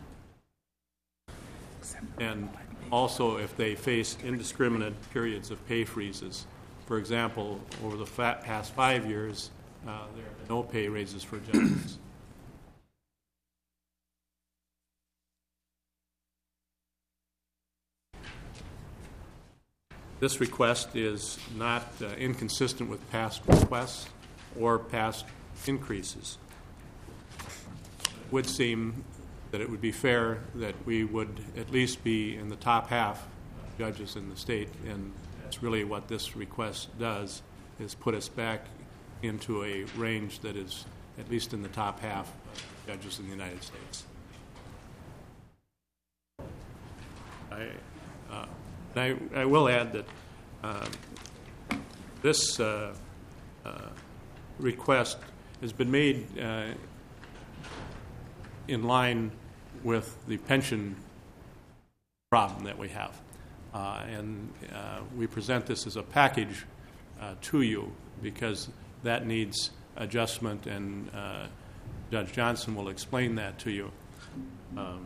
and also if they face indiscriminate periods of pay freezes. For example, over the fa- past five years, uh, there are no pay raises for judges. This request is not uh, inconsistent with past requests or past increases. It would seem that it would be fair that we would at least be in the top half of judges in the state, and that's really what this request does, is put us back into a range that is at least in the top half of judges in the United States. I, uh, I, I will add that uh, this uh, uh, request has been made uh, in line with the pension problem that we have. Uh, and uh, we present this as a package uh, to you because that needs adjustment, and uh, Judge Johnson will explain that to you. Um,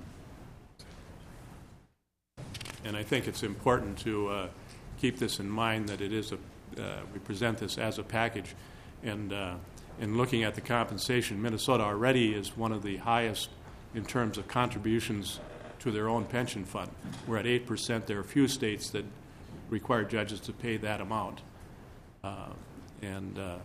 and I think it's important to uh, keep this in mind that it is a uh, we present this as a package. And uh, in looking at the compensation, Minnesota already is one of the highest in terms of contributions to their own pension fund. We're at eight percent. There are a few states that require judges to pay that amount. Uh, and uh,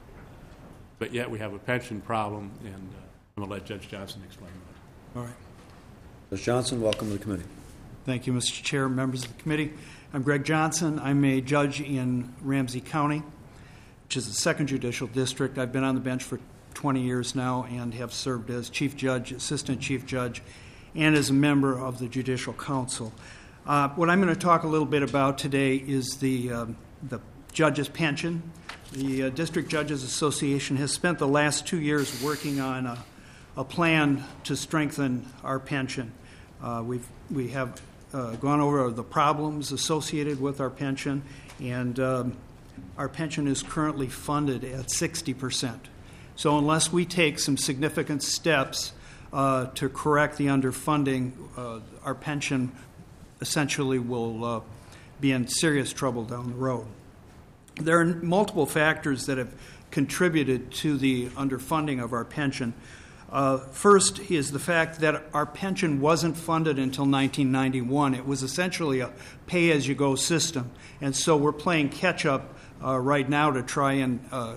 but yet we have a pension problem, and uh, I'm going to let Judge Johnson explain that. All right. Judge Johnson, welcome to the committee. Thank you, Mister Chair, members of the committee. I'm Greg Johnson. I'm a judge in Ramsey County, which is the second judicial district. I've been on the bench for twenty years now and have served as chief judge, assistant chief judge, and as a member of the Judicial Council. Uh, what I'm going to talk a little bit about today is the um, the judge's pension. The uh, District Judges Association has spent the last two years working on a, a plan to strengthen our pension. Uh, we've we have uh, gone over the problems associated with our pension, and um, our pension is currently funded at sixty percent. So unless we take some significant steps uh, to correct the underfunding, uh, our pension essentially will uh, be in serious trouble down the road. There are multiple factors that have contributed to the underfunding of our pension. Uh, first is the fact that our pension wasn't funded until nineteen ninety-one. It was essentially a pay-as-you-go system, and so we're playing catch-up uh, right now to try and uh,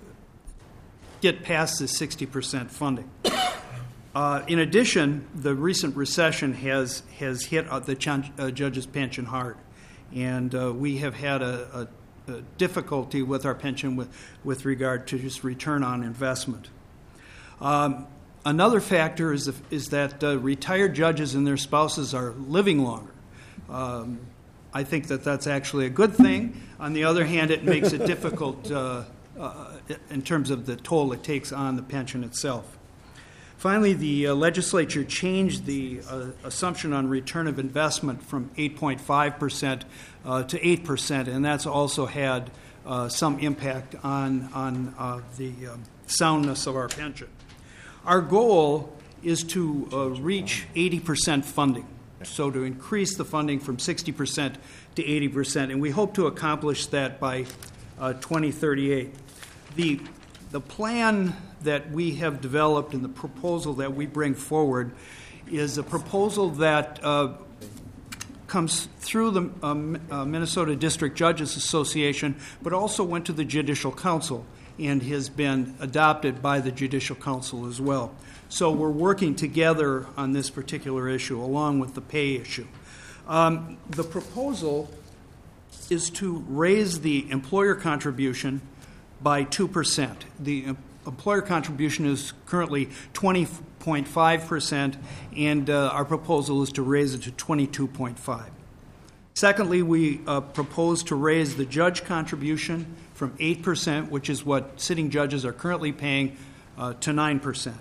get past the sixty percent funding. Uh, in addition, the recent recession has has hit uh, the ch- uh, judge's pension hard, and uh, we have had a, a, a difficulty with our pension with, with regard to just return on investment. Um, another factor is, the, is that uh, retired judges and their spouses are living longer. Um, I think that that's actually a good thing. On the other hand, it makes it difficult uh, uh, in terms of the toll it takes on the pension itself. Finally, the uh, legislature changed the uh, assumption on return of investment from eight point five percent uh, to eight percent, and that's also had uh, some impact on, on uh, the um, soundness of our pension. Our goal is to uh, reach eighty percent funding, so to increase the funding from sixty percent to eighty percent, and we hope to accomplish that by uh, twenty thirty-eight. The, the plan that we have developed and the proposal that we bring forward is a proposal that uh, comes through the um, uh, Minnesota District Judges Association, but also went to the Judicial Council and has been adopted by the Judicial Council as well. So we're working together on this particular issue along with the pay issue. Um, the proposal is to raise the employer contribution by two percent. The employer contribution is currently twenty point five percent, and uh, our proposal is to raise it to twenty-two point five percent. Secondly, we uh, propose to raise the judge contribution from eight percent, which is what sitting judges are currently paying, uh, to nine percent.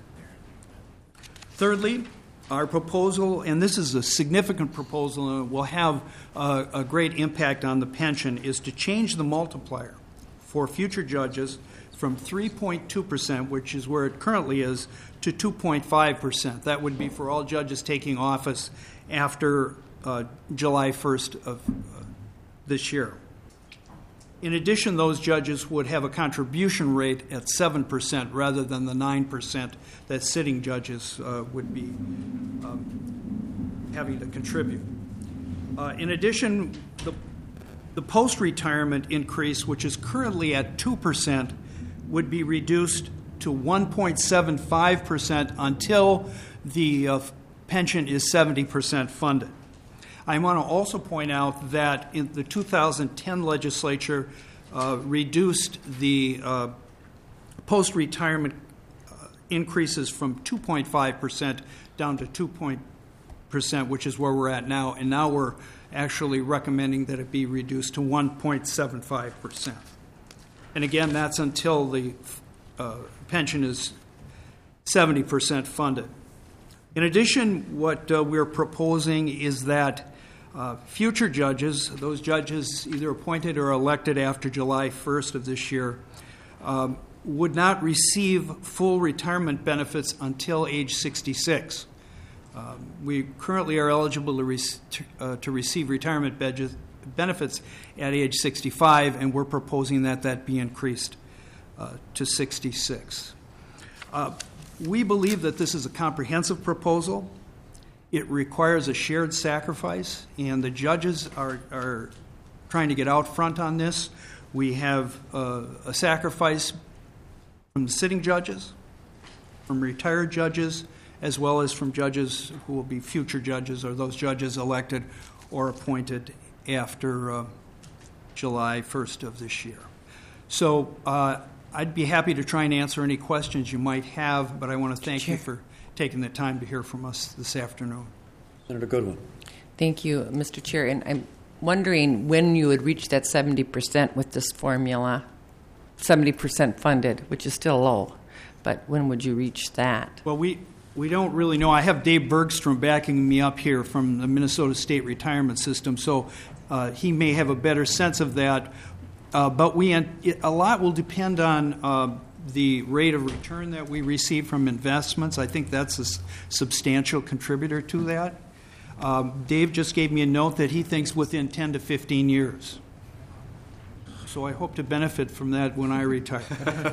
Thirdly, our proposal, and this is a significant proposal and will have uh, a great impact on the pension, is to change the multiplier for future judges from three point two percent, which is where it currently is, to two point five percent. That would be for all judges taking office after uh, July first of uh, this year. In addition, those judges would have a contribution rate at seven percent rather than the nine percent that sitting judges uh, would be um, having to contribute. Uh, in addition, the, the post-retirement increase, which is currently at two percent, would be reduced to one point seven five percent until the uh, pension is seventy percent funded. I want to also point out that in the two thousand ten legislature uh, reduced the uh, post-retirement uh, increases from two point five percent down to two percent, which is where we're at now, and now we're actually recommending that it be reduced to one point seven five percent. And again, that's until the uh, pension is seventy percent funded. In addition, what uh, we're proposing is that uh, future judges, those judges either appointed or elected after July first of this year, um, would not receive full retirement benefits until age sixty-six. Um, we currently are eligible to, re- to, uh, to receive retirement be- benefits at age sixty-five, and we're proposing that that be increased uh, to sixty-six. Uh, we believe that this is a comprehensive proposal. It requires a shared sacrifice, and the judges are, are trying to get out front on this. We have uh, a sacrifice from the sitting judges, from retired judges, as well as from judges who will be future judges or those judges elected or appointed after uh, July first of this year. So uh, I'd be happy to try and answer any questions you might have, but I want to thank you for taking the time to hear from us this afternoon. Senator Goodwin. Thank you, Mister Chair. And I'm wondering when you would reach that seventy percent with this formula, seventy percent funded, which is still low, but when would you reach that? Well, we, we don't really know. I have Dave Bergstrom backing me up here from the Minnesota State Retirement System, so uh, he may have a better sense of that. Uh, but we it, a lot will depend on uh, the rate of return that we receive from investments. I think that's a s- substantial contributor to that. Um, Dave just gave me a note that he thinks within ten to fifteen years. So I hope to benefit from that when I retire.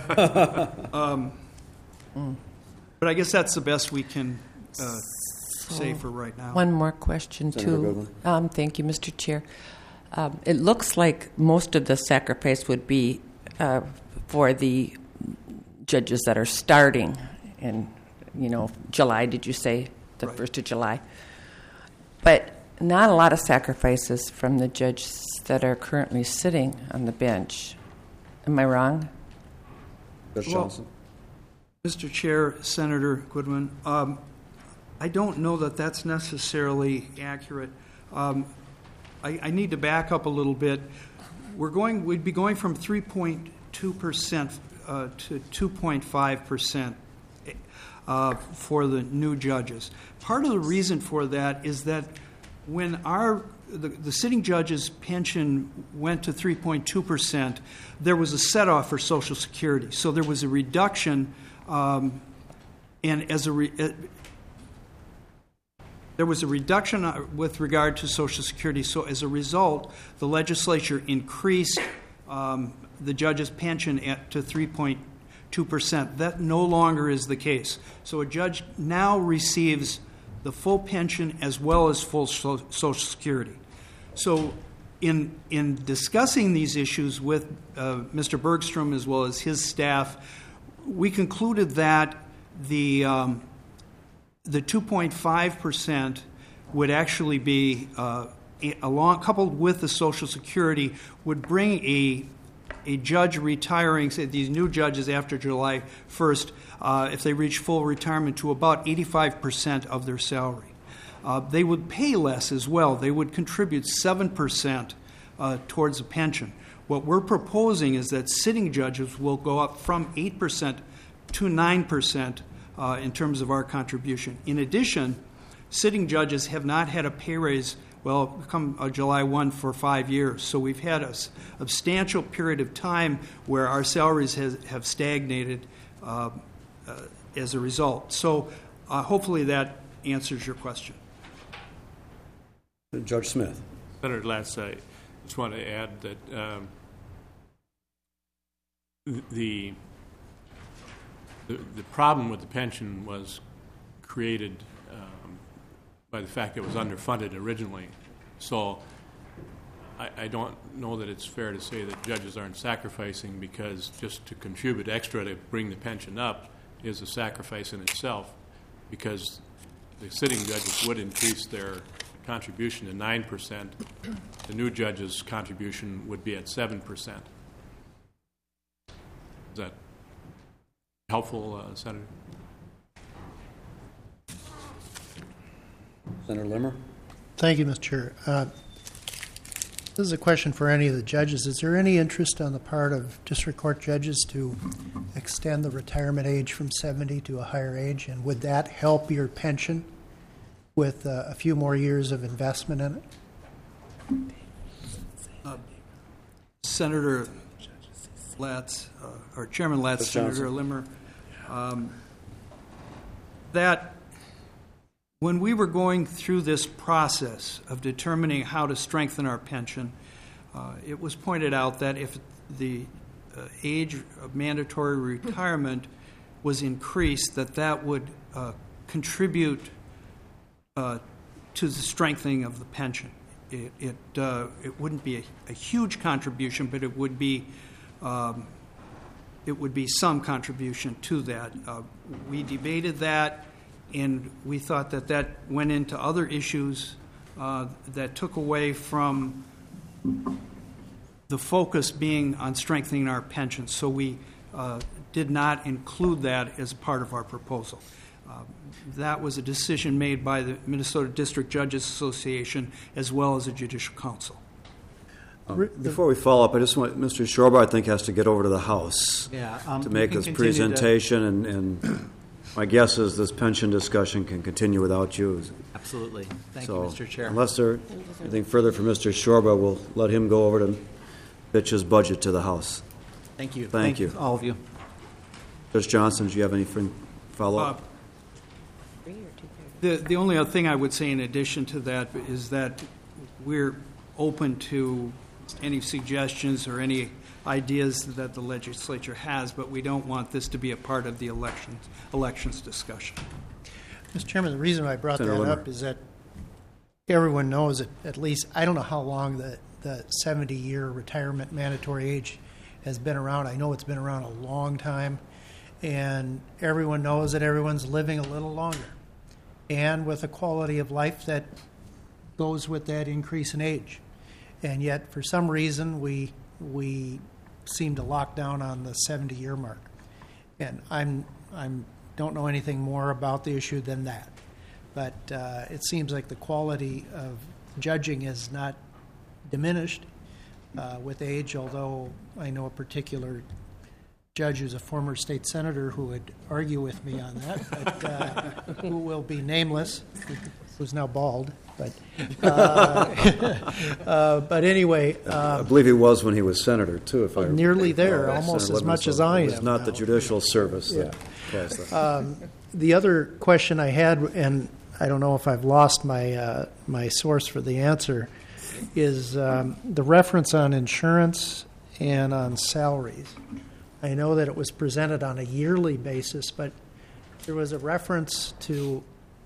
um, but I guess that's the best we can uh, say for right now. One more question, Senator too. Goodwin. Um, thank you, Mister Chair. Um, it looks like most of the sacrifice would be uh, for the judges that are starting in, you know, July, did you say? The Right. first of July. But not a lot of sacrifices from the judges that are currently sitting on the bench. Am I wrong? Judge Well, Johnson. Mister Chair, Senator Goodwin, um, I don't know that that's necessarily accurate. Um, I, I need to back up a little bit. We're going. We'd be going from three point two percent uh, to two point five percent uh, for the new judges. Part of the reason for that is that when our the, the sitting judges' pension went to three point two percent, there was a set-off for Social Security. So there was a reduction, um, and as a re, uh, there was a reduction with regard to Social Security. So as a result, the legislature increased um, the judge's pension at, to three point two percent. That no longer is the case. So a judge now receives the full pension as well as full so- Social Security. So in in discussing these issues with uh, Mister Bergstrom as well as his staff, we concluded that the um, the two point five percent would actually be, uh, along, coupled with the Social Security, would bring a a judge retiring, say these new judges after July first, uh, if they reach full retirement, to about eighty-five percent of their salary. Uh, they would pay less as well. They would contribute seven percent uh, towards a pension. What we're proposing is that sitting judges will go up from eight percent to nine percent uh, in terms of our contribution. In addition, sitting judges have not had a pay raise, well, come uh, July first for five years. So we've had a s- substantial period of time where our salaries has, have stagnated uh, uh, as a result. So uh, hopefully that answers your question. Judge Smith. Senator Latz, I just want to add that um, the, the the problem with the pension was created um, by the fact that it was underfunded originally. So I, I don't know that it's fair to say that judges aren't sacrificing, because just to contribute extra to bring the pension up is a sacrifice in itself, because the sitting judges would increase their contribution to nine percent. The new judges' contribution would be at seven percent. Is that helpful, uh, Senator? Senator Limmer. Thank you, Mister Chair. Uh, This is a question for any of the judges. Is there any interest on the part of district court judges to extend the retirement age from seventy to a higher age? And would that help your pension with uh, a few more years of investment in it? Uh, Senator Latz, uh, or Chairman Latz, Senator Limmer, um, that when we were going through this process of determining how to strengthen our pension, uh, it was pointed out that if the uh, age of mandatory retirement was increased, that that would uh, contribute uh, to the strengthening of the pension. It it, uh, it wouldn't be a, a huge contribution, but it would be um, it would be some contribution to that. Uh, we debated that. And we thought that that went into other issues uh, that took away from the focus being on strengthening our pensions. So we uh, did not include that as a part of our proposal. Uh, that was a decision made by the Minnesota District Judges Association as well as the Judicial Council. Um, before we follow up, I just want Mister Shorba, I think, has to get over to the House yeah, um, to make his presentation, and, and my guess is this pension discussion can continue without you. Absolutely. Thank so, you, Mister Chair. Unless there's anything further from Mister Shorba, we'll let him go over to pitch his budget to the House. Thank you. Thank, Thank you. all of you. Judge Johnson, do you have anything follow-up? Uh, the, the only other thing I would say in addition to that is that we're open to any suggestions or any ideas that the legislature has, but we don't want this to be a part of the elections elections discussion. Mister Chairman, the reason I brought Senator that Limmer. up is that everyone knows that at least, I don't know how long the, the seventy-year retirement mandatory age has been around. I know it's been around a long time, and everyone knows that everyone's living a little longer, and with a quality of life that goes with that increase in age. And yet, for some reason, we we seem to lock down on the seventy-year mark. And I'm I'm don't know anything more about the issue than that. But uh, it seems like the quality of judging is not diminished uh, with age, although I know a particular judge who's a former state senator who would argue with me on that, but uh, who will be nameless, who's now bald. But uh, uh, but anyway, um, I believe he was when he was senator too. If I nearly there, uh, almost Senator as much Limmer, as so I it was am. not now. the judicial service that Yeah. caused that. Um, the other question I had, and I don't know if I've lost my uh, my source for the answer, is um, the reference on insurance and on salaries. I know that it was presented on a yearly basis, but there was a reference to,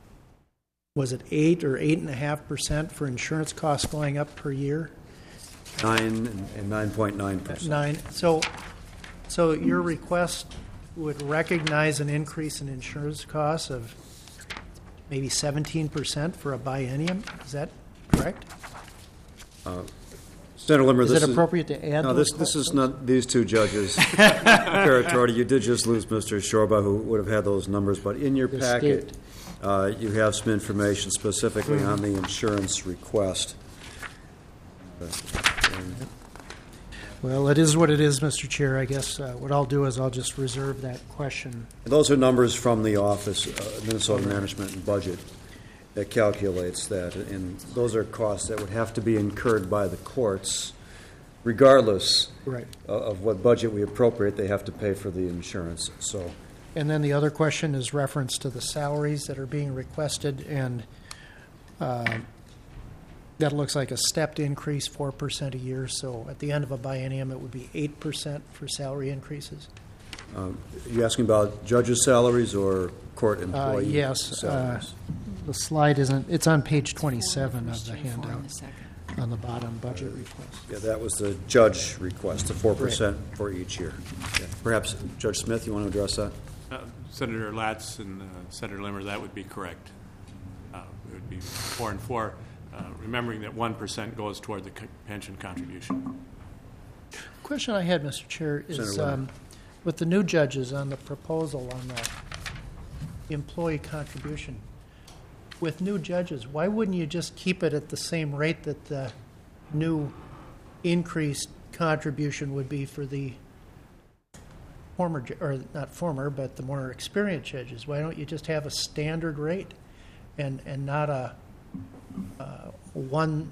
was it eight or eight and a half percent for insurance costs going up per year? Nine and nine point nine percent. Nine. So, so your request would recognize an increase in insurance costs of maybe seventeen percent for a biennium. Is that correct? Uh, Senator Limmer, Is this it appropriate to add No, those this this is costs? not these two judges' territory. You did just lose Mister Shorba, who would have had those numbers. But in your The packet, uh, you have some information specifically Mhm. on the insurance request. Uh, and Well, it is what it is, Mister Chair. I guess uh, what I'll do is I'll just reserve that question. those are numbers from the Office of Minnesota Management and Budget that calculates that, and those are costs that would have to be incurred by the courts, regardless Right. of, of what budget we appropriate. They have to pay for the insurance. So, And then the other question is reference to the salaries that are being requested, and uh, that looks like a stepped increase, four percent a year. So at the end of a biennium, it would be eight percent for salary increases. um, are you asking about judges' salaries or court Uh, employee yes. Uh, salaries? the slide isn't, it's on page twenty-seven of the handout on the bottom budget request. Yeah, that was the judge request, the four percent for each year. Yeah. Perhaps, Judge Smith, you want to address that? Uh, Senator Latz and uh, Senator Limmer, that would be correct. Uh, it would be four and four, uh, remembering that one percent goes toward the co- pension contribution. Question I had, Mister Chair, is Senator Limmer. um, with the new judges on the proposal on the employee contribution, with new judges, why wouldn't you just keep it at the same rate that the new increased contribution would be for the former, ju- or not former, but the more experienced judges? Why don't you just have a standard rate and, and not a uh, one,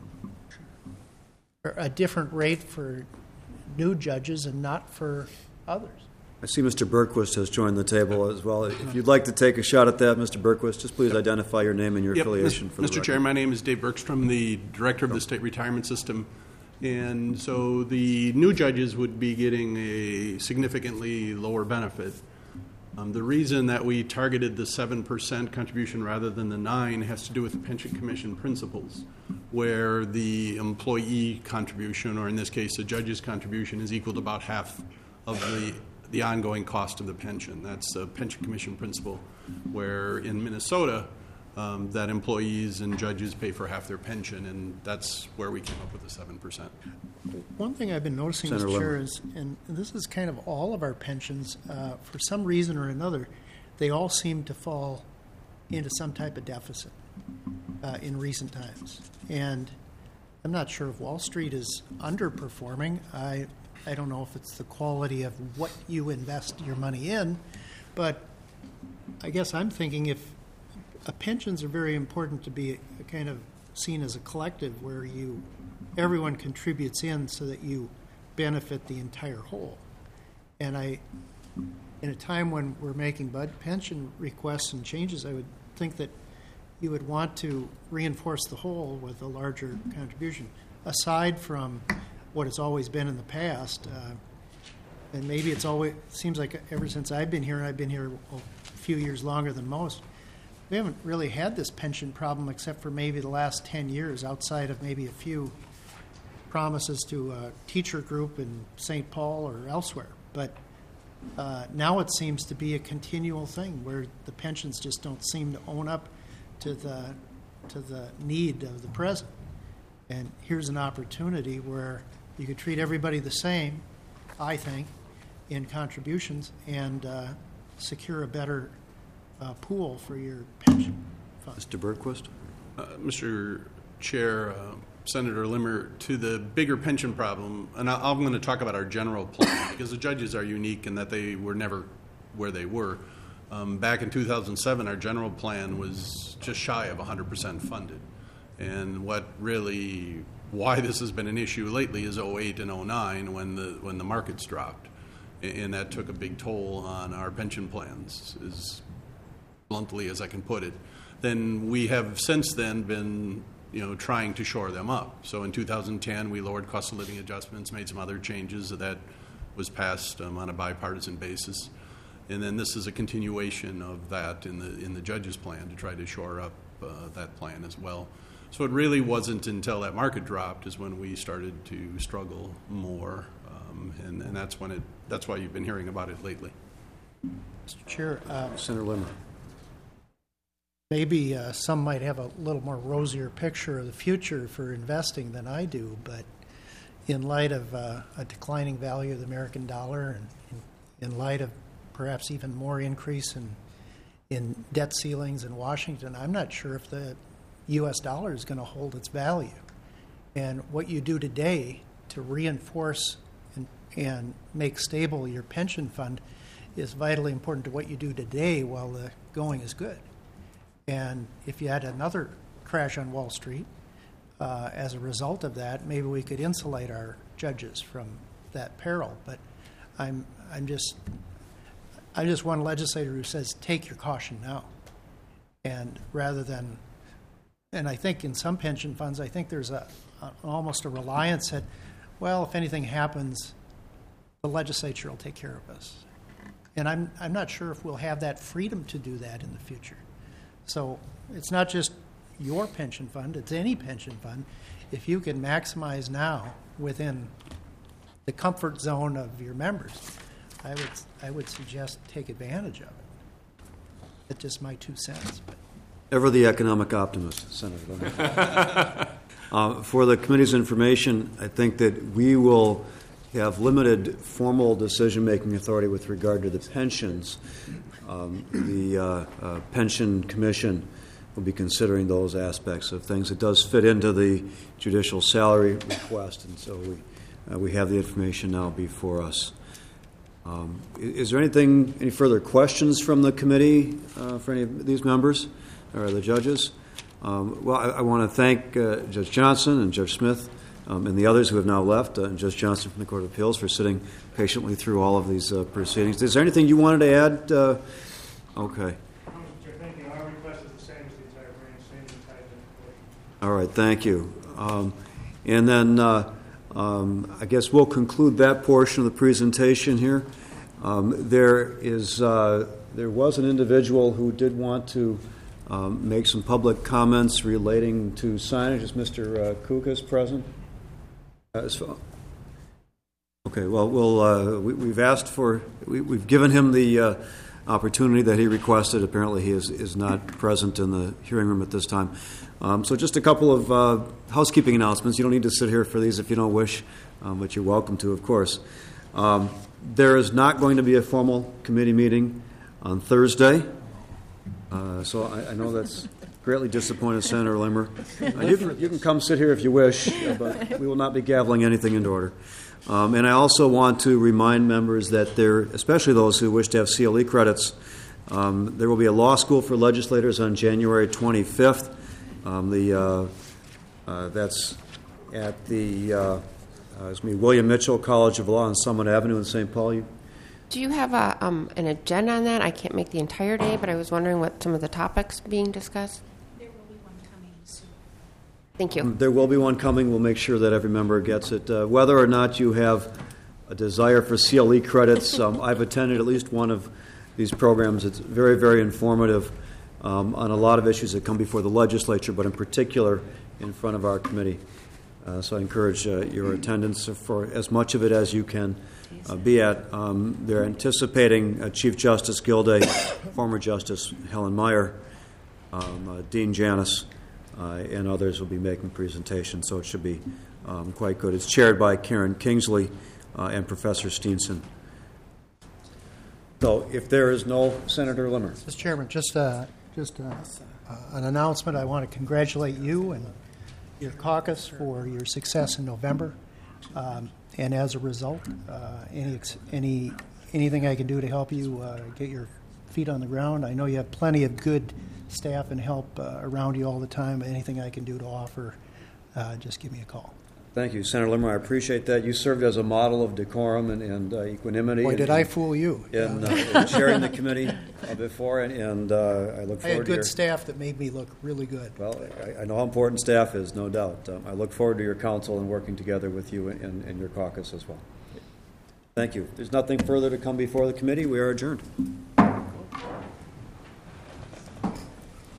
or a different rate for new judges and not for others? I see Mister Berquist has joined the table as well. If you'd like to take a shot at that, Mister Berquist, just please identify your name and your Yep. affiliation for the Mister record. Chair, my name is Dave Bergstrom, the Director of the State Retirement System. And so the new judges would be getting a significantly lower benefit. Um, the reason that we targeted the seven percent contribution rather than the nine has to do with the pension commission principles, where the employee contribution, or in this case the judge's contribution, is equal to about half of the the ongoing cost of the pension. That's a pension commission principle, where in Minnesota, um, that employees and judges pay for half their pension, and that's where we came up with the seven percent. One thing I've been noticing, Senator Mister Chair, Limmer. is, and this is kind of all of our pensions, uh, for some reason or another, they all seem to fall into some type of deficit uh, in recent times. And I'm not sure if Wall Street is underperforming. I I don't know if it's the quality of what you invest your money in, but I guess I'm thinking if uh, pensions are very important to be a, a kind of seen as a collective where you everyone contributes in so that you benefit the entire whole. And I, in a time when we're making bud pension requests and changes, I would think that you would want to reinforce the whole with a larger contribution, aside from what it's always been in the past. Uh, and maybe it's always, seems like ever since I've been here, and I've been here a few years longer than most, we haven't really had this pension problem except for maybe the last ten years, outside of maybe a few promises to a teacher group in Saint Paul or elsewhere. But uh, now it seems to be a continual thing where the pensions just don't seem to own up to the to the need of the present. And here's an opportunity where you could treat everybody the same, I think, in contributions and uh, secure a better uh, pool for your pension fund. Mister Berquist? Uh, Mister Chair, uh, Senator Limmer, to the bigger pension problem, and I, I'm going to talk about our general plan because the judges are unique in that they were never where they were. Um, back in two thousand seven, our general plan was just shy of one hundred percent funded. And what really, why this has been an issue lately is oh eight and oh nine when the when the markets dropped. And that took a big toll on our pension plans, as bluntly as I can put it. Then we have since then been, you know, trying to shore them up. So in two thousand ten, we lowered cost of living adjustments, made some other changes that was passed um, on a bipartisan basis. And then this is a continuation of that in the in the judge's plan to try to shore up uh, that plan as well. So it really wasn't until that market dropped is when we started to struggle more, um, and, and that's when it. That's why you've been hearing about it lately. Mister Chair, uh, Senator Limmer. maybe uh, some might have a little more rosier picture of the future for investing than I do, but in light of uh, a declining value of the American dollar and in, in light of perhaps even more increase in in debt ceilings in Washington, I'm not sure if the U S dollar is going to hold its value. And what you do today to reinforce and, and make stable your pension fund is vitally important to what you do today while the going is good. And if you had another crash on Wall Street, uh, as a result of that, maybe we could insulate our judges from that peril. But I'm I'm just I'm just one legislator who says take your caution now, and rather than, and I think in some pension funds, I think there's a, a almost a reliance that, well, if anything happens, the legislature will take care of us. And I'm I'm not sure if we'll have that freedom to do that in the future. So it's not just your pension fund, it's any pension fund. If you can maximize now within the comfort zone of your members, I would I would suggest take advantage of it. That's just my two cents. But. Ever the economic optimist, Senator Limmer. uh, for the committee's information, I think that we will have limited formal decision-making authority with regard to the pensions. Um, the uh, uh, Pension Commission will be considering those aspects of things. It does fit into the judicial salary request, and so we uh, we have the information now before us. Um, i- is there anything, any further questions from the committee uh, for any of these members or the judges? Um, well, I, I want to thank uh, Judge Johnson and Judge Smith um, and the others who have now left, uh, and Judge Johnson from the Court of Appeals for sitting patiently through all of these uh, proceedings. Is there anything you wanted to add? Uh, okay. All right, thank you. Um, and then uh, um, I guess we'll conclude that portion of the presentation here. Um, there is uh, there was an individual who did want to um, make some public comments relating to signage. Is Mister Uh, Kukas present? Uh, so, okay, well, we'll uh, we, we've asked for we, we've given him the uh, opportunity that he requested. Apparently, he is is not present in the hearing room at this time. Um, so just a couple of uh, housekeeping announcements. You don't need to sit here for these if you don't wish, um, but you're welcome to, of course. Um, there is not going to be a formal committee meeting on Thursday, uh, so I, I know that's greatly disappointed Senator Limmer. Uh, you, can, you can come sit here if you wish, uh, but we will not be gaveling anything into order. Um, and I also want to remind members that there, especially those who wish to have C L E credits, um, there will be a law school for legislators on January twenty-fifth. Um, the uh, uh, that's at the uh, uh, it's me William Mitchell College of Law on Summit Avenue in Saint Paul. You, Do you have a, um, an agenda on that? I can't make the entire day, but I was wondering what some of the topics being discussed. There will be one coming soon. Thank you. um, there will be one coming. We'll make sure that every member gets it. Uh, whether or not you have a desire for C L E credits, um, I've attended at least one of these programs. It's very, very informative. Um, on a lot of issues that come before the legislature, but in particular in front of our committee. Uh, so I encourage uh, your attendance for as much of it as you can uh, be at. Um, they're anticipating uh, Chief Justice Gilday, former Justice Helen Meyer, um, uh, Dean Janis, uh, and others will be making presentations, so it should be um, quite good. It's chaired by Karen Kingsley uh, and Professor Steenson. So if there is no Senator Limmer. Mister Chairman, just uh, Just uh, uh, an announcement. I want to congratulate you and your caucus for your success in November. Um, and as a result, uh, any ex- any anything I can do to help you uh, get your feet on the ground. I know you have plenty of good staff and help uh, around you all the time. Anything I can do to offer, uh, just give me a call. Thank you, Senator Limmer. I appreciate that. You served as a model of decorum and, and uh, equanimity. Boy, and, did I fool you. In, uh, in chairing the committee uh, before, and, and uh, I look forward I had to good your, staff that made me look really good. Well, I, I know how important staff is, no doubt. Um, I look forward to your counsel and working together with you and, and your caucus as well. Thank you. If there's nothing further to come before the committee, we are adjourned.